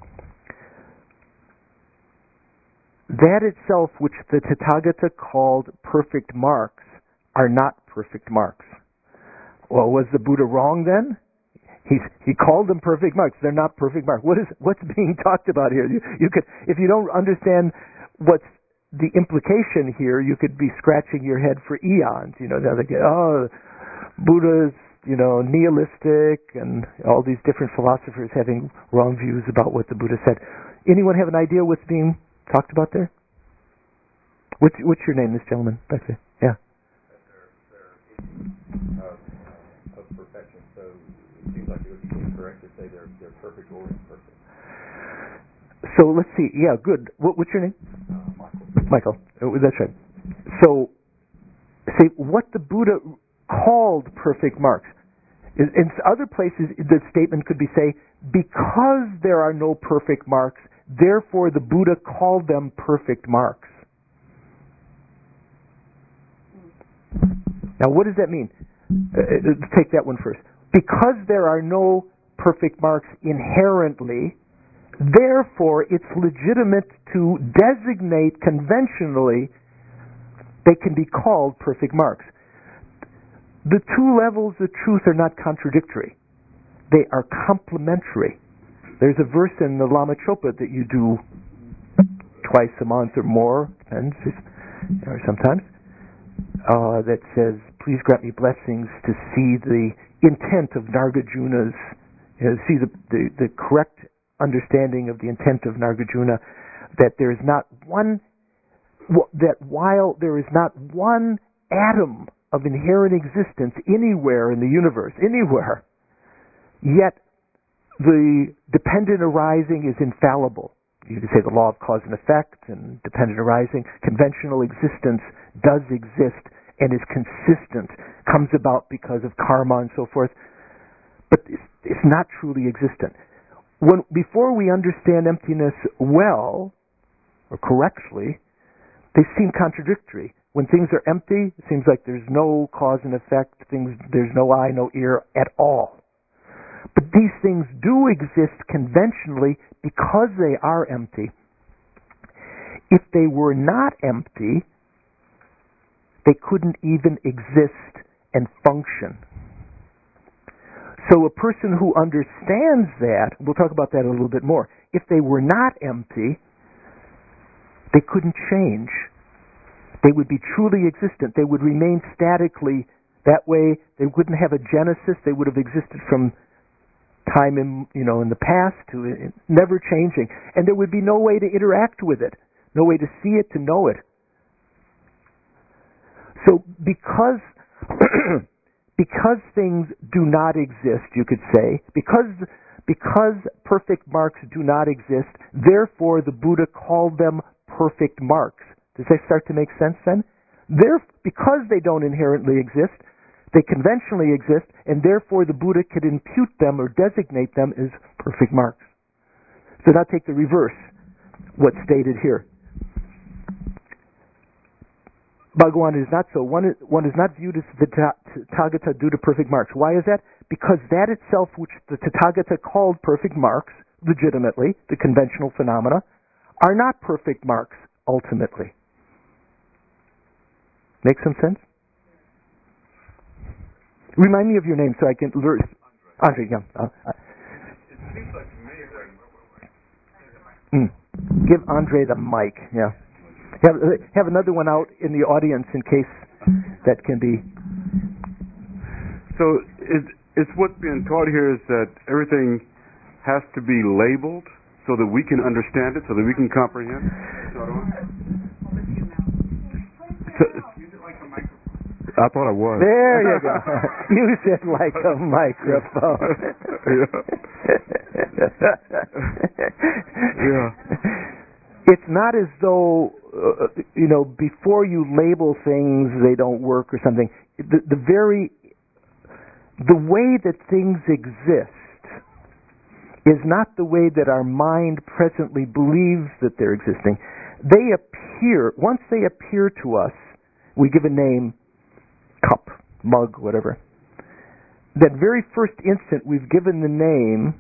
That itself, which the Tathagata called perfect marks, are not perfect marks. Well, was the Buddha wrong then? He he called them perfect marks. They're not perfect marks. What is what's being talked about here? You, you could, if you don't understand what's the implication here, you could be scratching your head for eons. You know, they get, oh, Buddha's, you know, nihilistic, and all these different philosophers having wrong views about what the Buddha said. Anyone have an idea what's being talked about there? What's, what's your name, this gentleman back there? Yeah. Of, of perfection, so it seems like it would be incorrect to say they're they're perfect or imperfect. So let's see. Yeah, good. What, what's your name? Uh, Michael. Michael. Oh, that's right. So, say what the Buddha called perfect marks. In, in other places, the statement could be, say, because there are no perfect marks, therefore the Buddha called them perfect marks. Now, what does that mean? Uh, take that one first. Because there are no perfect marks inherently, therefore it's legitimate to designate conventionally they can be called perfect marks. The two levels of truth are not contradictory. They are complementary. There's a verse in the Lama Chopa that you do twice a month or more, depends, or sometimes, uh, that says, please grant me blessings to see the intent of Nargajuna's, you know, see the, the, the correct understanding of the intent of Nargajuna, that there is not one, that while there is not one atom of inherent existence anywhere in the universe, anywhere, yet the dependent arising is infallible. You could say the law of cause and effect and dependent arising. Conventional existence does exist and is consistent, comes about because of karma and so forth, but it's, it's not truly existent. When, before we understand emptiness well, or correctly, they seem contradictory. When things are empty, it seems like there's no cause and effect, things, there's no eye, no ear at all. But these things do exist conventionally because they are empty. If they were not empty, they couldn't even exist and function. So a person who understands that, we'll talk about that a little bit more, if they were not empty, they couldn't change They would be truly existent. They would remain statically that way. They wouldn't have a genesis. They would have existed from time in, you know, in the past to never changing. And there would be no way to interact with it, no way to see it, to know it. So because because things do not exist, you could say, because because perfect marks do not exist, therefore the Buddha called them perfect marks. Does that start to make sense then? They're, because they don't inherently exist, they conventionally exist, and therefore the Buddha could impute them or designate them as perfect marks. So now take the reverse, what's stated here. Bhagavan is not so. One is, one is not viewed as the Tathagata due to perfect marks. Why is that? Because that itself, which the Tathagata called perfect marks, legitimately, the conventional phenomena, are not perfect marks, ultimately. Make some sense? Remind me of your name so I can learn. Andre, yeah. Uh, uh. It seems like to me that... Mm. Give Andre the mic, yeah. Have, have another one out in the audience in case that can be. So it, it's what's being taught here is that everything has to be labeled so that we can understand it, so that we can comprehend. So, I thought I was. There you go. Use it like a microphone. yeah. yeah. It's not as though, uh, you know, before you label things, they don't work or something. The, the very, the way that things exist is not the way that our mind presently believes that they're existing. They appear, once they appear to us, we give a name, cup, mug, whatever. That very first instant we've given the name,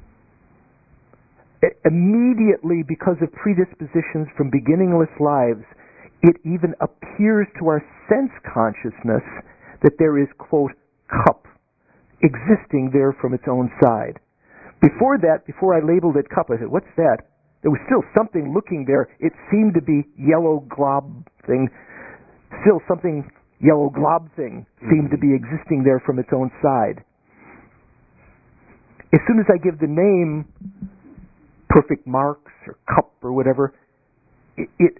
immediately, because of predispositions from beginningless lives, it even appears to our sense consciousness that there is, quote, cup existing there from its own side. Before that, before I labeled it cup, I said, what's that? There was still something looking there. It seemed to be yellow glob thing. Still something, yellow glob thing, seemed to be existing there from its own side. As soon as I give the name perfect marks or cup or whatever, it, it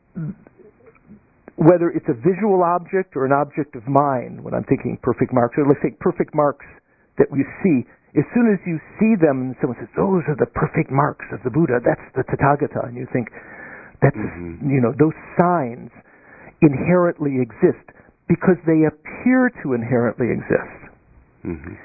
whether it's a visual object or an object of mind, when I'm thinking perfect marks, or let's say perfect marks that we see, as soon as you see them, someone says, those are the perfect marks of the Buddha, that's the Tathagata, and you think, that's, mm-hmm. you know, those signs inherently exist because they appear to inherently exist. Mm-hmm.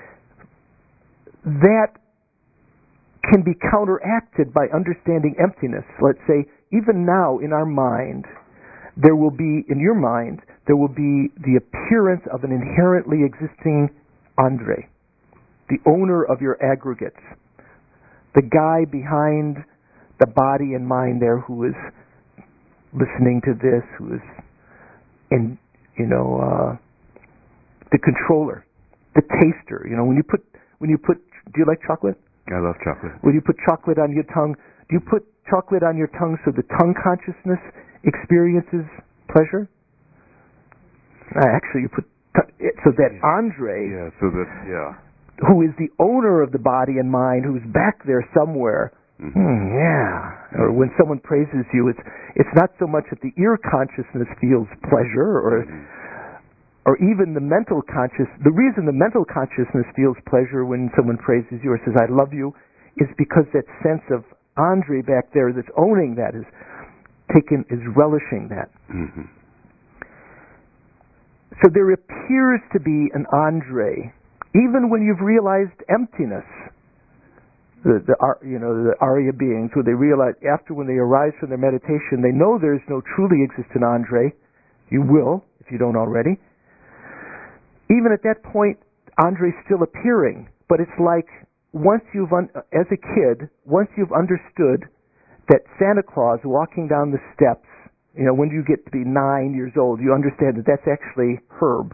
That can be counteracted by understanding emptiness. Let's say, even now in our mind, there will be, in your mind, there will be the appearance of an inherently existing Andre, the owner of your aggregates, the guy behind the body and mind there who is listening to this, who is, in, you know, uh, the controller, the taster. You know, when you put, when you put, do you like chocolate? I love chocolate. When you put chocolate on your tongue, do you put chocolate on your tongue so the tongue consciousness experiences pleasure? Uh, actually, you put t- so that Andre, yeah, so that yeah, who is the owner of the body and mind, who's back there somewhere. Mm-hmm. Hmm, yeah. Or when someone praises you, it's it's not so much that the ear consciousness feels pleasure, or mm-hmm. or even the mental conscious. The reason the mental consciousness feels pleasure when someone praises you or says, I love you, is because that sense of Andre back there that's owning that is taken, is relishing that. Mm-hmm. So there appears to be an Andre, even when you've realized emptiness. The, the you know the Arya beings, who they realize after, when they arise from their meditation, they know there's no truly existent Andre. You will, if you don't already. Even at that point, Andre's still appearing, but it's like once you've, un- as a kid, once you've understood that Santa Claus walking down the steps, you know, when you get to be nine years old, you understand that that's actually Herb,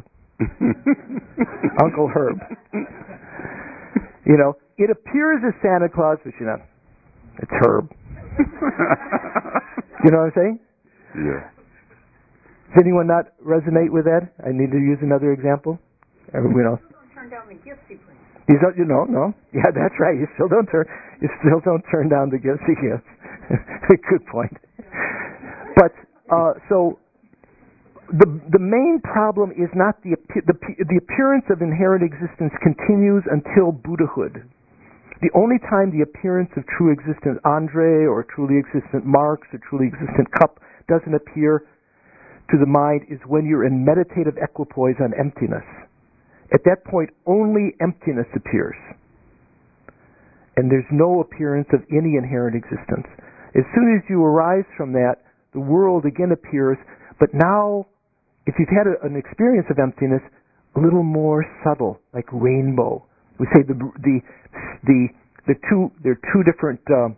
Uncle Herb. You know, it appears as Santa Claus, but you know, it's Herb. You know what I'm saying? Yeah. Does anyone not resonate with that? I need to use another example. Everyone else. Turn down the gifts he brings. You don't, you know, no. Yeah, that's right. You still don't turn. You still don't turn down the gifts he gives. Good point. But uh, so the the main problem is not the the the appearance of inherent existence continues until Buddhahood. The only time the appearance of true existent Andre or truly existent Marx or truly existent cup doesn't appear to the mind is when you're in meditative equipoise on emptiness. At that point, only emptiness appears. And there's no appearance of any inherent existence. As soon as you arise from that, the world again appears, but now, if you've had a, an experience of emptiness, a little more subtle, like rainbow. We say the the the the two they're two different. Um,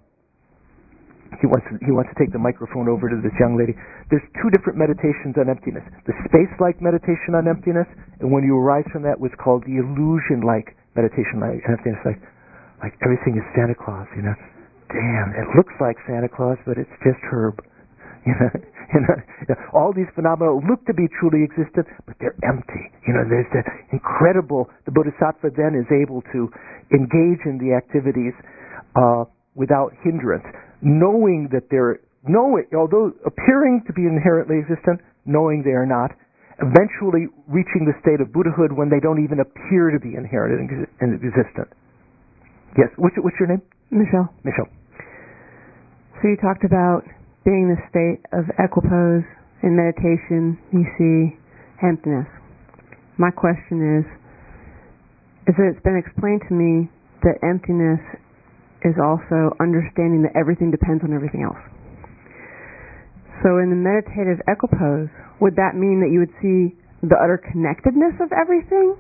he wants to, he wants to take the microphone over to this young lady. There's two different meditations on emptiness: the space-like meditation on emptiness, and when you arise from that, what's called the illusion-like meditation on emptiness, like like everything is Santa Claus. You know, damn, it looks like Santa Claus, but it's just Herb. You know, you know, all these phenomena look to be truly existent, but they're empty. You know, there's the incredible. The Bodhisattva then is able to engage in the activities uh, without hindrance, knowing that they're knowing, although appearing to be inherently existent, knowing they are not. Eventually, reaching the state of Buddhahood when they don't even appear to be inherent and existent. Yes, what's, what's your name? Michelle. Michelle. So you talked about being in the state of equipoise in meditation, you see emptiness. My question is, is that it's been explained to me that emptiness is also understanding that everything depends on everything else. So in the meditative equipoise, would that mean that you would see the utter connectedness of everything?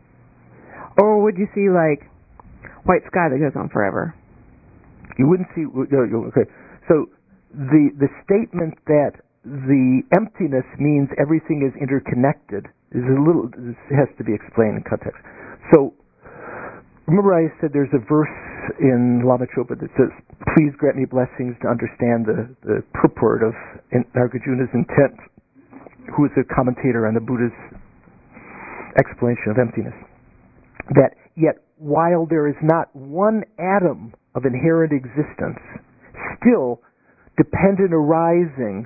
Or would you see like white sky that goes on forever? You wouldn't see, okay, so The the statement that the emptiness means everything is interconnected is a little this has to be explained in context. So remember I said there's a verse in Lama Chopa that says, "Please grant me blessings to understand the, the purport of Nagarjuna's intent," who is a commentator on the Buddha's explanation of emptiness. That yet while there is not one atom of inherent existence, still dependent arising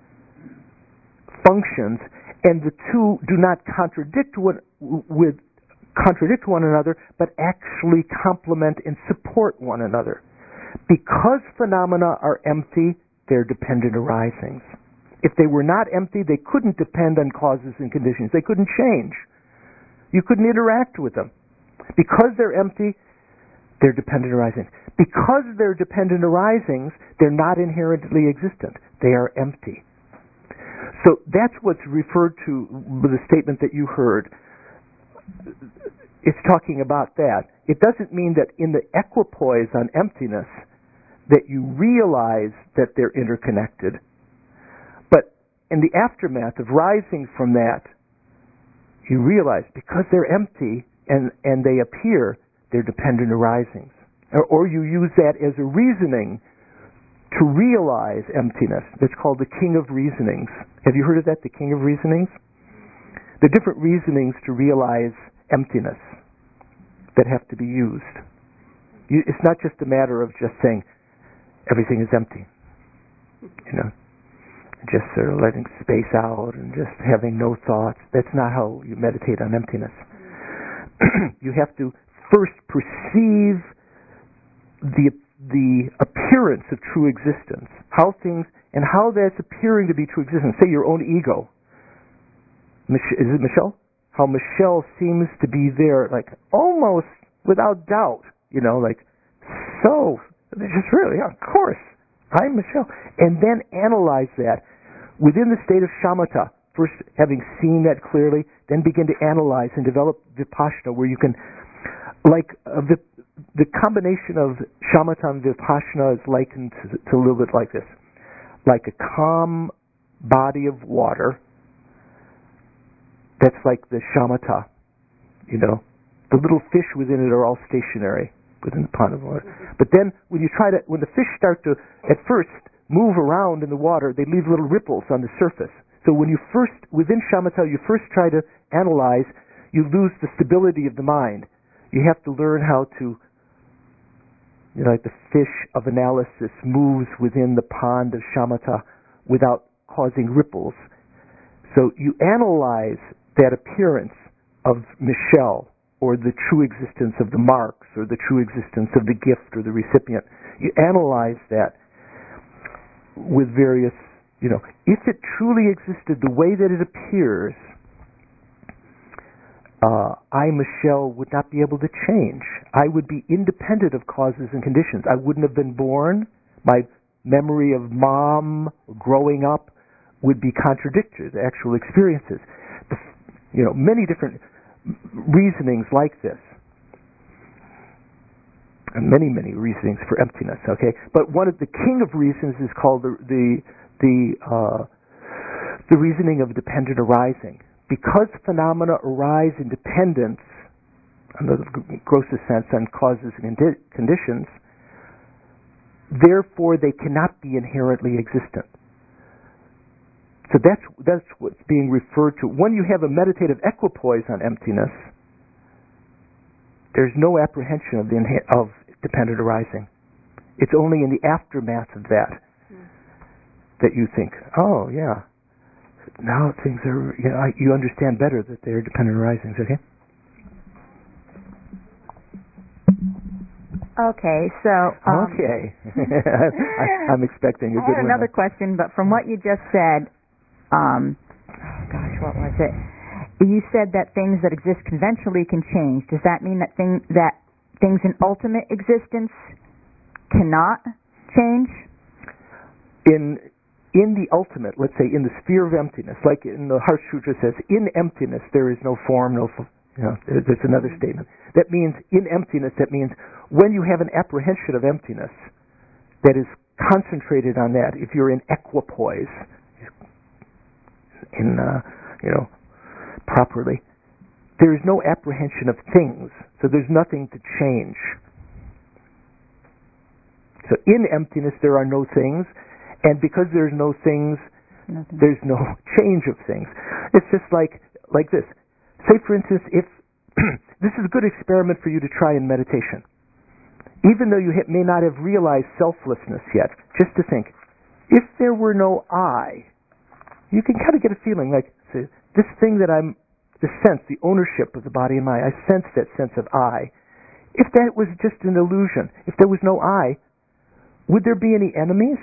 functions, and the two do not contradict one, with contradict one another, but actually complement and support one another. Because phenomena are empty, they're dependent arisings. If they were not empty, they couldn't depend on causes and conditions. They couldn't change. You couldn't interact with them. Because they're empty, they're dependent arisings. Because they're dependent arisings, they're not inherently existent. They are empty. So that's what's referred to with the statement that you heard. It's talking about that. It doesn't mean that in the equipoise on emptiness that you realize that they're interconnected. But in the aftermath of rising from that, you realize because they're empty and, and they appear, they're dependent arisings. Or, or you use that as a reasoning to realize emptiness. That's called the king of reasonings. Have you heard of that, the king of reasonings? The different reasonings to realize emptiness that have to be used. You, it's not just a matter of just saying everything is empty. You know, just sort of letting space out and just having no thoughts. That's not how you meditate on emptiness. You have to first perceive the the appearance of true existence, how things and how that's appearing to be true existence. Say your own ego. Mich- is it Michelle? How Michelle seems to be there, like almost without doubt. You know, like so. Just really, yeah, of course, I'm Michelle. And then analyze that within the state of shamatha. First, having seen that clearly, then begin to analyze and develop vipassana, where you can, like uh, the the combination of shamatha and vipassana is likened to, to a little bit like this, like a calm body of water. That's like the shamatha, you know. The little fish within it are all stationary within the pond of water. But then when you try to, when the fish start to, at first, move around in the water, they leave little ripples on the surface. So when you first, within shamatha, you first try to analyze, you lose the stability of the mind. You have to learn how to, you know, like the fish of analysis moves within the pond of shamatha without causing ripples. So you analyze that appearance of Michelle, or the true existence of the marks, or the true existence of the gift or the recipient. You analyze that with various, you know, if it truly existed the way that it appears, uh, I, Michelle, would not be able to change. I would be independent of causes and conditions. I wouldn't have been born. My memory of mom growing up would be contradictory to actual experiences. The, you know, many different reasonings like this. And many, many reasonings for emptiness, okay? But one of the king of reasons is called the the the, uh, the reasoning of dependent arising. Because phenomena arise in dependence, in the grossest sense, on causes and conditions, therefore they cannot be inherently existent. So that's that's what's being referred to. When you have a meditative equipoise on emptiness, there's no apprehension of the of dependent arising. It's only in the aftermath of that mm. that you think, oh yeah, now things are, you know, you understand better that they're dependent arisings. Okay. Okay, so um, okay, I, I'm expecting a I good had one. Another question, but from what you just said. Um, oh gosh, what was it? You said that things that exist conventionally can change. Does that mean that thing that things in ultimate existence cannot change? In in the ultimate, let's say in the sphere of emptiness, like in the Heart Sutra says, in emptiness there is no form, no, you know, there's another mm-hmm. statement. That means in emptiness. That means when you have an apprehension of emptiness that is concentrated on that. If you're in equipoise. In uh, you know properly, there is no apprehension of things, so there's nothing to change. So in emptiness there are no things, and because there's no things, nothing. There's no change of things. It's just like like this. Say for instance, if this is a good experiment for you to try in meditation, even though you may not have realized selflessness yet, just to think, if there were no I. You can kind of get a feeling like this thing that I'm, the sense, the ownership of the body and mind. I sense that sense of I. If that was just an illusion, if there was no I, would there be any enemies?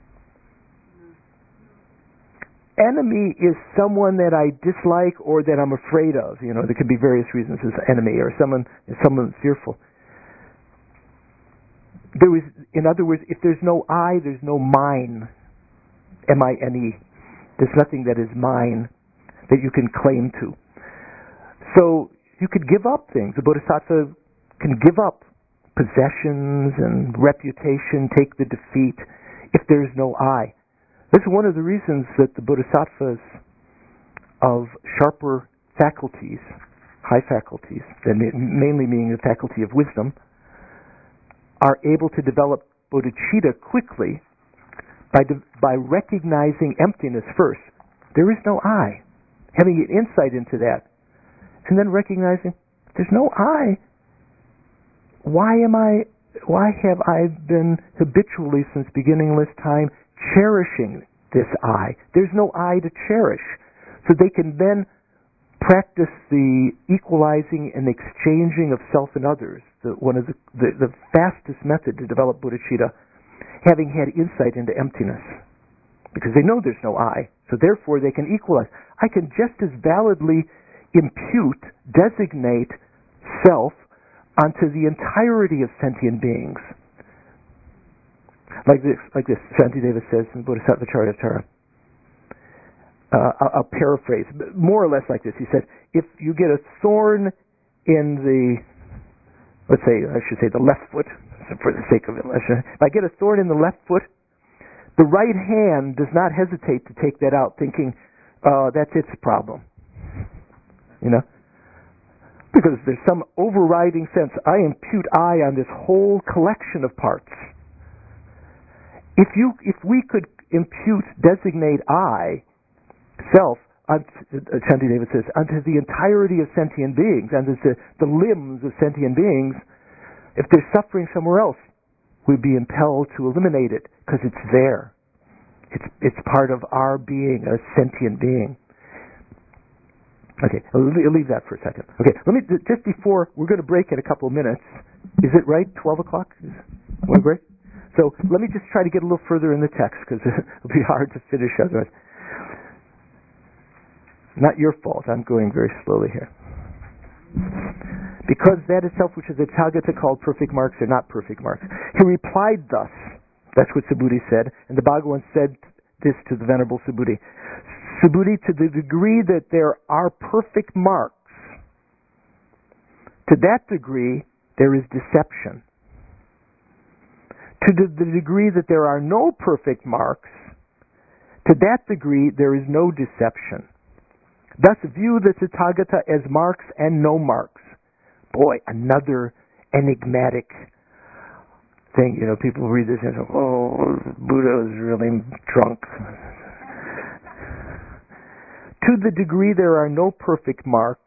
Enemy is someone that I dislike or that I'm afraid of. You know, there could be various reasons as enemy, or someone, someone fearful. There is, in other words, if there's no I, there's no mine. M I N E. There's nothing that is mine that you can claim to. So you could give up things. The Bodhisattva can give up possessions and reputation, take the defeat, if there's no I. This is one of the reasons that the Bodhisattvas of sharper faculties, high faculties, mainly meaning the faculty of wisdom, are able to develop bodhicitta quickly By, de- by recognizing emptiness first. There is no I. Having an insight into that. And then recognizing, there's no I. Why am I, why have I been habitually since beginningless time cherishing this I? There's no I to cherish. So they can then practice the equalizing and exchanging of self and others. The, one of the, the, the fastest method to develop bodhicitta, having had insight into emptiness, because they know there's no I, so therefore they can equalize. I can just as validly impute, designate self onto the entirety of sentient beings. Like this, like this, Shantideva says in Bodhisattva Charyavatara. Uh, I'll, I'll paraphrase, but more or less like this. He said, if you get a thorn in the, let's say, I should say the left foot, for the sake of it, if I get a thorn in the left foot, the right hand does not hesitate to take that out, thinking, uh, that's its problem. You know? Because there's some overriding sense, I impute I on this whole collection of parts. If you, if we could impute, designate I self, Shantideva says, unto the entirety of sentient beings, and the, the limbs of sentient beings, if there's suffering somewhere else, we'd be impelled to eliminate it because it's there. It's it's part of our being, a sentient being. Okay, I'll leave that for a second. Okay, let me just before we're going to break in a couple of minutes. Is it right? Twelve o'clock? Want to break? So let me just try to get a little further in the text because it'll be hard to finish otherwise. Not your fault. I'm going very slowly here. Because that itself, which is the Tathagata called perfect marks, are not perfect marks. He replied thus. That's what Subhuti said. And the Bhagavan said this to the Venerable Subhuti. Subhuti, to the degree that there are perfect marks, to that degree there is deception. To the degree that there are no perfect marks, to that degree there is no deception. Thus view the Tathagata as marks and no marks. Boy, another enigmatic thing. You know, people read this and say, oh, Buddha is really drunk. To the degree there are no perfect marks,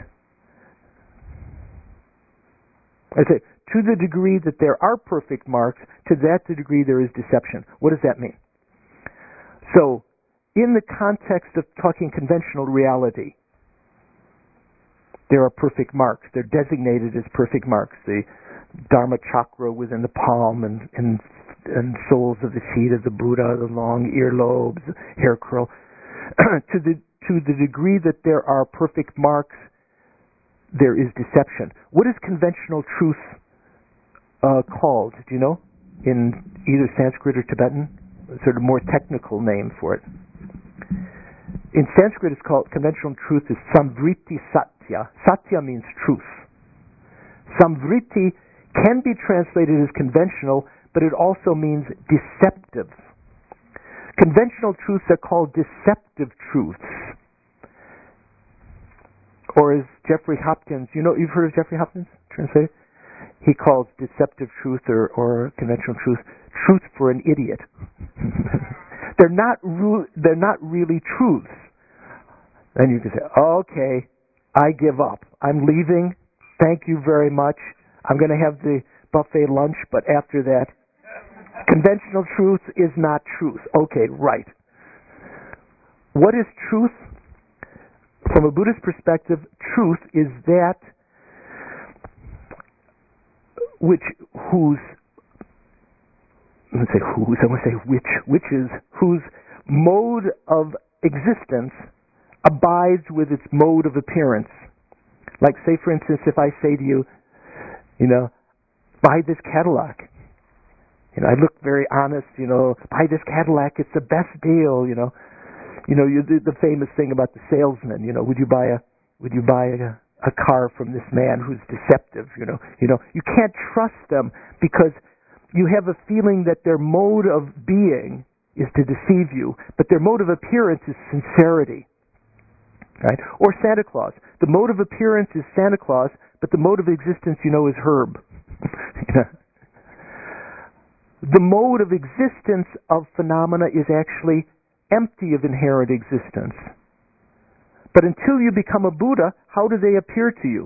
I say, to the degree that there are perfect marks, to that degree there is deception. What does that mean? So, in the context of talking conventional reality, there are perfect marks. They're designated as perfect marks. The Dharma chakra within the palm and, and, and soles of the feet of the Buddha, the long earlobes, hair curl. to the to the degree that there are perfect marks, there is deception. What is conventional truth uh, called? Do you know? In either Sanskrit or Tibetan? A sort of more technical name for it. In Sanskrit, it's called, conventional truth is samvriti satya. Satya means truth. Samvriti can be translated as conventional, but it also means deceptive. Conventional truths are called deceptive truths. Or as Jeffrey Hopkins, you know, you've heard of Jeffrey Hopkins translated? He calls deceptive truth or, or conventional truth, truth for an idiot. They're not ru- they're not really truths. Then you can say, okay, I give up. I'm leaving. Thank you very much. I'm going to have the buffet lunch, but after that, conventional truth is not truth. Okay, right. What is truth? From a Buddhist perspective, truth is that which, whose, let's say whose, I want to say which, which is, whose mode of existence abides with its mode of appearance. Like, say, for instance, if I say to you, you know, buy this Cadillac. You know, I look very honest, you know, buy this Cadillac, it's the best deal, you know. You know, you, the, the famous thing about the salesman, you know, would you buy a, would you buy a, a car from this man who's deceptive, you know. You know, you can't trust them because you have a feeling that their mode of being is to deceive you, but their mode of appearance is sincerity. Right? Or Santa Claus. The mode of appearance is Santa Claus, but the mode of existence, you know, is Herb. You know? The mode of existence of phenomena is actually empty of inherent existence. But until you become a Buddha, how do they appear to you?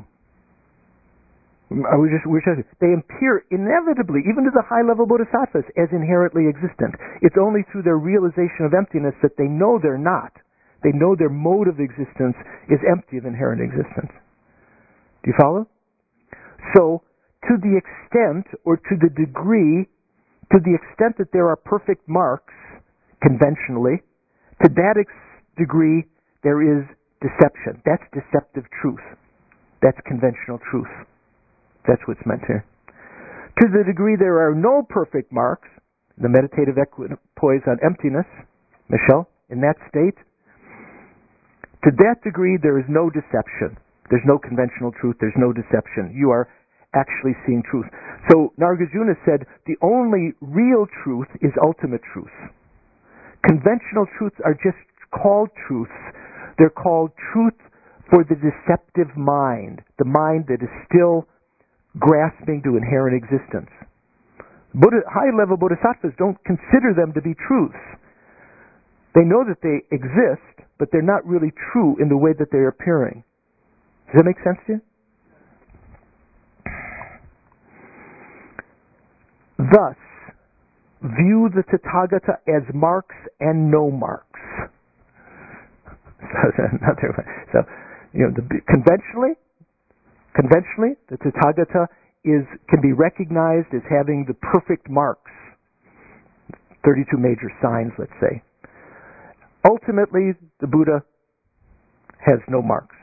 We just, we just, they appear inevitably, even to the high-level bodhisattvas, as inherently existent. It's only through their realization of emptiness that they know they're not. They know their mode of existence is empty of inherent existence. Do you follow? So, to the extent, or to the degree, to the extent that there are perfect marks, conventionally, to that ex- degree there is deception. That's deceptive truth. That's conventional truth. That's what's meant here. To the degree there are no perfect marks, the meditative equipoise on emptiness, Michelle, in that state, to that degree there is no deception. There's no conventional truth. There's no deception. You are actually seeing truth. So Nagarjuna said, the only real truth is ultimate truth. Conventional truths are just called truths. They're called truth for the deceptive mind, the mind that is still grasping to inherent existence. Buddha, high-level bodhisattvas don't consider them to be truths. They know that they exist, but they're not really true in the way that they're appearing. Does that make sense to you? Thus, view the Tathagata as marks and no marks. So, so you know, the, conventionally, conventionally, the Tathagata is can be recognized as having the perfect marks, thirty-two major signs, let's say. Ultimately, the Buddha has no marks.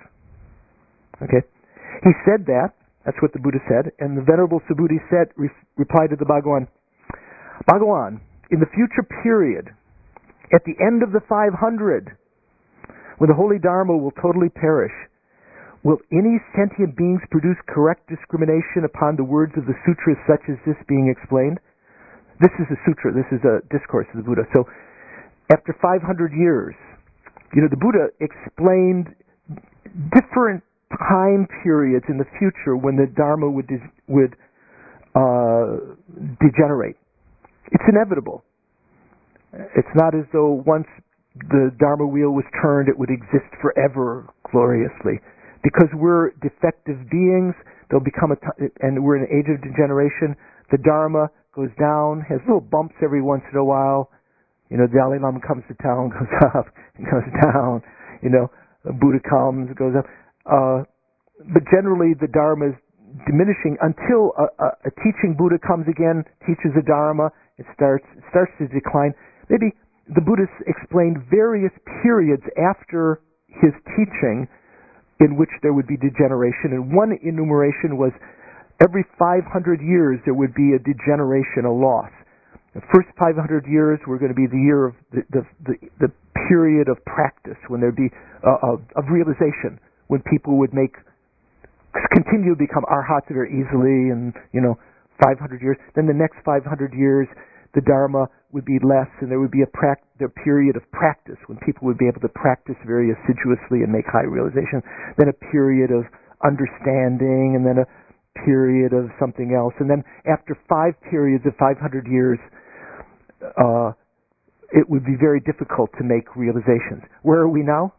Okay, he said that. That's what the Buddha said, and the Venerable Subhuti said, re- replied to the Bhagawan, Bhagawan, in the future period, at the end of the five hundred, when the holy Dharma will totally perish, will any sentient beings produce correct discrimination upon the words of the sutras such as this being explained? This is a sutra, this is a discourse of the Buddha. So, after five hundred years, you know, the Buddha explained different time periods in the future when the Dharma would de- would uh, degenerate. It's inevitable. It's not as though once the Dharma wheel was turned, it would exist forever gloriously. Because we're defective beings, there'll become a t- and we're in an age of degeneration. The Dharma goes down, has little bumps every once in a while. You know, the Dalai Lama comes to town, goes up, goes down. You know, the Buddha comes, goes up. Uh, but generally, the Dharma is diminishing until a, a, a teaching Buddha comes again, teaches the Dharma. It starts it starts to decline. Maybe the Buddhists explained various periods after his teaching in which there would be degeneration, and one enumeration was every five hundred years there would be a degeneration, a loss. The first five hundred years were going to be the year of the the, the, the period of practice, when there'd be uh, of, of realization, when people would make continue to become arhats very easily, and you know, five hundred years. Then the next five hundred years, the Dharma would be less, and there would be a prac- the period of practice when people would be able to practice very assiduously and make high realization. Then a period of understanding, and then a period of something else. And then after five periods of five hundred years, uh, it would be very difficult to make realizations. Where are we now?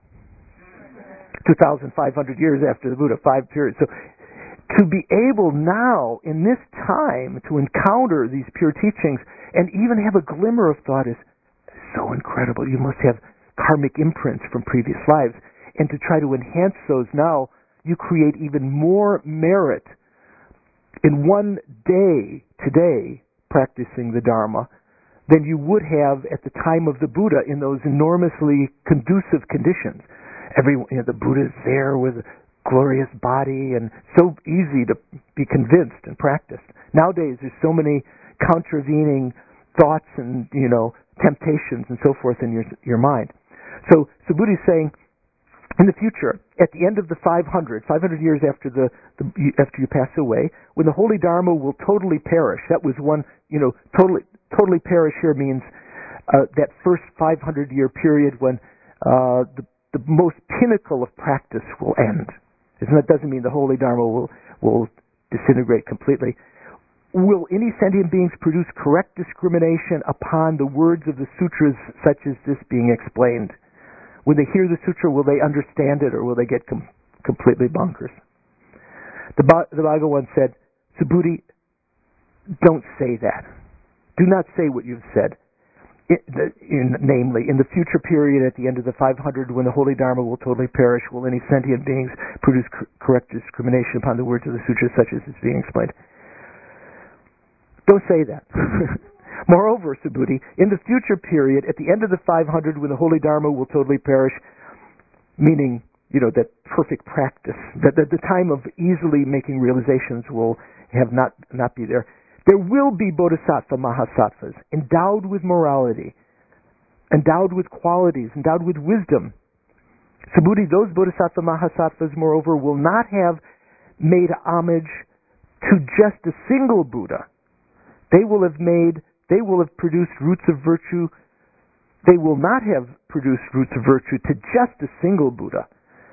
two thousand five hundred years after the Buddha, five periods. So to be able now, in this time, to encounter these pure teachings and even have a glimmer of thought is so incredible. You must have karmic imprints from previous lives. And to try to enhance those now, you create even more merit in one day, today, practicing the Dharma, than you would have at the time of the Buddha in those enormously conducive conditions. Every, you know, the Buddha is there with a glorious body, and so easy to be convinced and practiced. Nowadays, there's so many contravening thoughts and, you know, temptations and so forth in your your mind. So, so Buddha is saying, in the future, at the end of the five hundred, five hundred years after the, the after you pass away, when the holy Dharma will totally perish. That was one, you know, totally totally perish here means uh, that first five hundred year period when uh, the the most pinnacle of practice will end. And that doesn't mean the holy Dharma will will disintegrate completely. Will any sentient beings produce correct discrimination upon the words of the sutras such as this being explained? When they hear the sutra, will they understand it, or will they get com- completely bonkers? The, ba- the Bhagavan said, Subhuti, don't say that. Do not say what you've said. It, the, in, namely, in the future period at the end of the five hundred, when the holy Dharma will totally perish, will any sentient beings produce cor- correct discrimination upon the words of the sutras such as is being explained? Don't say that. Moreover, Subhuti, in the future period, at the end of the five hundred, when the holy Dharma will totally perish, meaning, you know, that perfect practice, that, that the time of easily making realizations will have not, not be there, there will be bodhisattva mahasattvas, endowed with morality, endowed with qualities, endowed with wisdom. Subhuti, those bodhisattva mahasattvas, moreover, will not have made homage to just a single Buddha. They will have made, they will have produced roots of virtue. They will not have produced roots of virtue to just a single Buddha.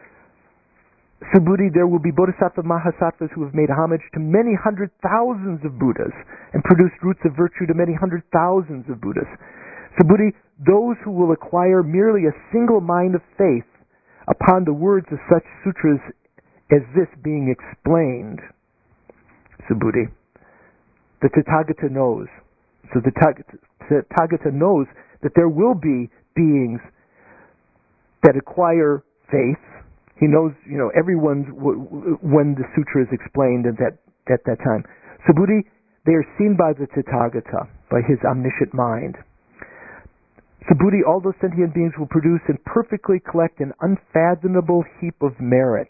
Subhuti, there will be bodhisattva mahasattvas who have made homage to many hundred thousands of Buddhas and produced roots of virtue to many hundred thousands of Buddhas. Subhuti, those who will acquire merely a single mind of faith upon the words of such sutras as this being explained, Subhuti, the Tathagata knows. So the Tathagata knows that there will be beings that acquire faith. He knows, you know, everyone's when the sutra is explained at that at that time. Subhuti, they are seen by the Tathagata, by his omniscient mind. Subhuti, all those sentient beings will produce and perfectly collect an unfathomable heap of merit.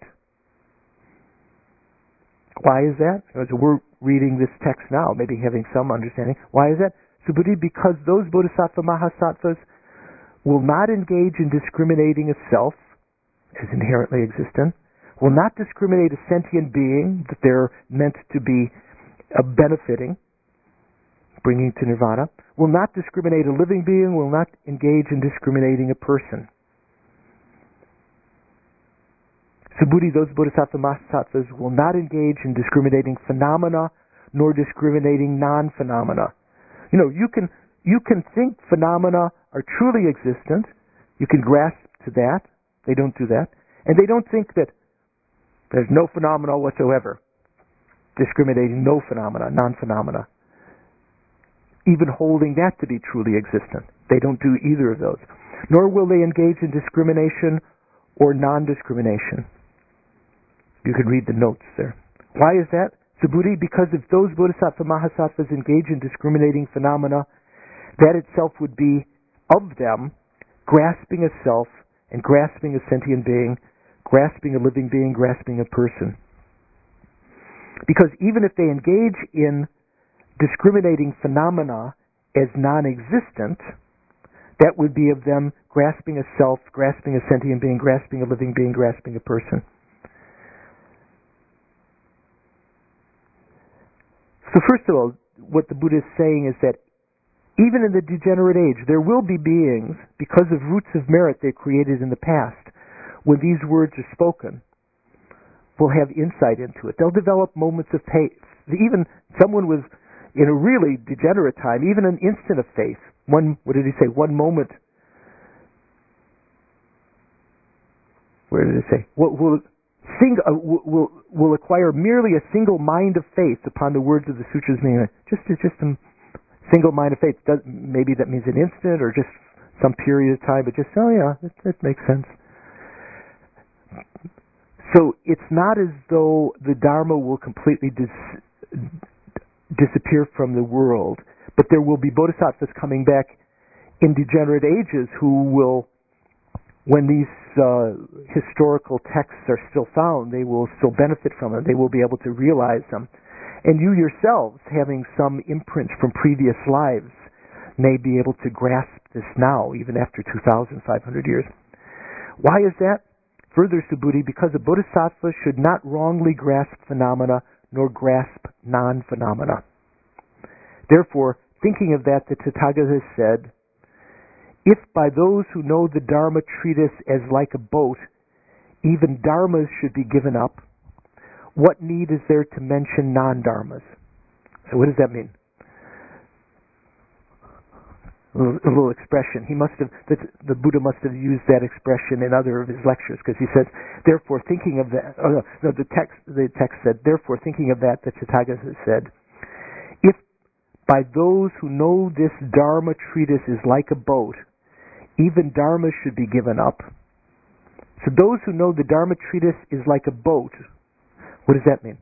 Why is that? As we're reading this text now, maybe having some understanding. Why is that? Subhuti, because those bodhisattva mahasattvas will not engage in discriminating a self as inherently existent, will not discriminate a sentient being that they're meant to be uh, benefiting, bringing to nirvana, will not discriminate a living being, will not engage in discriminating a person. Subhuti, those bodhisattva mahasattvas will not engage in discriminating phenomena nor discriminating non-phenomena. You know, you can you can think phenomena are truly existent. You can grasp to that. They don't do that. And they don't think that there's no phenomena whatsoever, discriminating no phenomena, non-phenomena, even holding that to be truly existent. They don't do either of those. Nor will they engage in discrimination or non-discrimination. You can read the notes there. Why is that? Subhuti, because if those bodhisattva mahasattvas engage in discriminating phenomena, that itself would be, of them, grasping a self and grasping a sentient being, grasping a living being, grasping a person. Because even if they engage in discriminating phenomena as non-existent, that would be of them grasping a self, grasping a sentient being, grasping a living being, grasping a person. So first of all, what the Buddha is saying is that even in the degenerate age, there will be beings, because of roots of merit they created in the past, when these words are spoken, will have insight into it. They'll develop moments of faith. Even someone was in a really degenerate time, even an instant of faith. One, what did he say? One moment. Where did it say? Will, will, sing, uh, will, will acquire merely a single mind of faith upon the words of the sutras. Meaning, just, just a single mind of faith. Does, maybe that means an instant or just some period of time, but just, oh yeah, that, that makes sense. So it's not as though the Dharma will completely dis- disappear from the world, but there will be bodhisattvas coming back in degenerate ages who will, when these uh, historical texts are still found, they will still benefit from them. They will be able to realize them. And you yourselves, having some imprint from previous lives, may be able to grasp this now, even after two thousand five hundred years. Why is that? Further, Subhuti, because a bodhisattva should not wrongly grasp phenomena nor grasp non-phenomena. Therefore, thinking of that, the Tathagata has said, if by those who know the Dharma treatise as like a boat, even dharmas should be given up, what need is there to mention non-dharmas? So what does that mean? A little, a little expression. He must have, the, the Buddha must have used that expression in other of his lectures, because he says, therefore thinking of that, oh no, no, the text, the text said, therefore thinking of that, the Tathagata said, if by those who know this Dharma treatise is like a boat, even dharmas should be given up. So those who know the Dharma treatise is like a boat, what does that mean?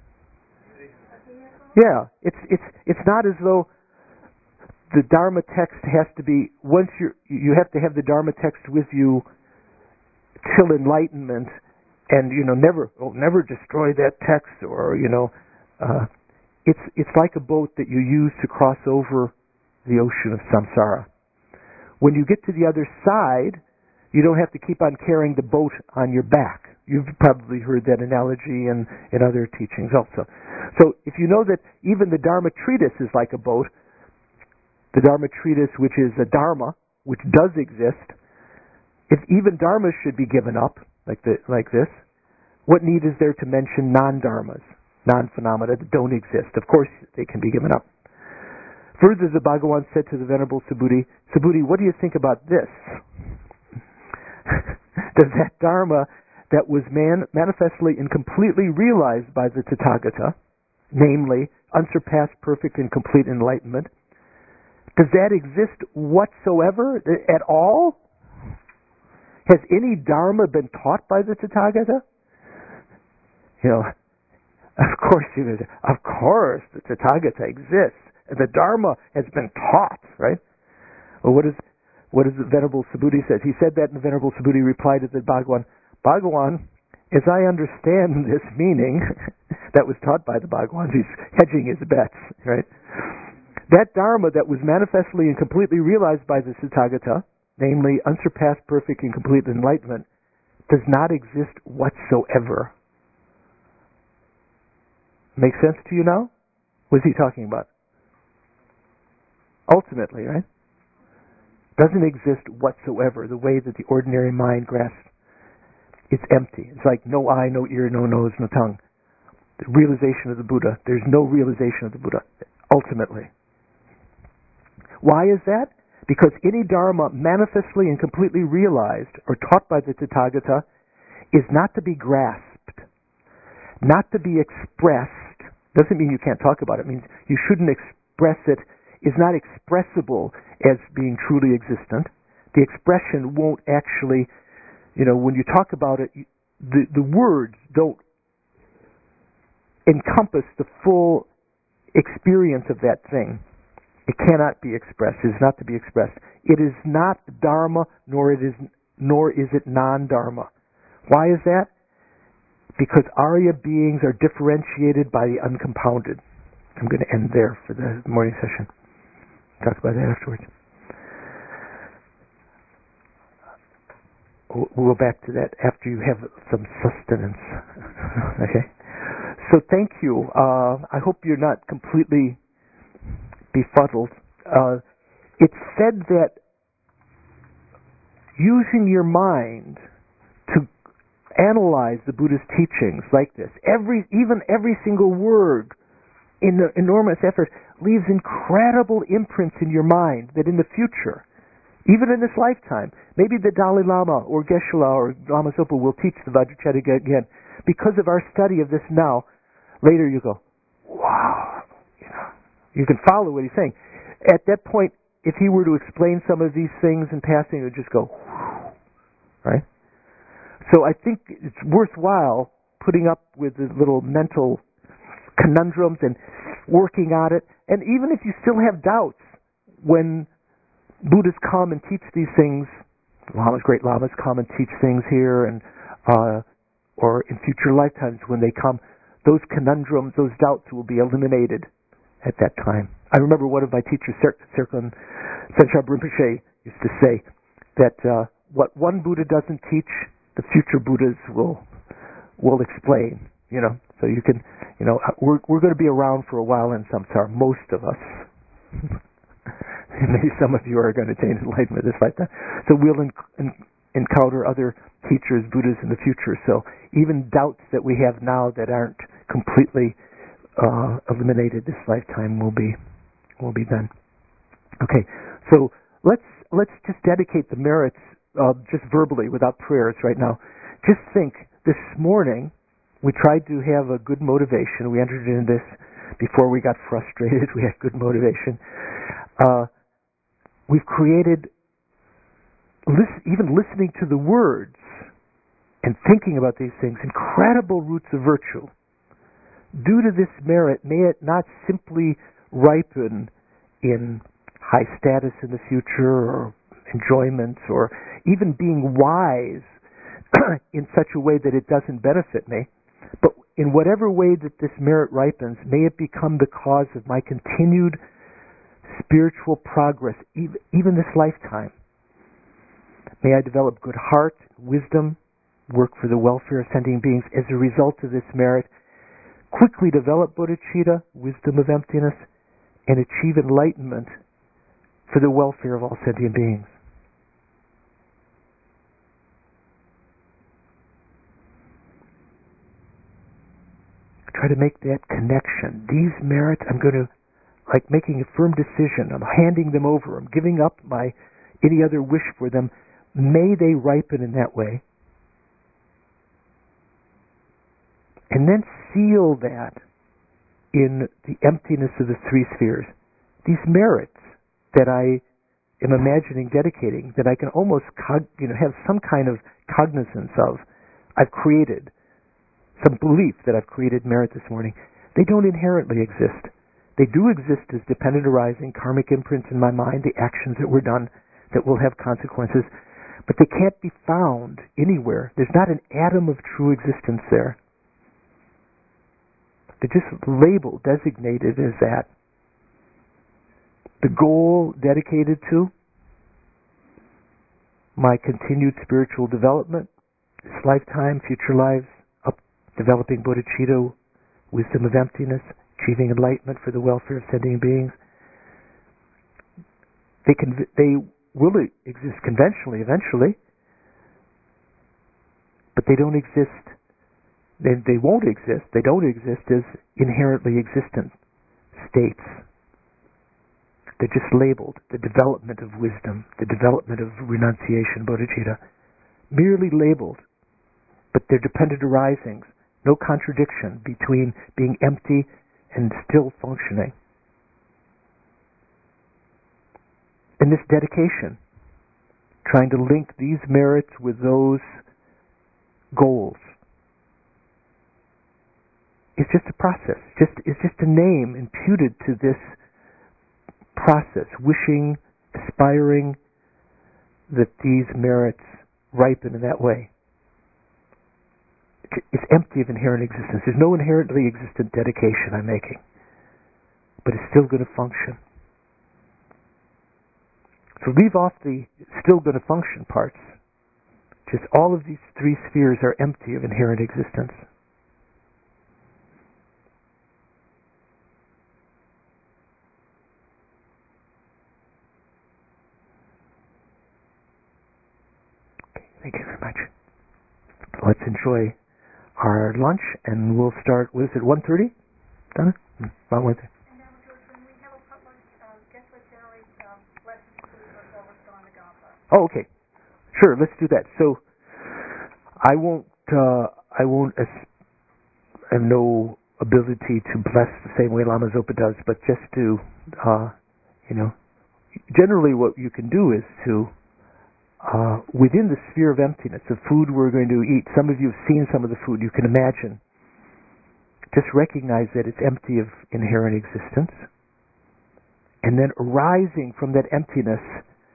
Yeah, it's it's it's not as though the Dharma text has to be, once you you have to have the Dharma text with you till enlightenment, and you know never oh, never destroy that text, or you know uh, it's it's like a boat that you use to cross over the ocean of samsara. When you get to the other side, you don't have to keep on carrying the boat on your back. You've probably heard that analogy in, in other teachings also. So if you know that even the Dharma treatise is like a boat, the Dharma treatise, which is a Dharma, which does exist, if even Dharmas should be given up, like the, like this, what need is there to mention non-Dharmas, non-phenomena that don't exist? Of course they can be given up. Further, the Bhagavan said to the Venerable Subhuti, Subhuti, what do you think about this? Does that Dharma that was man, manifestly and completely realized by the Tathagata, namely unsurpassed, perfect, and complete enlightenment, does that exist whatsoever at all? Has any Dharma been taught by the Tathagata? You know, of course, you know, of course the Tathagata exists. And the Dharma has been taught, right? Well, what is what does the Venerable Subhuti says? He said that, and the Venerable Subhuti replied to the Bhagavan, Bhagavan, as I understand this meaning, that was taught by the Bhagavan, he's hedging his bets, right? That Dharma that was manifestly and completely realized by the Tathagata, namely unsurpassed, perfect, and complete enlightenment, does not exist whatsoever. Make sense to you now? What is he talking about? Ultimately, right? Doesn't exist whatsoever, the way that the ordinary mind grasps. It's empty. It's like no eye, no ear, no nose, no tongue. The realization of the Buddha. There's no realization of the Buddha, ultimately. Why is that? Because any Dharma manifestly and completely realized or taught by the Tathagata is not to be grasped, not to be expressed. Doesn't mean you can't talk about it. It means you shouldn't express it, is not expressible as being truly existent. The expression won't actually, you know, when you talk about it, the, the words don't encompass the full experience of that thing. It cannot be expressed. It is not to be expressed. It is not Dharma, nor it is nor is it non-Dharma. Why is that? Because Arya beings are differentiated by the uncompounded. I'm going to end there for the morning session. Talk about that afterwards. We'll go back to that after you have some sustenance. Okay? So thank you. Uh, I hope you're not completely befuddled. Uh, it's said that using your mind to analyze the Buddha's teachings like this, every even every single word in the enormous effort leaves incredible imprints in your mind that in the future, even in this lifetime, maybe the Dalai Lama or Geshe-la or Lama Zopa will teach the Vajracharya again. Because of our study of this now, later you go, wow, you know, you can follow what he's saying. At that point, if he were to explain some of these things in passing, it would just go, whew, right? So I think it's worthwhile putting up with the little mental conundrums and working on it. And even if you still have doubts when Buddhists come and teach these things, Lamas, great Lamas come and teach things here, and uh, or in future lifetimes when they come, those conundrums, those doubts will be eliminated at that time. I remember one of my teachers, Serkon Senshab Rinpoche, used to say that uh, what one Buddha doesn't teach, the future Buddhas will will explain. You know, so you can, you know, we're we're going to be around for a while in samsara, most of us. Maybe some of you are going to attain enlightenment this lifetime. So we'll en- en- encounter other teachers, Buddhas in the future. So even doubts that we have now that aren't completely uh, eliminated this lifetime will be will be done. Okay, so let's let's just dedicate the merits uh, just verbally without prayers right now. Just think, this morning we tried to have a good motivation. We entered into this before we got frustrated. We had good motivation. Uh, we've created, listen, even listening to the words and thinking about these things, incredible roots of virtue. Due to this merit, may it not simply ripen in high status in the future or enjoyment or even being wise in such a way that it doesn't benefit me, but in whatever way that this merit ripens, may it become the cause of my continued spiritual progress, even, even this lifetime. May I develop good heart, wisdom, work for the welfare of sentient beings as a result of this merit, quickly develop bodhicitta, wisdom of emptiness, and achieve enlightenment for the welfare of all sentient beings. Try to make that connection. These merits, I'm going to like making a firm decision. I'm handing them over. I'm giving up my any other wish for them. May they ripen in that way. And then seal that in the emptiness of the three spheres. These merits that I am imagining dedicating, that I can almost cog- you know, have some kind of cognizance of, I've created, some belief that I've created merit this morning. They don't inherently exist. They do exist as dependent arising karmic imprints in my mind, the actions that were done that will have consequences, but they can't be found anywhere. There's not an atom of true existence there. They're just labeled, designated as that. The goal dedicated to my continued spiritual development, this lifetime, future lives, up developing bodhicitta, wisdom of emptiness, achieving enlightenment for the welfare of sentient beings. They can, they will exist conventionally eventually, but they don't exist. They, they won't exist. They don't exist as inherently existent states. They're just labeled the development of wisdom, the development of renunciation, bodhicitta, merely labeled, but they're dependent arisings. No contradiction between being empty and still functioning. In this dedication, trying to link these merits with those goals, it's just a process. Just it's just a name imputed to this process, wishing, aspiring that these merits ripen in that way. It's empty of inherent existence. There's no inherently existent dedication I'm making, but it's still going to function. So leave off the still going to function parts. Just all of these three spheres are empty of inherent existence. Thank you very much. Let's enjoy our lunch, and we'll start, what is it, one thirty? Donna? About one thirty. And then when we have a public, um, guess what generally um, lessons to go with on the Gapa. Oh, okay. Sure, let's do that. So, I won't, uh, I won't, as- I have no ability to bless the same way Lama Zopa does, but just to, uh, you know, generally what you can do is to Uh, within the sphere of emptiness, the food we're going to eat, some of you have seen some of the food, you can imagine. Just recognize that it's empty of inherent existence. And then arising from that emptiness,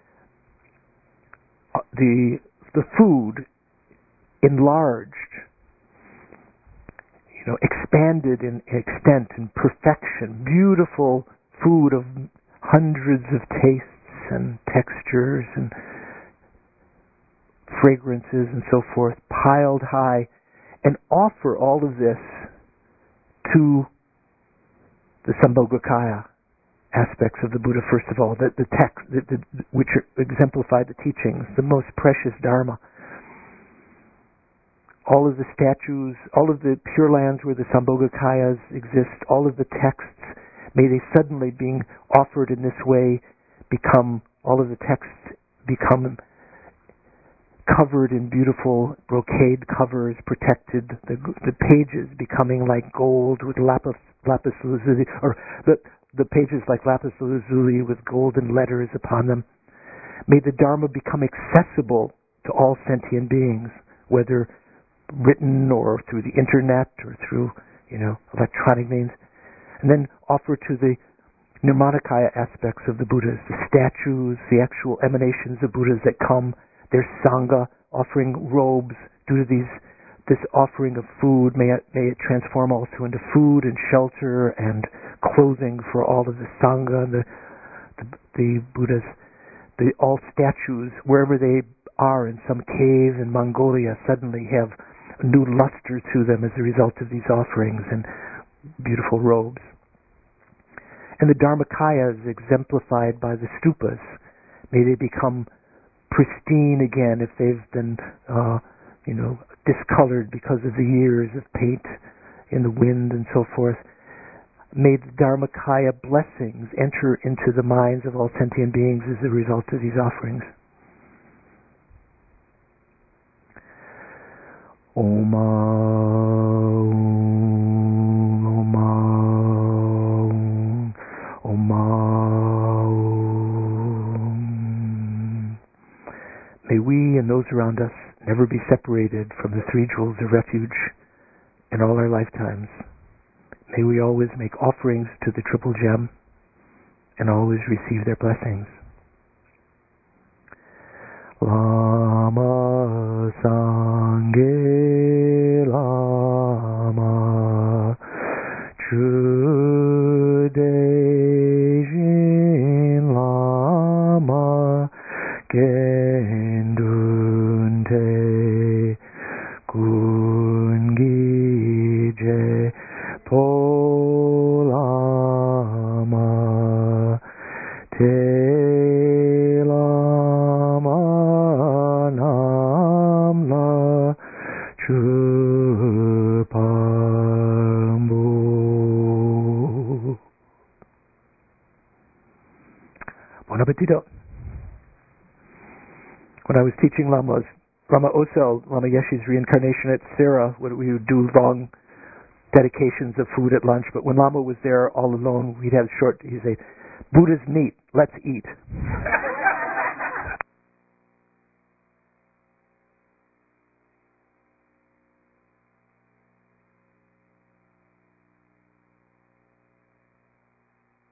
uh, the, the food enlarged, you know, expanded in extent and perfection, beautiful food of hundreds of tastes and textures and fragrances and so forth, piled high, and offer all of this to the Sambhogakaya aspects of the Buddha, first of all, the, the text, the, the, which are, exemplify the teachings, the most precious Dharma. All of the statues, all of the Pure Lands where the Sambhogakayas exist, all of the texts, may they suddenly, being offered in this way, become, all of the texts become covered in beautiful brocade covers, protected, the, the pages becoming like gold with lapis, lapis lazuli, or the, the pages like lapis lazuli with golden letters upon them. May the Dharma become accessible to all sentient beings, whether written or through the internet or through, you know, electronic means. And then offer to the Nirmanakaya aspects of the Buddhas, the statues, the actual emanations of Buddhas that come, their Sangha offering robes due to these, this offering of food. May it, may it transform also into food and shelter and clothing for all of the Sangha and the, the, the Buddhas. The, all statues, wherever they are in some cave in Mongolia, suddenly have a new luster to them as a result of these offerings and beautiful robes. And the Dharmakayas exemplified by the stupas, may they become pristine again if they've been, uh, you know, discolored because of the years of paint in the wind and so forth. May the Dharmakaya blessings enter into the minds of all sentient beings as a result of these offerings. Om Om Om Om. May we and those around us never be separated from the three jewels of refuge in all our lifetimes. May we always make offerings to the Triple Gem and always receive their blessings. Lama Sangye Lama Chudejin Lama Gendunte Kungije Polama Te Lama Namla Chupambu. Bon appetito. When I was teaching Lamas, Lama Osel, Lama Yeshe's reincarnation at Sera, we would do long dedications of food at lunch, but when Lama was there all alone, we'd have short, he'd say, Buddha's meat, let's eat.